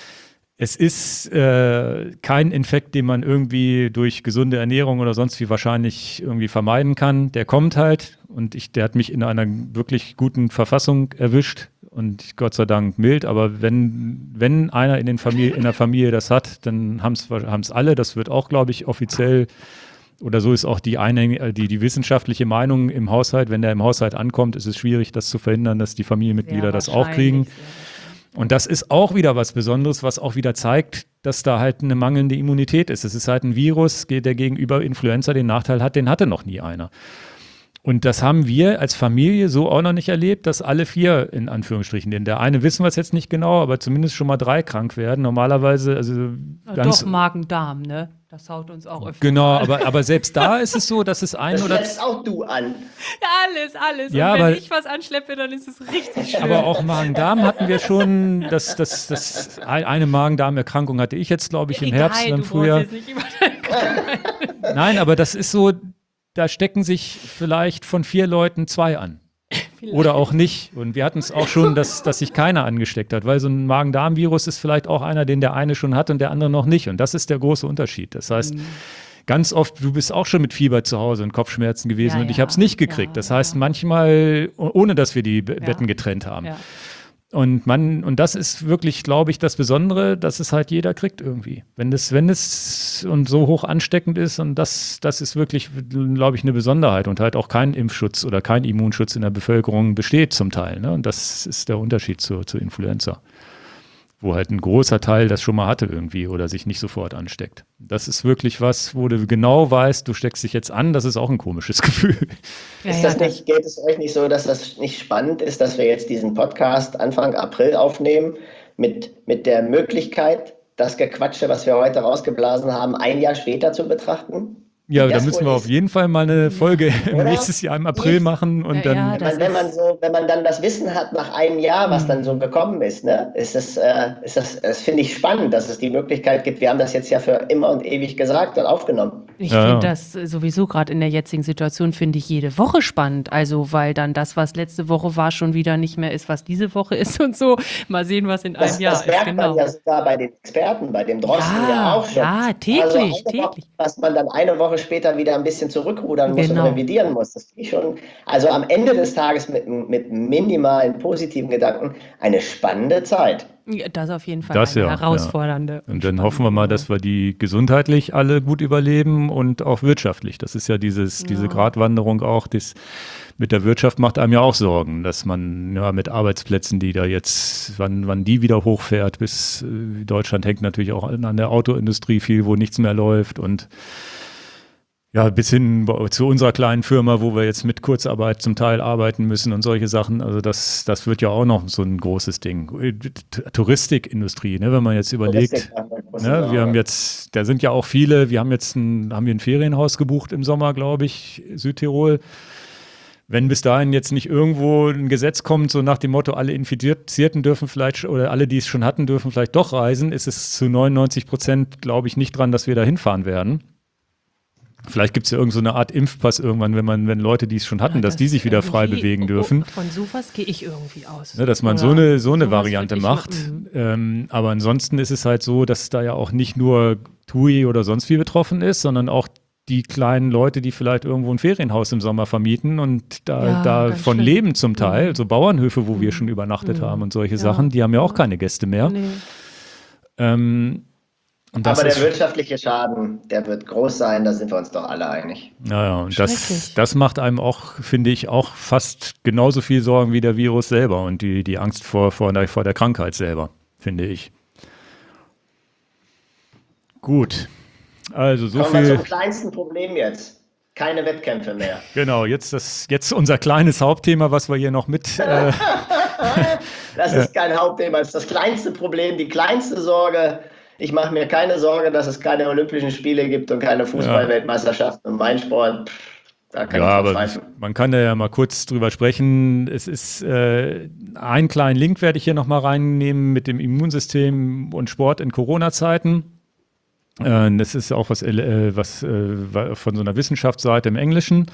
Es ist äh, kein Infekt, den man irgendwie durch gesunde Ernährung oder sonst wie wahrscheinlich irgendwie vermeiden kann. Der kommt halt und ich, der hat mich in einer wirklich guten Verfassung erwischt und Gott sei Dank mild. Aber wenn, wenn einer in, den Familie, in der Familie das hat, dann haben es alle. Das wird auch, glaube ich, offiziell oder so ist auch die, eine, die, die wissenschaftliche Meinung im Haushalt. Wenn der im Haushalt ankommt, ist es schwierig, das zu verhindern, dass die Familienmitglieder das auch kriegen. Und das ist auch wieder was Besonderes, was auch wieder zeigt, dass da halt eine mangelnde Immunität ist. Es ist halt ein Virus, der gegenüber Influenza den Nachteil hat, den hatte noch nie einer. Und das haben wir als Familie so auch noch nicht erlebt, dass alle vier in Anführungsstrichen, denn der eine wissen wir es jetzt nicht genau, aber zumindest schon mal drei krank werden. Normalerweise, also ja, ganz doch Magen-Darm, ne? Das haut uns auch öfter. Genau, aber, aber selbst da ist es so, dass es ein das oder lässt auch du an. Ja, alles, alles. Ja, und wenn aber, ich was anschleppe, dann ist es richtig schlimm. Aber auch Magen-Darm hatten wir schon, das, das, das, eine Magen-Darm-Erkrankung hatte ich jetzt, glaube ich, im Egal, Herbst dann du früher. Jetzt nicht über deine Nein, aber das ist so, da stecken sich vielleicht von vier Leuten zwei an. Vielleicht. Oder auch nicht. Und wir hatten es auch schon, dass, dass sich keiner angesteckt hat, weil so ein Magen-Darm-Virus ist vielleicht auch einer, den der eine schon hat und der andere noch nicht. Und das ist der große Unterschied. Das heißt, mhm. ganz oft, du bist auch schon mit Fieber zu Hause und Kopfschmerzen gewesen ja, und ich habe es nicht gekriegt. Ja, das heißt, ja. manchmal, ohne dass wir die Betten ja. getrennt haben. Ja. Und man, und das ist wirklich, glaube ich, das Besondere, dass es halt jeder kriegt irgendwie. Wenn es, wenn es und so hoch ansteckend ist und das, das ist wirklich, glaube ich, eine Besonderheit und halt auch kein Impfschutz oder kein Immunschutz in der Bevölkerung besteht zum Teil. Ne? Und das ist der Unterschied zu, zu Influenza, wo halt ein großer Teil das schon mal hatte irgendwie oder sich nicht sofort ansteckt. Das ist wirklich was, wo du genau weißt, du steckst dich jetzt an, das ist auch ein komisches Gefühl. Ja, ist das nicht, geht es euch nicht so, dass das nicht spannend ist, dass wir jetzt diesen Podcast Anfang April aufnehmen mit, mit der Möglichkeit, das Gequatsche, was wir heute rausgeblasen haben, ein Jahr später zu betrachten? Ja, da müssen wir ist. auf jeden Fall mal eine Folge Oder? nächstes Jahr im April machen und ja, dann. Ja, wenn, man, wenn, man so, wenn man dann das Wissen hat nach einem Jahr, was mhm. dann so gekommen ist, ne, ist das, äh, ist das, das finde ich spannend, dass es die Möglichkeit gibt. Wir haben das jetzt ja für immer und ewig gesagt und aufgenommen. Ich ja, finde ja. das sowieso gerade in der jetzigen Situation, finde ich jede Woche spannend. Also, weil dann das, was letzte Woche war, schon wieder nicht mehr ist, was diese Woche ist und so. Mal sehen, was in das, einem Jahr das merkt ist. Genau. Man ja sogar bei den Experten, bei dem Drosten ja, ja auch schon. Ja, täglich, also täglich. Woche, dass man dann eine Woche später wieder ein bisschen zurückrudern muss genau. und revidieren muss. Das finde ich schon, also am Ende des Tages mit, mit minimalen positiven Gedanken eine spannende Zeit. Ja, das auf jeden Fall das eine ja, herausfordernde. Ja. Und dann hoffen wir mal, dass wir die gesundheitlich alle gut überleben und auch wirtschaftlich. Das ist ja dieses, ja. diese Gratwanderung auch, das mit der Wirtschaft macht einem ja auch Sorgen, dass man ja mit Arbeitsplätzen, die da jetzt, wann, wann die wieder hochfährt, bis äh, Deutschland hängt natürlich auch an der Autoindustrie viel, wo nichts mehr läuft und Ja, bis hin zu unserer kleinen Firma, wo wir jetzt mit Kurzarbeit zum Teil arbeiten müssen und solche Sachen. Also das, das wird ja auch noch so ein großes Ding. Touristikindustrie, ne, wenn man jetzt überlegt, ne, wir haben jetzt, da sind ja auch viele, wir haben jetzt ein, haben wir ein Ferienhaus gebucht im Sommer, glaube ich, Südtirol. Wenn bis dahin jetzt nicht irgendwo ein Gesetz kommt, so nach dem Motto, alle Infizierten dürfen vielleicht, oder alle, die es schon hatten, dürfen vielleicht doch reisen, ist es zu neunundneunzig Prozent, glaube ich, nicht dran, dass wir da hinfahren werden. Vielleicht gibt es ja irgend so eine Art Impfpass irgendwann, wenn man, wenn Leute, die es schon hatten, ja, das dass die sich wieder frei bewegen dürfen. Von sowas gehe ich irgendwie aus. Ja, dass man Oder so eine, so eine Variante macht. Ähm, aber ansonsten ist es halt so, dass da ja auch nicht nur T U I oder sonst wie betroffen ist, sondern auch die kleinen Leute, die vielleicht irgendwo ein Ferienhaus im Sommer vermieten und da, ja, davon leben zum Teil. Mhm. So Bauernhöfe, wo mhm. wir schon übernachtet mhm. haben und solche ja. Sachen, die haben ja auch keine Gäste mehr. Nee. Ähm, Und das Aber der wirtschaftliche Schaden, der wird groß sein, da sind wir uns doch alle einig. Naja, und das, das macht einem auch, finde ich, auch fast genauso viel Sorgen wie der Virus selber und die, die Angst vor, vor, der, vor der Krankheit selber, finde ich. Gut, also so Kommen viel. Kommen wir zum kleinsten Problem jetzt. Keine Wettkämpfe mehr. Genau, jetzt, das, jetzt unser kleines Hauptthema, was wir hier noch mit... Äh, das ist kein Hauptthema, das ist das kleinste Problem, die kleinste Sorge. Ich mache mir keine Sorge, dass es keine Olympischen Spiele gibt und keine Fußball-Weltmeisterschaften und mein Sport. Da kann ja, ich aber man kann da ja mal kurz drüber sprechen. Es ist äh, einen kleinen Link werde ich hier nochmal reinnehmen mit dem Immunsystem und Sport in Corona-Zeiten. Äh, das ist auch was, äh, was äh, von so einer Wissenschaftsseite im Englischen.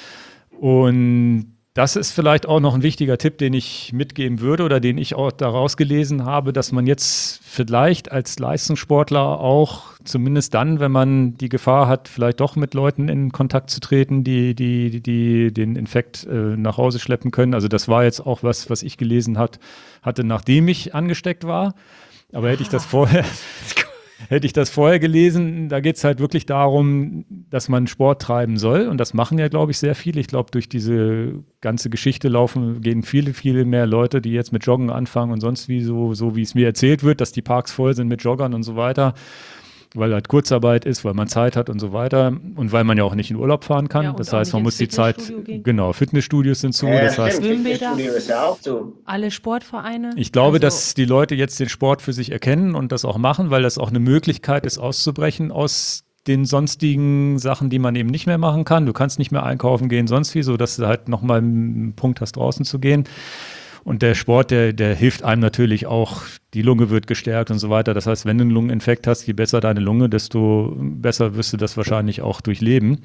Und das ist vielleicht auch noch ein wichtiger Tipp, den ich mitgeben würde oder den ich auch daraus gelesen habe, dass man jetzt vielleicht als Leistungssportler auch, zumindest dann, wenn man die Gefahr hat, vielleicht doch mit Leuten in Kontakt zu treten, die, die, die den Infekt äh, nach Hause schleppen können. Also das war jetzt auch was, was ich gelesen hat, hatte, nachdem ich angesteckt war. Aber hätte ich das vorher... Hätte ich das vorher gelesen, da geht es halt wirklich darum, dass man Sport treiben soll. Und das machen ja, glaube ich, sehr viele. Ich glaube, durch diese ganze Geschichte laufen, gehen viele, viele mehr Leute, die jetzt mit Joggen anfangen und sonst wie so, so wie es mir erzählt wird, dass die Parks voll sind mit Joggern und so weiter. Weil halt Kurzarbeit ist, weil man Zeit hat und so weiter und weil man ja auch nicht in Urlaub fahren kann. Ja, das heißt, man muss die Zeit, gehen. Genau, Fitnessstudios sind zu. Ja, das heißt, Schwimmbäder, ist ja auch zu. Alle Sportvereine. Ich glaube, also, dass die Leute jetzt den Sport für sich erkennen und das auch machen, weil das auch eine Möglichkeit ist, auszubrechen aus den sonstigen Sachen, die man eben nicht mehr machen kann. Du kannst nicht mehr einkaufen gehen, sonst wie, so dass du halt nochmal einen Punkt hast, draußen zu gehen. Und der Sport, der, der hilft einem natürlich auch, die Lunge wird gestärkt und so weiter. Das heißt, wenn du einen Lungeninfekt hast, je besser deine Lunge, desto besser wirst du das wahrscheinlich auch durchleben.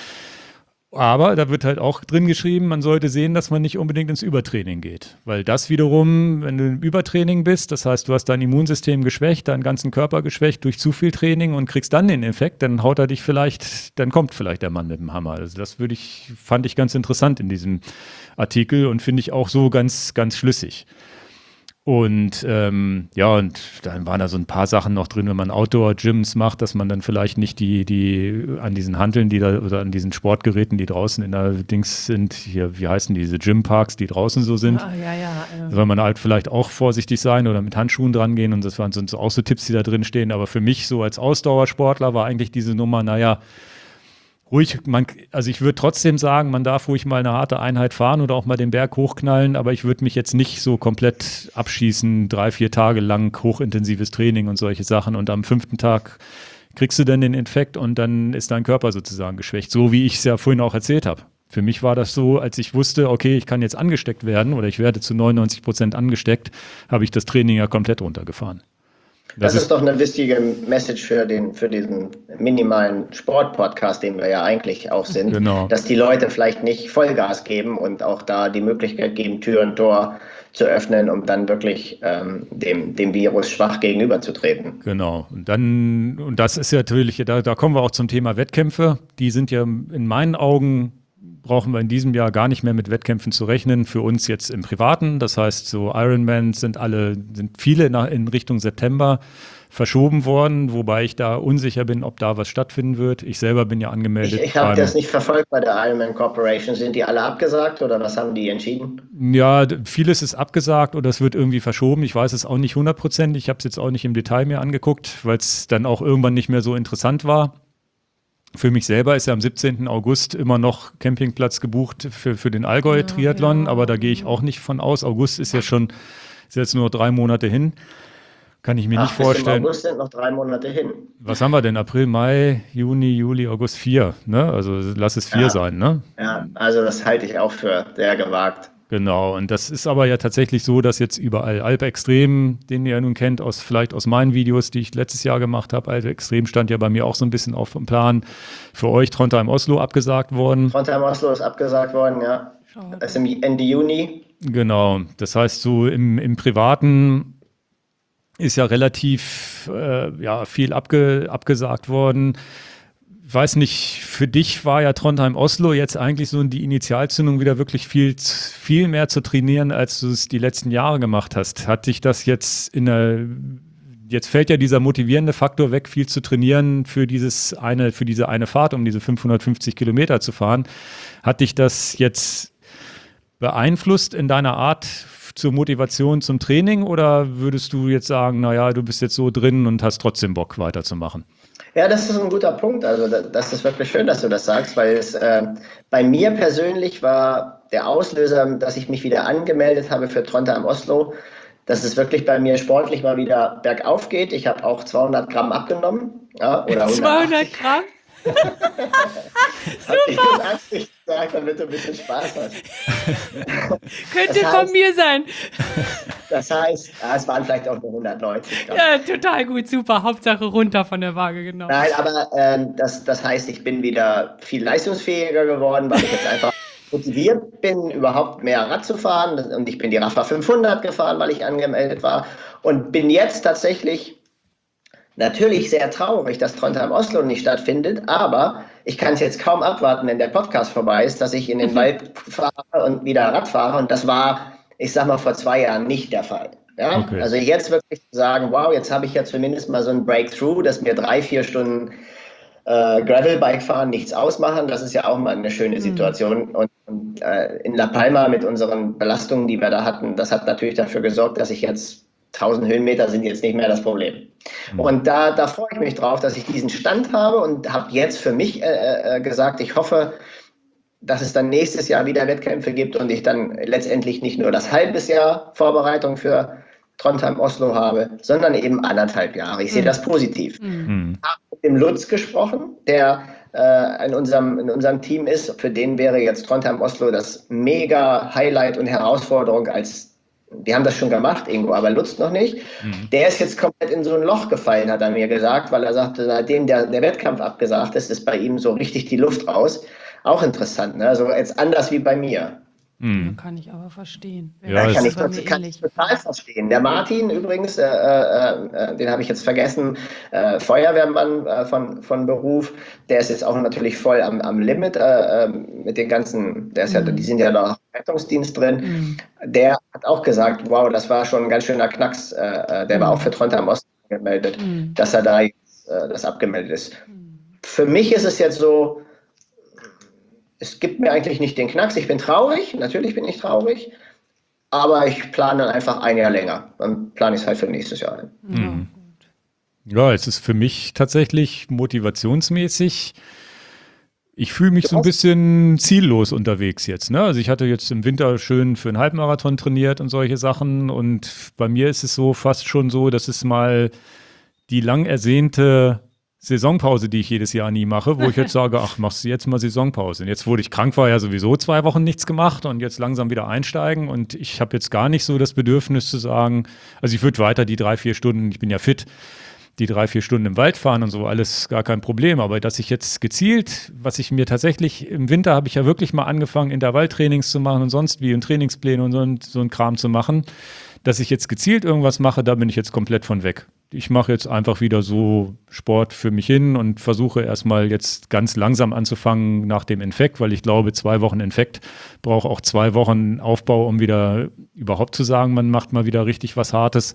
Aber da wird halt auch drin geschrieben, man sollte sehen, dass man nicht unbedingt ins Übertraining geht. Weil das wiederum, wenn du im Übertraining bist, das heißt, du hast dein Immunsystem geschwächt, deinen ganzen Körper geschwächt durch zu viel Training und kriegst dann den Infekt, dann haut er dich vielleicht, dann kommt vielleicht der Mann mit dem Hammer. Also das würde ich, fand ich ganz interessant in diesem Artikel und finde ich auch so ganz, ganz schlüssig. Und ähm, ja, und dann waren da so ein paar Sachen noch drin, wenn man Outdoor-Gyms macht, dass man dann vielleicht nicht die, die an diesen Hanteln, die da oder an diesen Sportgeräten, die draußen in der Dings sind, hier, wie heißen diese Gymparks, die draußen so sind, ah, ja, ja, ja. soll man halt vielleicht auch vorsichtig sein oder mit Handschuhen dran gehen und das waren so, auch so Tipps, die da drin stehen. Aber für mich so als Ausdauersportler war eigentlich diese Nummer, naja, ruhig, man, also ich würde trotzdem sagen, man darf ruhig mal eine harte Einheit fahren oder auch mal den Berg hochknallen, aber ich würde mich jetzt nicht so komplett abschießen, drei, vier Tage lang hochintensives Training und solche Sachen und am fünften Tag kriegst du dann den Infekt und dann ist dein Körper sozusagen geschwächt, so wie ich es ja vorhin auch erzählt habe. Für mich war das so, als ich wusste, okay, ich kann jetzt angesteckt werden oder ich werde zu neunundneunzig Prozent angesteckt, habe ich das Training ja komplett runtergefahren. Das, das ist, ist doch eine wichtige Message für, den, für diesen minimalen Sport-Podcast, den wir ja eigentlich auch sind, genau. Dass die Leute vielleicht nicht Vollgas geben und auch da die Möglichkeit geben, Tür und Tor zu öffnen, um dann wirklich ähm, dem, dem Virus schwach gegenüberzutreten. Genau. Und dann, und das ist ja natürlich, da, da kommen wir auch zum Thema Wettkämpfe. Die sind ja in meinen Augen, brauchen wir in diesem Jahr gar nicht mehr mit Wettkämpfen zu rechnen, für uns jetzt im Privaten. Das heißt, so Ironman sind alle, sind viele nach, in Richtung September verschoben worden, wobei ich da unsicher bin, ob da was stattfinden wird. Ich selber bin ja angemeldet. Ich, ich habe das nicht verfolgt bei der Ironman Corporation. Sind die alle abgesagt oder was haben die entschieden? Ja, vieles ist abgesagt oder es wird irgendwie verschoben. Ich weiß es auch nicht hundertprozentig. Ich habe es jetzt auch nicht im Detail mir angeguckt, weil es dann auch irgendwann nicht mehr so interessant war. Für mich selber ist ja am siebzehnten August immer noch Campingplatz gebucht für, für den Allgäu-Triathlon, ja. aber da gehe ich auch nicht von aus. August ist ja schon, ist jetzt nur drei Monate hin. Kann ich mir Ach, nicht vorstellen. Bis zum August sind noch drei Monate hin. Was haben wir denn? April, Mai, Juni, Juli, August, vier. Ne? Also lass es vier Ja. sein. Ne? Ja, also das halte ich auch für sehr gewagt. Genau, und das ist aber ja tatsächlich so, dass jetzt überall Alpextrem, den ihr ja nun kennt, aus, vielleicht aus meinen Videos, die ich letztes Jahr gemacht habe, Alpextrem stand ja bei mir auch so ein bisschen auf dem Plan. Für euch Trondheim-Oslo abgesagt worden. Trondheim-Oslo ist abgesagt worden, ja. Schade. Das ist im Ende Juni. Genau, das heißt so im, im Privaten ist ja relativ äh, ja, viel abge, abgesagt worden. Ich weiß nicht, für dich war ja Trondheim-Oslo jetzt eigentlich so die Initialzündung, wieder wirklich viel, viel mehr zu trainieren, als du es die letzten Jahre gemacht hast. Hat dich das jetzt in der, jetzt fällt ja dieser motivierende Faktor weg, viel zu trainieren für dieses eine, für diese eine Fahrt, um diese fünfhundertfünfzig Kilometer zu fahren. Hat dich das jetzt beeinflusst in deiner Art zur Motivation zum Training oder würdest du jetzt sagen, naja, du bist jetzt so drin und hast trotzdem Bock weiterzumachen? Ja, das ist ein guter Punkt. Also das ist wirklich schön, dass du das sagst, weil es äh, bei mir persönlich war der Auslöser, dass ich mich wieder angemeldet habe für Trondheim-Oslo, dass es wirklich bei mir sportlich mal wieder bergauf geht. Ich habe auch zweihundert Gramm abgenommen. Ja, oder zweihundert Gramm? Hab ich hundertachtzig gesagt, damit du ein bisschen Spaß hast. Könnte Das von heißt- mir sein. Das heißt, ja, es waren vielleicht auch nur hundertneunzig Gramm. Ja, total gut, super. Hauptsache runter von der Waage, genau. Nein, aber ähm, das, das heißt, ich bin wieder viel leistungsfähiger geworden, weil ich jetzt einfach motiviert bin, überhaupt mehr Rad zu fahren. Und ich bin die Rapha fünfhundert gefahren, weil ich angemeldet war. Und bin jetzt tatsächlich natürlich sehr traurig, dass Trondheim-Oslo nicht stattfindet. Aber ich kann es jetzt kaum abwarten, wenn der Podcast vorbei ist, dass ich in den Wald fahre und wieder Rad fahre. Und das war, ich sag mal, vor zwei Jahren nicht der Fall. Ja? Okay. Also jetzt wirklich zu sagen, wow, jetzt habe ich ja zumindest mal so ein Breakthrough, dass mir drei, vier Stunden äh, Gravelbike fahren nichts ausmachen, das ist ja auch mal eine schöne Situation. Und, und äh, in La Palma mit unseren Belastungen, die wir da hatten, das hat natürlich dafür gesorgt, dass ich jetzt tausend Höhenmeter sind jetzt nicht mehr das Problem. Mhm. Und da, da freue ich mich drauf, dass ich diesen Stand habe und habe jetzt für mich äh, äh, gesagt, ich hoffe, dass es dann nächstes Jahr wieder Wettkämpfe gibt und ich dann letztendlich nicht nur das halbes Jahr Vorbereitung für Trondheim-Oslo habe, sondern eben anderthalb Jahre. Ich sehe das positiv. Mhm. Ich habe mit dem Lutz gesprochen, der äh, in, unserem, in unserem Team ist. Für den wäre jetzt Trondheim-Oslo das mega Highlight und Herausforderung als wir haben das schon gemacht, Ingo, aber Lutz noch nicht. Mhm. Der ist jetzt komplett in so ein Loch gefallen, hat er mir gesagt, weil er sagte, seitdem der, der Wettkampf abgesagt ist, ist bei ihm so richtig die Luft raus. Auch interessant, ne? Also jetzt anders wie bei mir. Mhm. Kann ich aber verstehen. Ja, Da das kann ist ich, bei das mir kann ich ähnlich. total verstehen. Der Martin übrigens, äh, äh, äh, den habe ich jetzt vergessen, äh, Feuerwehrmann äh, von, von Beruf, der ist jetzt auch natürlich voll am, am Limit äh, äh, mit den ganzen, der ist ja, die sind ja da auch im Rettungsdienst drin. Mhm. Der hat auch gesagt, wow, das war schon ein ganz schöner Knacks. Äh, äh, der war Mhm. auch für Trondheim Osten gemeldet, Mhm. dass er da jetzt äh, das abgemeldet ist. Für mich ist es jetzt so, es gibt mir eigentlich nicht den Knacks. Ich bin traurig, natürlich bin ich traurig, aber ich plane dann einfach ein Jahr länger. Dann plane ich es halt für nächstes Jahr ein. Mhm. Ja, es ist für mich tatsächlich motivationsmäßig. Ich fühle mich so ein bisschen ziellos unterwegs jetzt. Ne? Also ich hatte jetzt im Winter schön für einen Halbmarathon trainiert und solche Sachen. Und bei mir ist es so fast schon so, dass es mal die lang ersehnte Saisonpause, die ich jedes Jahr nie mache, wo ich jetzt sage, ach, machst du jetzt mal Saisonpause. Und jetzt, wo ich krank war, ja sowieso zwei Wochen nichts gemacht und jetzt langsam wieder einsteigen. Und ich habe jetzt gar nicht so das Bedürfnis zu sagen, also ich würde weiter die drei, vier Stunden, ich bin ja fit, die drei, vier Stunden im Wald fahren und so, alles gar kein Problem. Aber dass ich jetzt gezielt, was ich mir tatsächlich, im Winter habe ich ja wirklich mal angefangen, Intervalltrainings zu machen und sonst wie und Trainingspläne und so, und so ein Kram zu machen, dass ich jetzt gezielt irgendwas mache, da bin ich jetzt komplett von weg. Ich mache jetzt einfach wieder so Sport für mich hin und versuche erstmal jetzt ganz langsam anzufangen nach dem Infekt, weil ich glaube, zwei Wochen Infekt braucht auch zwei Wochen Aufbau, um wieder überhaupt zu sagen, man macht mal wieder richtig was Hartes.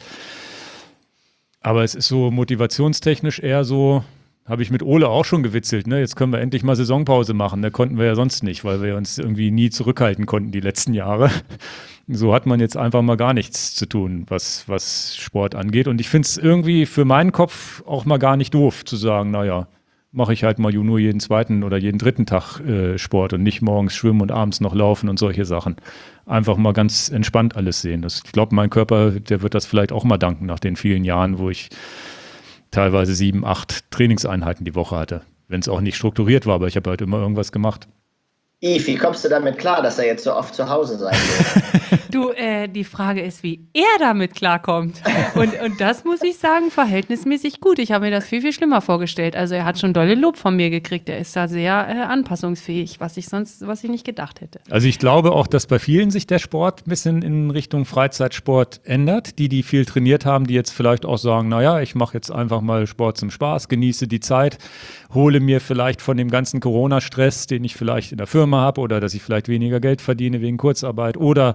Aber es ist so motivationstechnisch eher so, habe ich mit Ole auch schon gewitzelt, ne? Jetzt können wir endlich mal Saisonpause machen. Da konnten wir ja sonst nicht, weil wir uns irgendwie nie zurückhalten konnten die letzten Jahre. So hat man jetzt einfach mal gar nichts zu tun, was, was Sport angeht. Und ich finde es irgendwie für meinen Kopf auch mal gar nicht doof zu sagen, naja, mache ich halt mal nur jeden zweiten oder jeden dritten Tag äh, Sport und nicht morgens schwimmen und abends noch laufen und solche Sachen. Einfach mal ganz entspannt alles sehen. Das, ich glaube, mein Körper, der wird das vielleicht auch mal danken nach den vielen Jahren, wo ich teilweise sieben, acht Trainingseinheiten die Woche hatte. Wenn es auch nicht strukturiert war, aber ich habe halt immer irgendwas gemacht. Yves, wie kommst du damit klar, dass er jetzt so oft zu Hause sein will? Du, äh, die Frage ist, wie er damit klarkommt. Und, und das muss ich sagen, verhältnismäßig gut. Ich habe mir das viel, viel schlimmer vorgestellt. Also er hat schon dolle Lob von mir gekriegt. Er ist da sehr äh, anpassungsfähig, was ich sonst, was ich nicht gedacht hätte. Also ich glaube auch, dass bei vielen sich der Sport ein bisschen in Richtung Freizeitsport ändert. Die, die viel trainiert haben, die jetzt vielleicht auch sagen, naja, ich mache jetzt einfach mal Sport zum Spaß, genieße die Zeit, hole mir vielleicht von dem ganzen Corona-Stress, den ich vielleicht in der Firma habe oder dass ich vielleicht weniger Geld verdiene wegen Kurzarbeit oder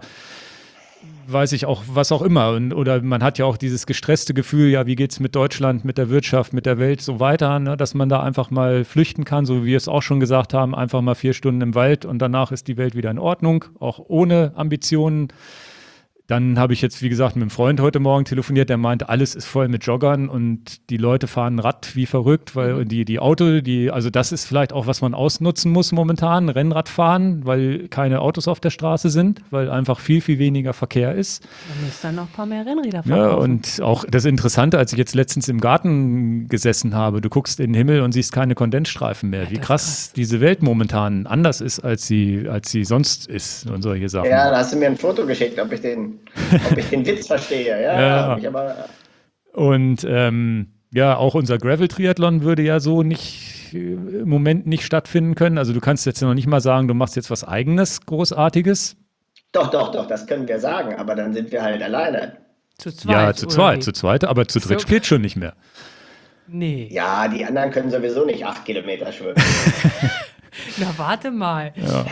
weiß ich auch, was auch immer. Und, oder man hat ja auch dieses gestresste Gefühl, ja, wie geht's mit Deutschland, mit der Wirtschaft, mit der Welt so weiter, ne, dass man da einfach mal flüchten kann, so wie wir es auch schon gesagt haben, einfach mal vier Stunden im Wald und danach ist die Welt wieder in Ordnung, auch ohne Ambitionen. Dann habe ich jetzt, wie gesagt, mit einem Freund heute Morgen telefoniert, der meinte, alles ist voll mit Joggern und die Leute fahren Rad wie verrückt, weil die, die Auto, die, also das ist vielleicht auch, was man ausnutzen muss momentan, Rennrad fahren, weil keine Autos auf der Straße sind, weil einfach viel, viel weniger Verkehr ist. Man muss dann noch ein paar mehr Rennräder verkaufen. Ja, und auch das Interessante, als ich jetzt letztens im Garten gesessen habe, du guckst in den Himmel und siehst keine Kondensstreifen mehr. Ja, wie das krass, ist krass diese Welt momentan anders ist, als sie, als sie sonst ist und solche Sachen. Ja, da hast du mir ein Foto geschickt, ob ich den, ob ich den Witz verstehe. Ja, Ja. hab ich aber. Und ähm, ja, auch unser Gravel-Triathlon würde ja so nicht äh, im Moment nicht stattfinden können. Also du kannst jetzt noch nicht mal sagen, du machst jetzt was Eigenes, Großartiges. Doch, doch, doch, das können wir sagen, aber dann sind wir halt alleine. Zu zweit. Ja, zu oder zweit, wie? zu zweit, aber zu dritt So. geht schon nicht mehr. Nee. Ja, die anderen können sowieso nicht acht Kilometer schwimmen. Na, warte mal.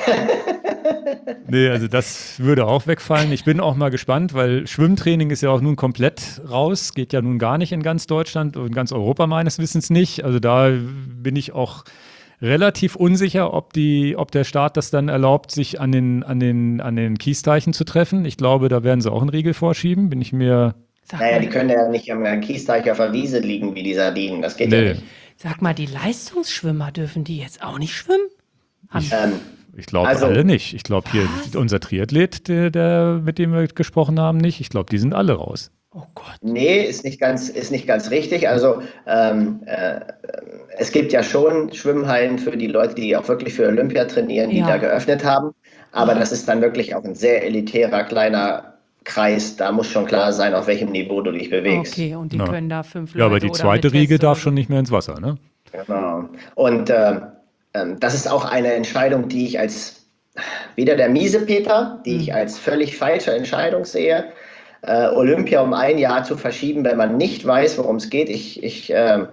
Nee, also das würde auch wegfallen. Ich bin auch mal gespannt, weil Schwimmtraining ist ja auch nun komplett raus, geht ja nun gar nicht in ganz Deutschland und ganz Europa meines Wissens nicht. Also da bin ich auch relativ unsicher, ob die, ob der Staat das dann erlaubt, sich an den, an den, an den Kiesteichen zu treffen. Ich glaube, da werden sie auch einen Riegel vorschieben, bin ich mir. Sag, Naja, mal, die können ja nicht am Kiesteich auf der Wiese liegen wie die Sardinen. Das geht ja Nee, nicht. sag mal, die Leistungsschwimmer, dürfen die jetzt auch nicht schwimmen? Haben Ähm, ich glaube Also- alle nicht. Ich glaube hier Was? unser Triathlet, der, der, mit dem wir gesprochen haben, nicht. Ich glaube, die sind alle raus. Oh Gott. Nee, ist nicht ganz, ist nicht ganz richtig. Also ähm, äh, es gibt ja schon Schwimmhallen für die Leute, die auch wirklich für Olympia trainieren, die Ja. da geöffnet haben. Aber das ist dann wirklich auch ein sehr elitärer, kleiner Kreis. Da muss schon klar sein, auf welchem Niveau du dich bewegst. Okay, und die Ja. können da fünf Leute Ja, aber die oder zweite mit Riege Test darf oder schon nicht mehr ins Wasser, ne? Genau. Und äh, ähm, das ist auch eine Entscheidung, die ich als wieder der Miesepeter, die ich als völlig falsche Entscheidung sehe. Äh, Olympia um ein Jahr zu verschieben, wenn man nicht weiß, worum es geht. Ich, ich, äh,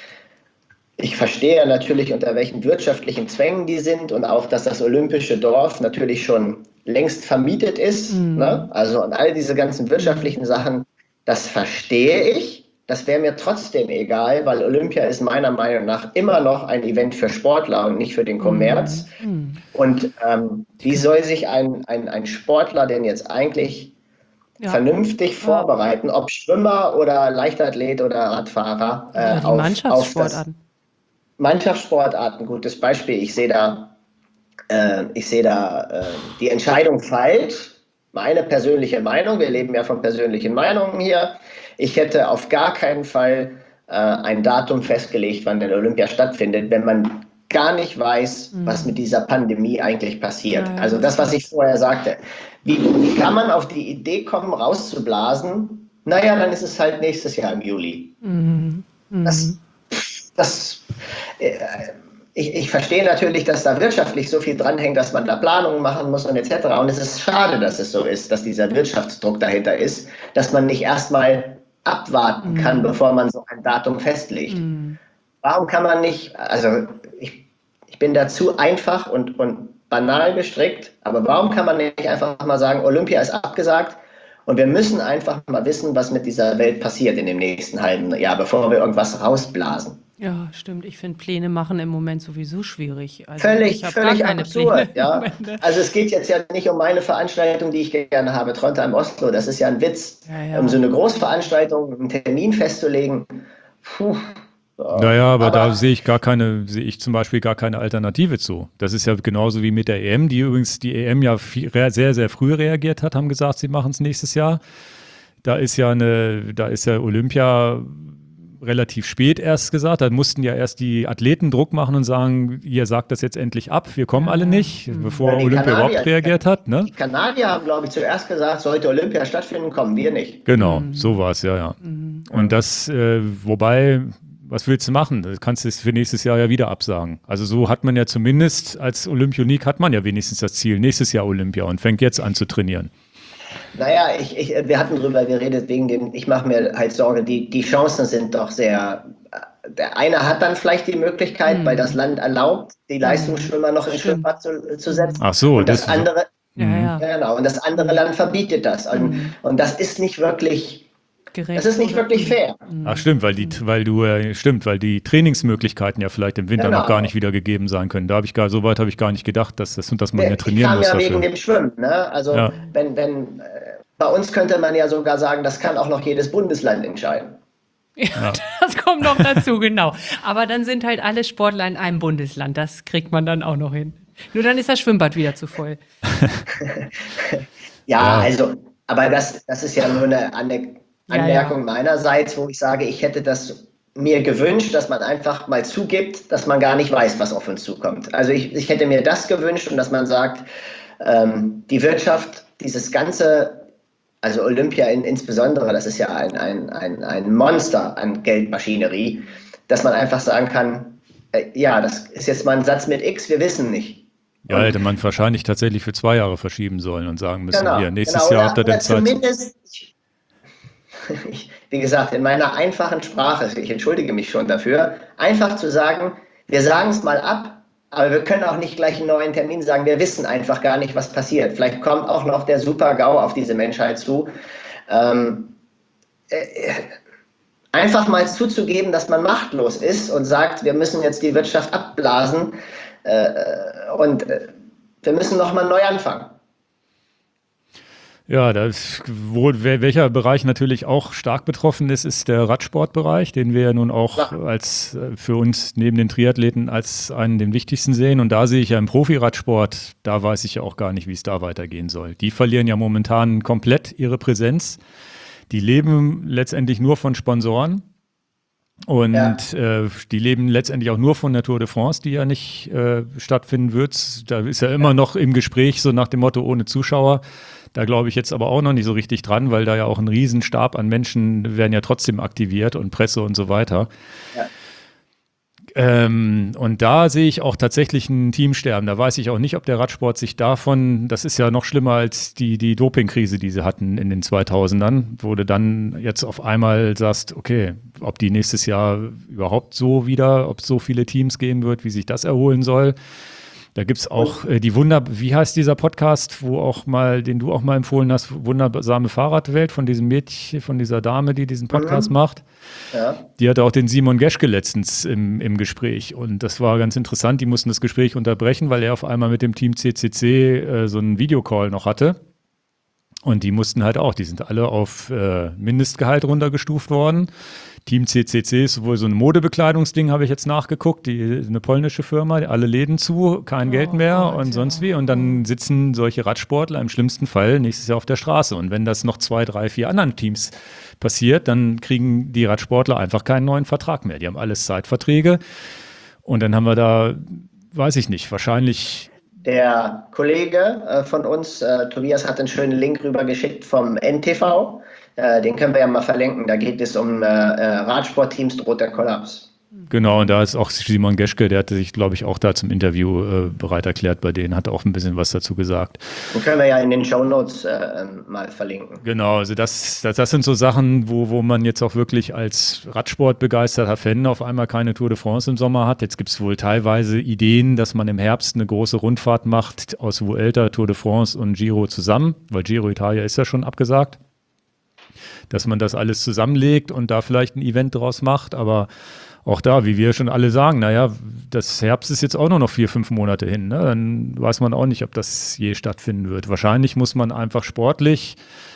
ich verstehe natürlich, unter welchen wirtschaftlichen Zwängen die sind und auch, dass das olympische Dorf natürlich schon längst vermietet ist. Ne? Also und all diese ganzen wirtschaftlichen Sachen, das verstehe ich. Das wäre mir trotzdem egal, weil Olympia ist meiner Meinung nach immer noch ein Event für Sportler und nicht für den Kommerz. Und ähm, wie soll sich ein, ein, ein Sportler denn jetzt eigentlich Ja. vernünftig vorbereiten, ob Schwimmer oder Leichtathlet oder Radfahrer? Ja, äh, die auf, Mannschaftssportarten. Auf das Mannschaftssportarten, gutes Beispiel. Ich sehe da, äh, ich sehe da äh, die Entscheidung falsch. Meine persönliche Meinung, wir leben ja von persönlichen Meinungen hier. Ich hätte auf gar keinen Fall äh, ein Datum festgelegt, wann der Olympia stattfindet, wenn man gar nicht weiß, was mit dieser Pandemie eigentlich passiert. Ja, ja, also das, das was ich vorher sagte. Wie, wie kann man auf die Idee kommen, rauszublasen? Naja, dann ist es halt nächstes Jahr im Juli. Das, das, äh, ich, ich verstehe natürlich, dass da wirtschaftlich so viel dranhängt, dass man da Planungen machen muss und et cetera. Und es ist schade, dass es so ist, dass dieser Wirtschaftsdruck dahinter ist, dass man nicht erstmal abwarten kann, bevor man so ein Datum festlegt. Warum kann man nicht, also ich, ich bin da zu einfach und, und banal gestrickt, aber warum kann man nicht einfach mal sagen, Olympia ist abgesagt und wir müssen einfach mal wissen, was mit dieser Welt passiert in dem nächsten halben Jahr, bevor wir irgendwas rausblasen. Ja, stimmt. Ich finde Pläne machen im Moment sowieso schwierig. Also Völlig, ich hab völlig gar keine absurd, Pläne im ja. Moment, ne? Also es geht jetzt ja nicht um meine Veranstaltung, die ich gerne habe, Trondheim Oslo, das ist ja ein Witz. Ja, ja. Um so eine Großveranstaltung, einen Termin festzulegen, puh, Naja, aber, aber da sehe ich gar keine, sehe ich zum Beispiel gar keine Alternative zu. Das ist ja genauso wie mit der E M, die übrigens die E M ja viel, sehr, sehr früh reagiert hat, haben gesagt, sie machen es nächstes Jahr. Da ist ja eine, da ist ja Olympia relativ spät erst gesagt. Da mussten ja erst die Athleten Druck machen und sagen, ihr sagt das jetzt endlich ab, wir kommen ja. alle nicht, mhm. bevor ja, Olympia Kanadier, überhaupt reagiert hat. Ne? Die Kanadier haben, glaube ich, zuerst gesagt, sollte Olympia stattfinden, kommen wir nicht. Genau, mhm. so war es, ja, ja. Mhm. Und das, äh, wobei, was willst du machen? Du kannst es für nächstes Jahr ja wieder absagen. Also so hat man ja zumindest als Olympionik hat man ja wenigstens das Ziel, nächstes Jahr Olympia und fängt jetzt an zu trainieren. Naja, ich, ich, wir hatten drüber geredet, wegen dem, ich mache mir halt Sorge, die, die Chancen sind doch sehr, der eine hat dann vielleicht die Möglichkeit, mhm. weil das Land erlaubt, die Leistungsschwimmer noch ins Schwimmbad zu, zu setzen. Ach so, und das, das andere, so. ja, ja. Ja, genau, und das andere Land verbietet das. Und, mhm. und das ist nicht wirklich, Gerecht, das ist nicht wirklich fair. Ach stimmt, weil die, weil du, äh, stimmt, weil die Trainingsmöglichkeiten ja vielleicht im Winter genau. noch gar nicht wieder gegeben sein können. Da habe ich gar, so weit habe ich gar nicht gedacht, dass, dass, dass man ja trainieren muss. Ich kam ja dafür. wegen dem Schwimmen, ne? Also ja. wenn, wenn, äh, bei uns könnte man ja sogar sagen, das kann auch noch jedes Bundesland entscheiden. Ja, ja. Das kommt noch dazu, genau. Aber dann sind halt alle Sportler in einem Bundesland. Das kriegt man dann auch noch hin. Nur dann ist das Schwimmbad wieder zu voll. ja, ja, also, aber das, das ist ja nur eine Anekdote. Anmerkung ja, ja. meinerseits, wo ich sage, ich hätte das mir gewünscht, dass man einfach mal zugibt, dass man gar nicht weiß, was auf uns zukommt. Also ich, ich hätte mir das gewünscht und dass man sagt, ähm, die Wirtschaft, dieses ganze, also Olympia in, insbesondere, das ist ja ein, ein, ein, ein Monster an Geldmaschinerie, dass man einfach sagen kann, äh, ja, das ist jetzt mal ein Satz mit X, wir wissen nicht. Ja, und, hätte man wahrscheinlich tatsächlich für zwei Jahre verschieben sollen und sagen müssen, genau, hier, nächstes genau, Jahr habt ihr denn Zeit. Zumindest, Ich, wie gesagt, in meiner einfachen Sprache, ich entschuldige mich schon dafür, einfach zu sagen, wir sagen es mal ab, aber wir können auch nicht gleich einen neuen Termin sagen, wir wissen einfach gar nicht, was passiert. Vielleicht kommt auch noch der Super-GAU auf diese Menschheit zu. Ähm, äh, einfach mal zuzugeben, dass man machtlos ist und sagt, wir müssen jetzt die Wirtschaft abblasen äh, und äh, wir müssen nochmal neu anfangen. Ja, das, wo, welcher Bereich natürlich auch stark betroffen ist, ist der Radsportbereich, den wir ja nun auch ja. als für uns neben den Triathleten als einen den wichtigsten sehen. Und da sehe ich ja im Profiradsport, da weiß ich ja auch gar nicht, wie es da weitergehen soll. Die verlieren ja momentan komplett ihre Präsenz. Die leben letztendlich nur von Sponsoren. Und ja. äh, die leben letztendlich auch nur von der Tour de France, die ja nicht äh, stattfinden wird. Da ist ja immer ja. noch im Gespräch so nach dem Motto ohne Zuschauer. Da glaube ich jetzt aber auch noch nicht so richtig dran, weil da ja auch ein Riesenstab an Menschen werden ja trotzdem aktiviert und Presse und so weiter. Ja. Ähm, und da sehe ich auch tatsächlich ein Teamsterben. Da weiß ich auch nicht, ob der Radsport sich davon, das ist ja noch schlimmer als die, die Dopingkrise, die sie hatten in den zweitausendern, wo du dann jetzt auf einmal sagst, okay, ob die nächstes Jahr überhaupt so wieder, ob es so viele Teams geben wird, wie sich das erholen soll. Da gibt es auch äh, die Wunder, wie heißt dieser Podcast, wo auch mal, den du auch mal empfohlen hast, Wundersame Fahrradwelt von diesem Mädchen, von dieser Dame, die diesen Podcast mhm. macht. Ja. Die hatte auch den Simon Geschke letztens im, im Gespräch und das war ganz interessant. Die mussten das Gespräch unterbrechen, weil er auf einmal mit dem Team C C C äh, so einen Videocall noch hatte. Und die mussten halt auch, die sind alle auf äh, Mindestgehalt runtergestuft worden. Team C C C ist wohl so ein Modebekleidungsding, habe ich jetzt nachgeguckt, die eine polnische Firma, alle Läden zu, kein oh, Geld mehr Gott, und sonst wie. Und dann sitzen solche Radsportler im schlimmsten Fall nächstes Jahr auf der Straße. Und wenn das noch zwei, drei, vier anderen Teams passiert, dann kriegen die Radsportler einfach keinen neuen Vertrag mehr. Die haben alles Zeitverträge. Und dann haben wir da, weiß ich nicht, wahrscheinlich... Der Kollege äh, von uns, äh, Tobias, hat einen schönen Link rübergeschickt vom N T V. Äh, den können wir ja mal verlinken. Da geht es um äh, Radsportteams, droht der Kollaps. Genau, und da ist auch Simon Geschke, der hatte sich, glaube ich, auch da zum Interview äh, bereit erklärt bei denen, hat auch ein bisschen was dazu gesagt. Den können wir ja in den Shownotes äh, mal verlinken. Genau, also das, das, das sind so Sachen, wo, wo man jetzt auch wirklich als Radsportbegeisterter Fan auf einmal keine Tour de France im Sommer hat. Jetzt gibt es wohl teilweise Ideen, dass man im Herbst eine große Rundfahrt macht aus Vuelta, Tour de France und Giro zusammen, weil Giro Italia ist ja schon abgesagt. Dass man das alles zusammenlegt und da vielleicht ein Event draus macht, aber auch da, wie wir schon alle sagen, naja, das Herbst ist jetzt auch nur noch vier, fünf Monate hin, ne? Dann weiß man auch nicht, ob das je stattfinden wird. Wahrscheinlich muss man einfach sportlich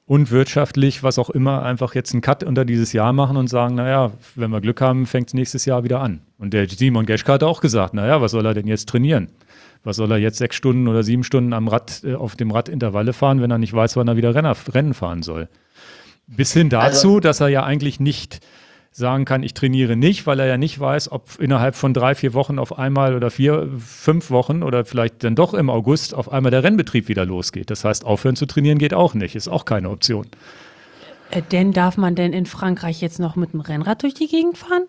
und wirtschaftlich, was auch immer, einfach jetzt einen Cut unter dieses Jahr machen und sagen, naja, wenn wir Glück haben, fängt es nächstes Jahr wieder an. Und der Simon Geschke hat auch gesagt, naja, was soll er denn jetzt trainieren? Was soll er jetzt sechs Stunden oder sieben Stunden am Rad, äh, auf dem Rad Intervalle fahren, wenn er nicht weiß, wann er wieder Renner, Rennen fahren soll? Bis hin dazu, also, dass er ja eigentlich nicht sagen kann, ich trainiere nicht, weil er ja nicht weiß, ob innerhalb von drei, vier Wochen auf einmal oder vier, fünf Wochen oder vielleicht dann doch im August auf einmal der Rennbetrieb wieder losgeht. Das heißt, aufhören zu trainieren geht auch nicht, ist auch keine Option. Äh, denn darf man denn in Frankreich jetzt noch mit dem Rennrad durch die Gegend fahren?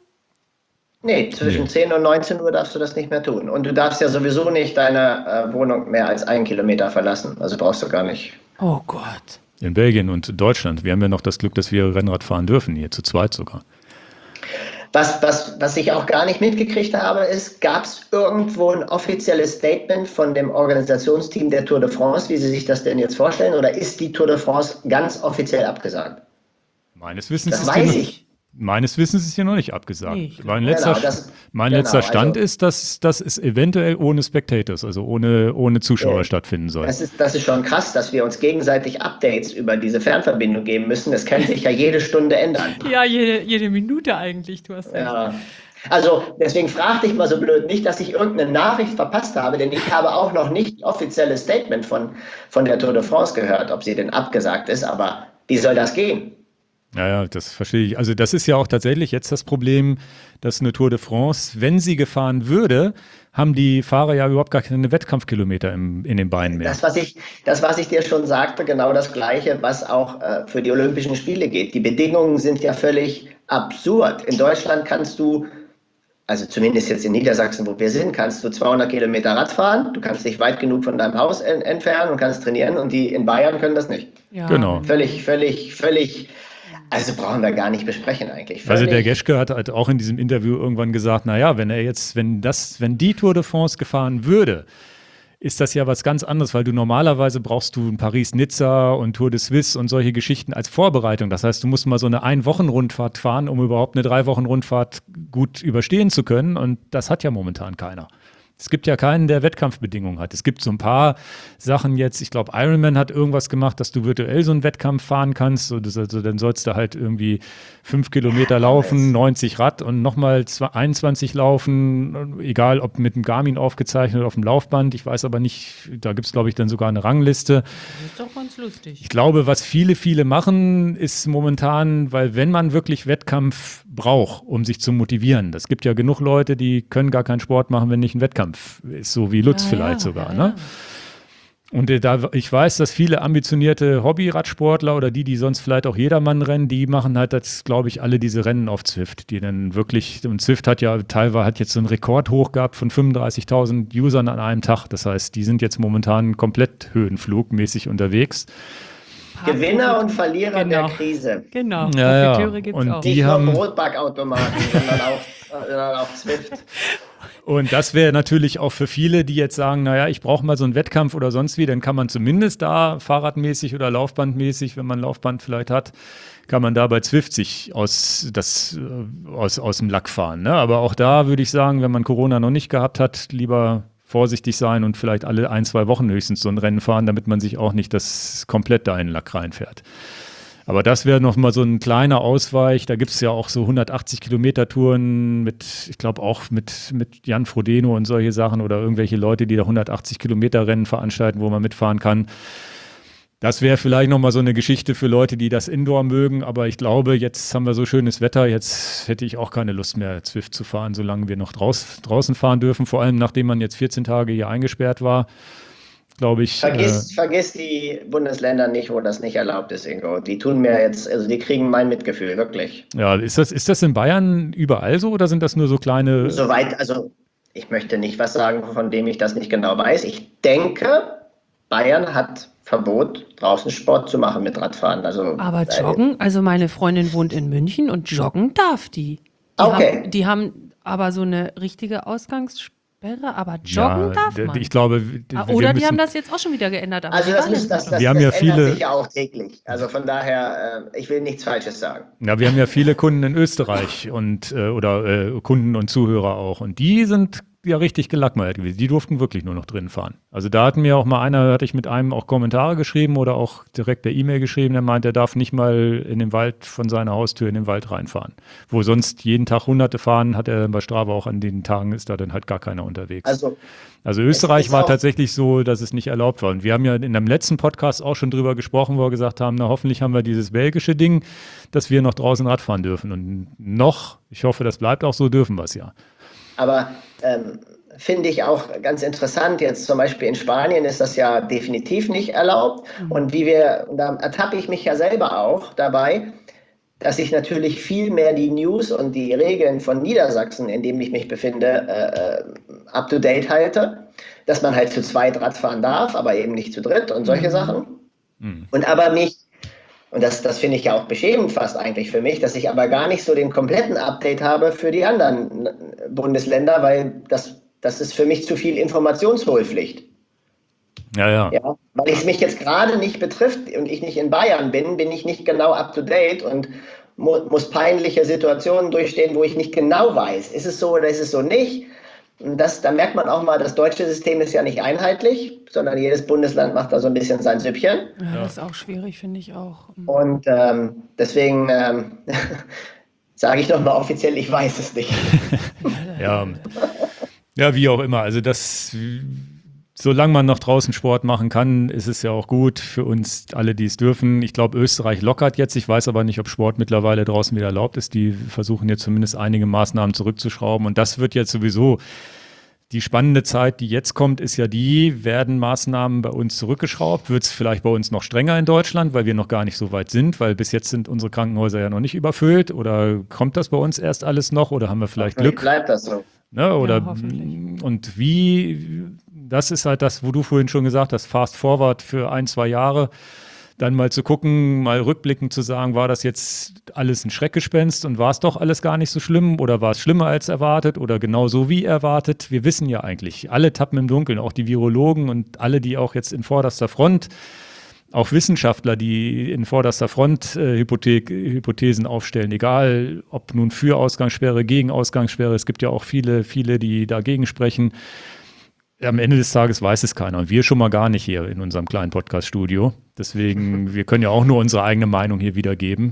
Nee, zwischen nee. zehn und neunzehn Uhr darfst du das nicht mehr tun. Und du darfst ja sowieso nicht deine äh, Wohnung mehr als einen Kilometer verlassen. Also brauchst du gar nicht. Oh Gott. In Belgien und Deutschland. Wir haben ja noch das Glück, dass wir Rennrad fahren dürfen, hier zu zweit sogar. Was, was, was ich auch gar nicht mitgekriegt habe, ist, gab es irgendwo ein offizielles Statement von dem Organisationsteam der Tour de France, wie Sie sich das denn jetzt vorstellen, oder ist die Tour de France ganz offiziell abgesagt? Meines Wissens das ist weiß die ich. Meines Wissens ist hier noch nicht abgesagt. Nee, mein letzter, genau, das, mein genau, letzter Stand also, ist, dass das es eventuell ohne Spectators, also ohne, ohne Zuschauer äh, stattfinden soll. Das ist, das ist schon krass, dass wir uns gegenseitig Updates über diese Fernverbindung geben müssen. Das kann sich ja jede Stunde ändern. Ja, jede, jede Minute eigentlich, du hast recht. Ja. Also deswegen frag dich mal so blöd nicht, dass ich irgendeine Nachricht verpasst habe, denn ich habe auch noch nicht offizielles Statement von, von der Tour de France gehört, ob sie denn abgesagt ist, aber wie soll das gehen? Ja, ja, das verstehe ich. Also das ist ja auch tatsächlich jetzt das Problem, dass eine Tour de France, wenn sie gefahren würde, haben die Fahrer ja überhaupt gar keine Wettkampfkilometer im, in den Beinen mehr. Das was, ich, das, was ich dir schon sagte, genau das Gleiche, was auch äh, für die Olympischen Spiele geht. Die Bedingungen sind ja völlig absurd. In Deutschland kannst du, also zumindest jetzt in Niedersachsen, wo wir sind, kannst du zweihundert Kilometer Rad fahren. Du kannst dich weit genug von deinem Haus en- entfernen und kannst trainieren. Und die in Bayern können das nicht. Ja. Genau. Völlig, völlig, völlig... Also brauchen wir gar nicht besprechen eigentlich. Also der Geschke hat halt auch in diesem Interview irgendwann gesagt, naja, wenn er jetzt, wenn das, wenn die Tour de France gefahren würde, ist das ja was ganz anderes, weil du normalerweise brauchst du ein Paris-Nizza und Tour de Suisse und solche Geschichten als Vorbereitung. Das heißt, du musst mal so eine Ein-Wochen-Rundfahrt fahren, um überhaupt eine Drei-Wochen-Rundfahrt gut überstehen zu können. Und das hat ja momentan keiner. Es gibt ja keinen, der Wettkampfbedingungen hat. Es gibt so ein paar Sachen jetzt, ich glaube, Ironman hat irgendwas gemacht, dass du virtuell so einen Wettkampf fahren kannst. So, das, also, dann sollst du halt irgendwie fünf Kilometer laufen, neunzig Rad und nochmal einundzwanzig laufen, egal ob mit dem Garmin aufgezeichnet oder auf dem Laufband. Ich weiß aber nicht, da gibt es, glaube ich, dann sogar eine Rangliste. Das ist doch ganz lustig. Ich glaube, was viele, viele machen, ist momentan, weil wenn man wirklich Wettkampf braucht, um sich zu motivieren, das gibt ja genug Leute, die können gar keinen Sport machen, wenn nicht ein Wettkampf ist, so wie Lutz ja, vielleicht ja, sogar. Ja, ne? Und äh, da, ich weiß, dass viele ambitionierte Hobby-Radsportler oder die, die sonst vielleicht auch Jedermann rennen, die machen halt das, glaube ich, alle diese Rennen auf Zwift, die dann wirklich, und Zwift hat ja teilweise hat jetzt so einen Rekord hoch gehabt von fünfunddreißigtausend Usern an einem Tag. Das heißt, die sind jetzt momentan komplett höhenflugmäßig unterwegs. Gewinner und Verlierer genau. der Krise. Genau, ja, Profiteure ja. gibt's und auch. Die Nicht haben nur Brotbackautomaten, sondern auch, sondern auch Zwift. Und das wäre natürlich auch für viele, die jetzt sagen, naja, ich brauche mal so einen Wettkampf oder sonst wie, dann kann man zumindest da fahrradmäßig oder laufbandmäßig, wenn man Laufband vielleicht hat, kann man da bei Zwift sich aus, das, aus, aus dem Lack fahren. Ne? Aber auch da würde ich sagen, wenn man Corona noch nicht gehabt hat, lieber vorsichtig sein und vielleicht alle ein, zwei Wochen höchstens so ein Rennen fahren, damit man sich auch nicht das komplett da in den Lack reinfährt. Aber das wäre noch mal so ein kleiner Ausweich. Da gibt es ja auch so hundertachtzig Kilometer Touren mit, ich glaube auch mit, mit Jan Frodeno und solche Sachen oder irgendwelche Leute, die da hundertachtzig Kilometer Rennen veranstalten, wo man mitfahren kann. Das wäre vielleicht noch mal so eine Geschichte für Leute, die das Indoor mögen. Aber ich glaube, jetzt haben wir so schönes Wetter. Jetzt hätte ich auch keine Lust mehr, Zwift zu fahren, solange wir noch draus, draußen fahren dürfen. Vor allem, nachdem man jetzt vierzehn Tage hier eingesperrt war. Glaube ich. Vergiss, äh, vergiss die Bundesländer nicht, wo das nicht erlaubt ist, Ingo. Die tun mir jetzt, also die kriegen mein Mitgefühl, wirklich. Ja, ist das, ist das in Bayern überall so oder sind das nur so kleine? Soweit, also ich möchte nicht was sagen, von dem ich das nicht genau weiß. Ich denke, Bayern hat Verbot, draußen Sport zu machen mit Radfahren. Also, aber joggen, also meine Freundin wohnt in München und joggen darf die. Die okay. Haben, die haben aber so eine richtige Ausgangssperre. Aber joggen ja, darf man. Ich glaube, ah, oder die haben das jetzt auch schon wieder geändert. Aber also das, ist, das, das, wir haben das ja ändert viele, sich ja auch täglich. Also von daher, äh, ich will nichts Falsches sagen. Ja, wir haben ja viele Kunden in Österreich und äh, oder äh, Kunden und Zuhörer auch. Und die sind, ja richtig gelackmeiert gewesen. Die durften wirklich nur noch drinnen fahren. Also da hatten mir auch mal einer, hatte ich mit einem auch Kommentare geschrieben oder auch direkt per E-Mail geschrieben, der meint, er darf nicht mal in den Wald von seiner Haustür in den Wald reinfahren. Wo sonst jeden Tag Hunderte fahren, hat er bei Strava auch an den Tagen, ist da dann halt gar keiner unterwegs. Also, also Österreich war tatsächlich so, dass es nicht erlaubt war. Und wir haben ja in einem letzten Podcast auch schon drüber gesprochen, wo wir gesagt haben, na hoffentlich haben wir dieses belgische Ding, dass wir noch draußen Radfahren dürfen. Und noch, ich hoffe, das bleibt auch so, dürfen wir es ja. Aber ähm, finde ich auch ganz interessant, jetzt zum Beispiel in Spanien ist das ja definitiv nicht erlaubt. Mhm. Und wie wir, da ertappe ich mich ja selber auch dabei, dass ich natürlich viel mehr die News und die Regeln von Niedersachsen, in dem ich mich befinde, äh, up to date halte. Dass man halt zu zweit Radfahren darf, aber eben nicht zu dritt und solche mhm. Sachen. Mhm. Und aber mich, und das, das finde ich ja auch beschämend fast eigentlich für mich, dass ich aber gar nicht so den kompletten Update habe für die anderen Bundesländer, weil das, das ist für mich zu viel Informationsholpflicht. Ja, ja. ja weil es mich jetzt gerade nicht betrifft und ich nicht in Bayern bin, bin ich nicht genau up to date und mu- muss peinliche Situationen durchstehen, wo ich nicht genau weiß, ist es so oder ist es so nicht. Und das, da merkt man auch mal, das deutsche System ist ja nicht einheitlich, sondern jedes Bundesland macht da so ein bisschen sein Süppchen. Ja, das ist auch schwierig, finde ich auch. Und ähm, deswegen ähm, sage ich nochmal offiziell, ich weiß es nicht. ja. ja, wie auch immer. Also das, solange man noch draußen Sport machen kann, ist es ja auch gut für uns alle, die es dürfen. Ich glaube, Österreich lockert jetzt. Ich weiß aber nicht, ob Sport mittlerweile draußen wieder erlaubt ist. Die versuchen jetzt zumindest einige Maßnahmen zurückzuschrauben. Und das wird jetzt sowieso die spannende Zeit, die jetzt kommt, ist ja die, werden Maßnahmen bei uns zurückgeschraubt? Wird es vielleicht bei uns noch strenger in Deutschland, weil wir noch gar nicht so weit sind? Weil bis jetzt sind unsere Krankenhäuser ja noch nicht überfüllt. Oder kommt das bei uns erst alles noch? Oder haben wir vielleicht Glück? Bleibt das so. Ne, oder, ja, hoffentlich. Und wie, das ist halt das, wo du vorhin schon gesagt hast, fast forward für ein, zwei Jahre, dann mal zu gucken, mal rückblickend zu sagen, war das jetzt alles ein Schreckgespenst und war es doch alles gar nicht so schlimm oder war es schlimmer als erwartet oder genau so wie erwartet? Wir wissen ja eigentlich, alle tappen im Dunkeln, auch die Virologen und alle, die auch jetzt in vorderster Front, auch Wissenschaftler, die in vorderster Front äh, Hypothe- Hypothesen aufstellen, egal ob nun für Ausgangssperre, gegen Ausgangssperre, es gibt ja auch viele, viele, die dagegen sprechen. Am Ende des Tages weiß es keiner und wir schon mal gar nicht hier in unserem kleinen Podcast-Studio. Deswegen, wir können ja auch nur unsere eigene Meinung hier wiedergeben.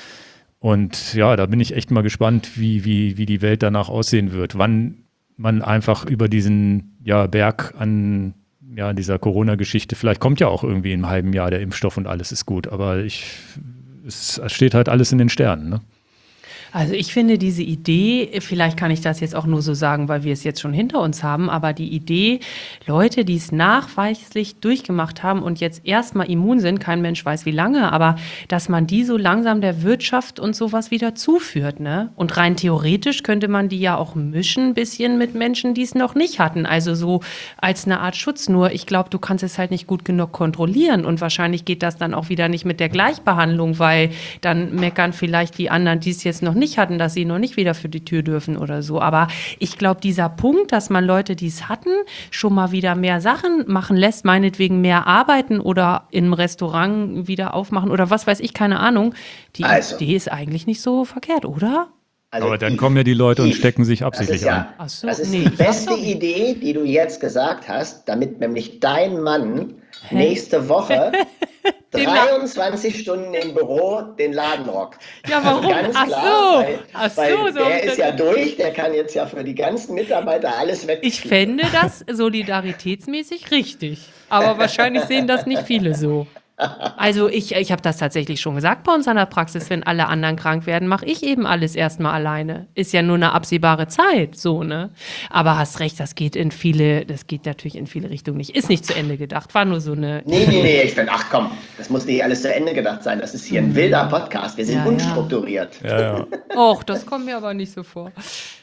Und ja, da bin ich echt mal gespannt, wie, wie, wie die Welt danach aussehen wird. Wann man einfach über diesen ja, Berg an ja, dieser Corona-Geschichte, vielleicht kommt ja auch irgendwie im halben Jahr der Impfstoff und alles ist gut. Aber ich, es steht halt alles in den Sternen, ne? Also ich finde diese Idee, vielleicht kann ich das jetzt auch nur so sagen, weil wir es jetzt schon hinter uns haben, aber die Idee, Leute, die es nachweislich durchgemacht haben und jetzt erstmal immun sind, kein Mensch weiß wie lange, aber dass man die so langsam der Wirtschaft und sowas wieder zuführt, ne? Und rein theoretisch könnte man die ja auch mischen ein bisschen mit Menschen, die es noch nicht hatten, also so als eine Art Schutz. Nur ich glaube, du kannst es halt nicht gut genug kontrollieren und wahrscheinlich geht das dann auch wieder nicht mit der Gleichbehandlung, weil dann meckern vielleicht die anderen, die es jetzt noch nicht nicht hatten, dass sie noch nicht wieder für die Tür dürfen oder so. Aber ich glaube, dieser Punkt, dass man Leute, die es hatten, schon mal wieder mehr Sachen machen lässt, meinetwegen mehr arbeiten oder im Restaurant wieder aufmachen oder was weiß ich, keine Ahnung. Die also. Idee ist eigentlich nicht so verkehrt, oder? Also aber dann kommen ja die Leute und stecken sich absichtlich ja, an. Ach so, das ist nee, die beste Idee, die du jetzt gesagt hast, damit nämlich dein Mann Hä? nächste Woche dreiundzwanzig Stunden im Büro den Laden rockt. Ja, warum? Also ganz Ach klar, so. weil, Ach so, weil so der ist ja durch, der kann jetzt ja für die ganzen Mitarbeiter alles weg. Ich fände das solidaritätsmäßig richtig, aber wahrscheinlich sehen das nicht viele so. Also ich, ich habe das tatsächlich schon gesagt bei uns an der Praxis, wenn alle anderen krank werden, mache ich eben alles erstmal alleine. Ist ja nur eine absehbare Zeit, so, ne? Aber hast recht, das geht in viele, das geht natürlich in viele Richtungen nicht. Ist nicht zu Ende gedacht, war nur so eine... Nee, nee, nee, ich finde, ach komm, das muss nicht alles zu Ende gedacht sein. Das ist hier ein wilder Podcast, wir sind ja, unstrukturiert. Ja, ja. Och, das kommt mir aber nicht so vor.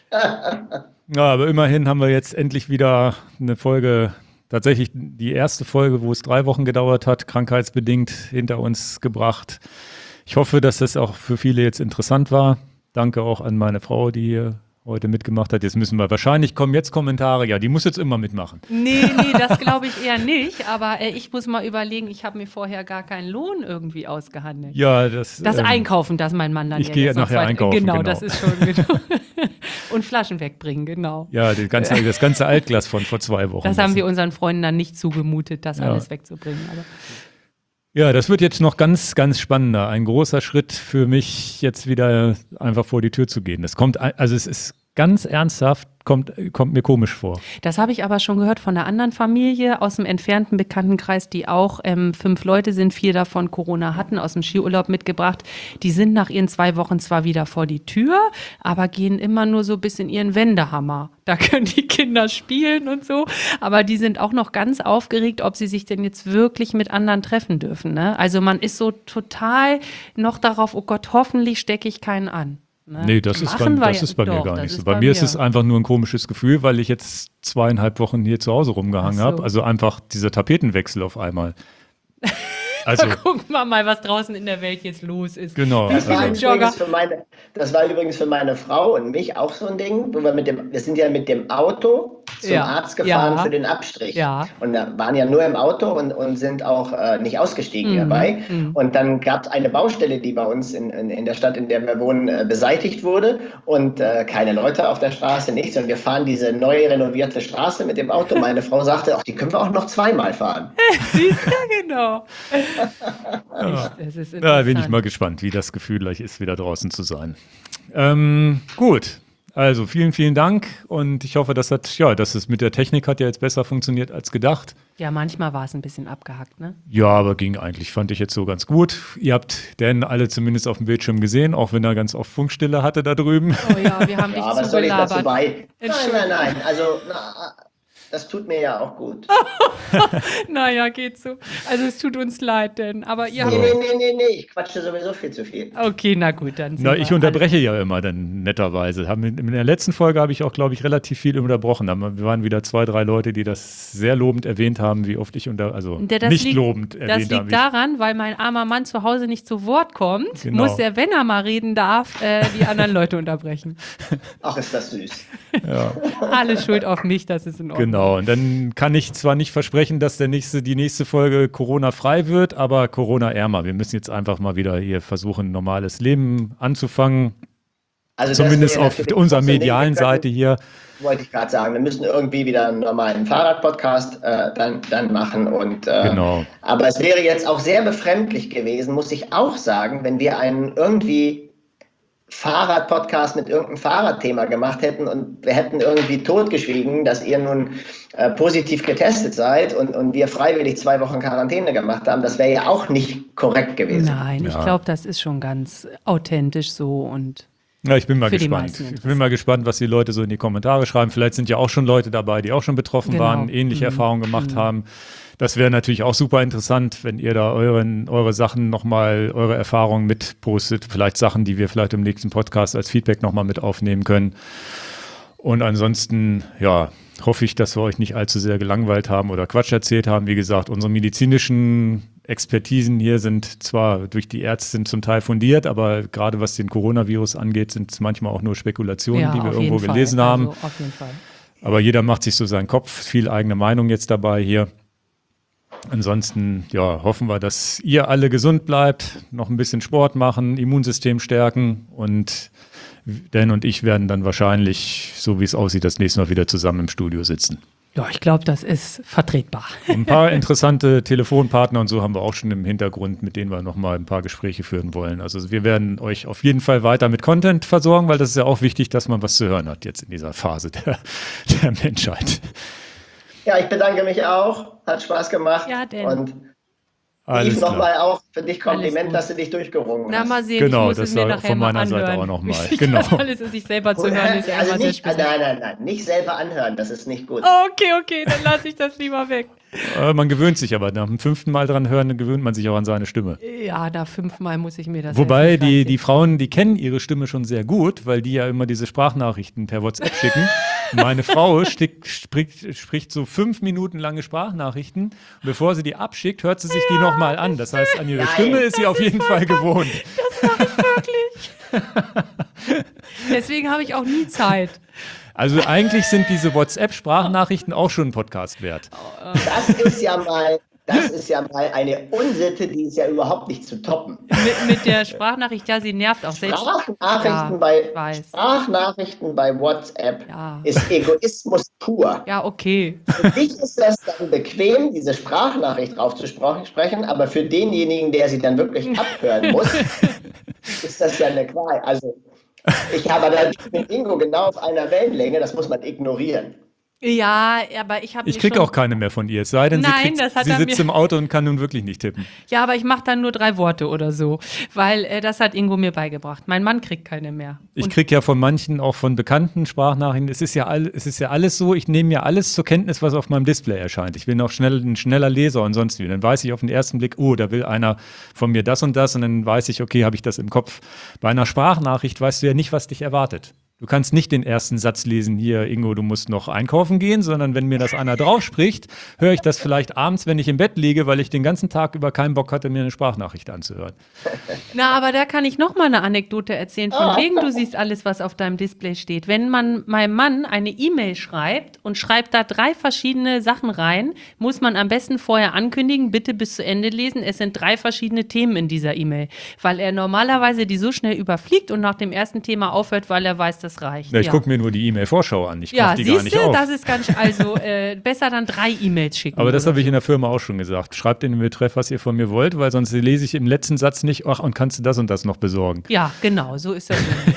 Ja, aber immerhin haben wir jetzt endlich wieder eine Folge... Tatsächlich die erste Folge, wo es drei Wochen gedauert hat, krankheitsbedingt hinter uns gebracht. Ich hoffe, dass das auch für viele jetzt interessant war. Danke auch an meine Frau, die hier heute mitgemacht hat. Jetzt müssen wir wahrscheinlich kommen jetzt Kommentare. Ja, die muss jetzt immer mitmachen. Nee, nee, das glaube ich eher nicht. Aber äh, ich muss mal überlegen, ich habe mir vorher gar keinen Lohn irgendwie ausgehandelt. Ja, das. Das ähm, Einkaufen, das mein Mann dann ich ja gehe jetzt noch nachher zwei- einkaufen, Genau, genau. das ist schon genau. Und Flaschen wegbringen, genau. Ja, die ganze, das ganze Altglas von vor zwei Wochen. Das haben wir unseren Freunden dann nicht zugemutet, das Ja. alles wegzubringen. Aber Ja, das wird jetzt noch ganz, ganz spannender. Ein großer Schritt für mich, jetzt wieder einfach vor die Tür zu gehen. Das kommt, ein- also es ist ganz ernsthaft, kommt, kommt mir komisch vor. das habe ich aber schon gehört von einer anderen Familie aus dem entfernten Bekanntenkreis, die auch ähm, fünf Leute sind, vier davon Corona hatten, aus dem Skiurlaub mitgebracht. Die sind nach ihren zwei Wochen zwar wieder vor die Tür, aber gehen immer nur so bis in ihren Wendehammer. Da können die Kinder spielen und so, aber die sind auch noch ganz aufgeregt, ob sie sich denn jetzt wirklich mit anderen treffen dürfen. Ne? Also man ist so total noch darauf, oh Gott, hoffentlich stecke ich keinen an. Ne? Nee, das ist bei, Machen wir das ja- ist bei mir doch, gar das nicht so. ist Bei, mir ist es einfach nur ein komisches Gefühl, weil ich jetzt zweieinhalb Wochen hier zu Hause rumgehangen Ach so. habe. Also einfach dieser Tapetenwechsel auf einmal. Also, Gucken wir mal, was draußen in der Welt jetzt los ist. genau. Das war, Also, übrigens für meine, das war übrigens für meine Frau und mich auch so ein Ding, wo wir mit dem, wir sind ja mit dem Auto zum Ja. Arzt gefahren Ja. für den Abstrich. Ja. Und da waren ja nur im Auto und, und sind auch äh, nicht ausgestiegen Mhm. dabei. Mhm. Und dann gab es eine Baustelle, die bei uns in, in, in der Stadt, in der wir wohnen, äh, beseitigt wurde. Und äh, keine Leute auf der Straße, nichts. Und wir fahren diese neu renovierte Straße mit dem Auto. Meine Frau sagte, ach, die können wir auch noch zweimal fahren. Siehst du, genau. Echt, es ist ja, bin ich interessant. mal gespannt, wie das Gefühl gleich ist, wieder draußen zu sein. Ähm, gut. Also vielen, vielen Dank und ich hoffe, das hat, ja, dass es mit der Technik hat ja jetzt besser funktioniert als gedacht. Ja, manchmal war es ein bisschen abgehackt, ne? Ja, aber ging eigentlich, fand ich jetzt so ganz gut. Ihr habt Dan alle zumindest auf dem Bildschirm gesehen, auch wenn er ganz oft Funkstille hatte da drüben. Oh ja, wir haben dich Ja, was soll ich dazu zugelabert. bei? Nein, Entschuldigung. nein, nein. Also, na, das tut mir ja auch gut. Naja, geht so. Also es tut uns leid, denn, aber ihr Nee, habt... nee, nee, nee, nee. Ich quatsche sowieso viel zu viel. Okay, na gut, dann sind Na, wir ich unterbreche ja immer dann netterweise. Haben wir- In der letzten Folge habe ich auch, glaube ich, relativ viel unterbrochen. Da waren wieder zwei, drei Leute, die das sehr lobend erwähnt haben, wie oft ich unter, also Der- das nicht liegt- lobend Das erwähnt habe. liegt daran, weil mein armer Mann zu Hause nicht zu Wort kommt, Genau. muss er, wenn er mal reden darf, äh, die anderen Leute unterbrechen. Ach, ist das süß. Alle Schuld auf mich, das ist in Ordnung. Genau, und dann kann ich zwar nicht versprechen, dass der nächste, die nächste Folge Corona-frei wird, aber Corona-ärmer. Wir müssen jetzt einfach mal wieder hier versuchen, ein normales Leben anzufangen. Also das Zumindest wäre auf natürlich unserer trotzdem medialen nicht, wir Seite hier. könnten- Wollte ich gerade sagen, wir müssen irgendwie wieder einen normalen Fahrradpodcast äh, dann, dann machen. Und, äh, Genau. Aber es wäre jetzt auch sehr befremdlich gewesen, muss ich auch sagen, wenn wir einen irgendwie Fahrradpodcast mit irgendeinem Fahrradthema gemacht hätten und wir hätten irgendwie totgeschwiegen, dass ihr nun äh, positiv getestet seid und, und wir freiwillig zwei Wochen Quarantäne gemacht haben. Das wäre ja auch nicht korrekt gewesen. Nein, ich Ja. glaube, das ist schon ganz authentisch so und Ja, ich bin mal Für die gespannt. meisten Ich bin mal gespannt, was die Leute so in die Kommentare schreiben. Vielleicht sind ja auch schon Leute dabei, die auch schon betroffen Genau. waren, ähnliche Mhm. Erfahrungen gemacht haben. Das wäre natürlich auch super interessant, wenn ihr da euren, eure Sachen nochmal, eure Erfahrungen mit postet. Vielleicht Sachen, die wir vielleicht im nächsten Podcast als Feedback nochmal mit aufnehmen können. Und ansonsten, ja, hoffe ich, dass wir euch nicht allzu sehr gelangweilt haben oder Quatsch erzählt haben. Wie gesagt, unsere medizinischen Expertisen hier sind zwar durch die Ärzte zum Teil fundiert, aber gerade was den Coronavirus angeht, sind es manchmal auch nur Spekulationen, ja, die wir auf irgendwo jeden Fall. gelesen haben. Also, auf jeden Fall. Aber jeder macht sich so seinen Kopf, viel eigene Meinung jetzt dabei hier. Ansonsten, ja, hoffen wir, dass ihr alle gesund bleibt, noch ein bisschen Sport machen, Immunsystem stärken und Dan und ich werden dann wahrscheinlich, so wie es aussieht, das nächste Mal wieder zusammen im Studio sitzen. Ja, ich glaube, das ist vertretbar. Und ein paar interessante Telefonpartner und so haben wir auch schon im Hintergrund, mit denen wir nochmal ein paar Gespräche führen wollen. Also wir werden euch auf jeden Fall weiter mit Content versorgen, weil das ist ja auch wichtig, dass man was zu hören hat jetzt in dieser Phase der, der Menschheit. Ja, ich bedanke mich auch. Hat Spaß gemacht. Ja, denn. Und Alles Yves, klar. nochmal auch für dich Alles Kompliment, gut. dass du dich durchgerungen Na, hast. mal sehen, Genau, ich muss das es mir war nachher von mal meiner Seite anhören. auch noch mal. Wie Genau. das alles ist, sich selber zu hören, ist ja also immer sehr nicht, speziell. nein, nein, nein, nicht selber anhören, das ist nicht gut. Okay, okay, dann lasse ich das lieber weg. Äh, man gewöhnt sich aber, nach dem fünften Mal dran hören, gewöhnt man sich auch an seine Stimme. Ja, da fünfmal muss ich mir das Wobei jetzt nicht die, reinziehen. die Frauen, die kennen ihre Stimme schon sehr gut, weil die ja immer diese Sprachnachrichten per WhatsApp schicken. Meine Frau stick, spricht, spricht so fünf Minuten lange Sprachnachrichten. Und bevor sie die abschickt, hört sie sich die nochmal an. Das heißt, an ihre Nein. Stimme ist sie auf jeden Fall gewohnt. Wirklich? Deswegen habe ich auch nie Zeit. Also eigentlich sind diese WhatsApp-Sprachnachrichten auch schon ein Podcast wert. Das ist ja mal, das ist ja mal eine Unsitte, die ist ja überhaupt nicht zu toppen. Mit, mit der Sprachnachricht, ja, sie nervt auch selbst. Sprachnachrichten, Ja, bei, ich weiß. Sprachnachrichten bei WhatsApp Ja. ist Egoismus pur. Ja, okay. Für dich ist das dann bequem, diese Sprachnachricht drauf zu sprechen, aber für denjenigen, der sie dann wirklich abhören muss, ist das ja eine Qual. Also ich habe da mit Ingo genau auf einer Wellenlänge, das muss man ignorieren. Ja, aber ich habe Ich kriege auch keine mehr von ihr, es sei denn, Nein, sie, kriegt, das hat sie er sitzt mir- im Auto und kann nun wirklich nicht tippen. Ja, aber ich mache dann nur drei Worte oder so, weil äh, das hat Ingo mir beigebracht. Mein Mann kriegt keine mehr. Ich Und- kriege ja von manchen, auch von bekannten Sprachnachrichten, es ist ja, all, es ist ja alles so, ich nehme ja alles zur Kenntnis, was auf meinem Display erscheint. Ich bin auch schnell, ein schneller Leser und sonst wie. Dann weiß ich auf den ersten Blick, oh, da will einer von mir das und das und dann weiß ich, okay, habe ich das im Kopf. Bei einer Sprachnachricht weißt du ja nicht, was dich erwartet. Du kannst nicht den ersten Satz lesen, hier, Ingo, du musst noch einkaufen gehen, sondern wenn mir das einer drauf spricht, höre ich das vielleicht abends, wenn ich im Bett liege, weil ich den ganzen Tag über keinen Bock hatte, mir eine Sprachnachricht anzuhören. Na, aber da kann ich noch mal eine Anekdote erzählen. Von wegen, du siehst alles, was auf deinem Display steht. Wenn man meinem Mann eine E-Mail schreibt und schreibt da drei verschiedene Sachen rein, muss man am besten vorher ankündigen, bitte bis zu Ende lesen. Es sind drei verschiedene Themen in dieser E-Mail, weil er normalerweise die so schnell überfliegt und nach dem ersten Thema aufhört, weil er weiß, das reicht. Ja, ich gucke mir nur die E-Mail-Vorschau an, ich Ja, mache die gar nicht siehst du, auf. das ist ganz, also äh, besser dann drei E-Mails schicken. Aber das oder habe ich in der Firma auch schon gesagt. Schreibt in den Betreff, was ihr von mir wollt, weil sonst lese ich im letzten Satz nicht, ach, und kannst du das und das noch besorgen. Ja, genau, so ist das.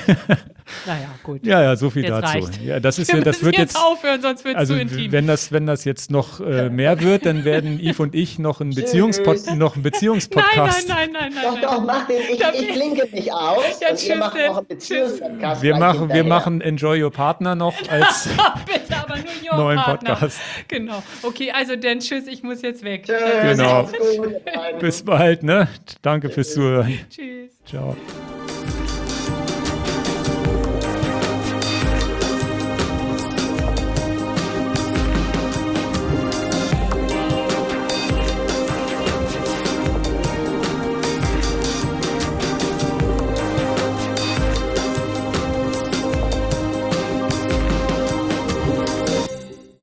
Naja, gut. Ja, ja, so viel Jetzt dazu. reicht. Ja, das ist Wir ja, das müssen wird jetzt jetzt. aufhören, sonst wird es Also zu intim. wenn das, wenn das jetzt noch äh, mehr wird, dann werden Yves und ich noch einen, Beziehungspod Tschüss. noch einen Nein, Beziehungspodcast. nein, nein, nein, nein. Doch, nein. doch, mach den, ich, Darf ich ich- klinke mich aus Ja, und ihr tschüss macht denn. noch einen Beziehungspodcast. Wir gleich machen, wir hinterher. machen Enjoy Your Partner noch als Bitte, aber nur Your neuen Partner. Podcast. Genau. Okay, also dann tschüss, ich muss jetzt weg. Tschüss, Genau. macht's gut, ihr beiden. Bis bald, ne? Danke fürs Zuhören. Tschüss. Ciao.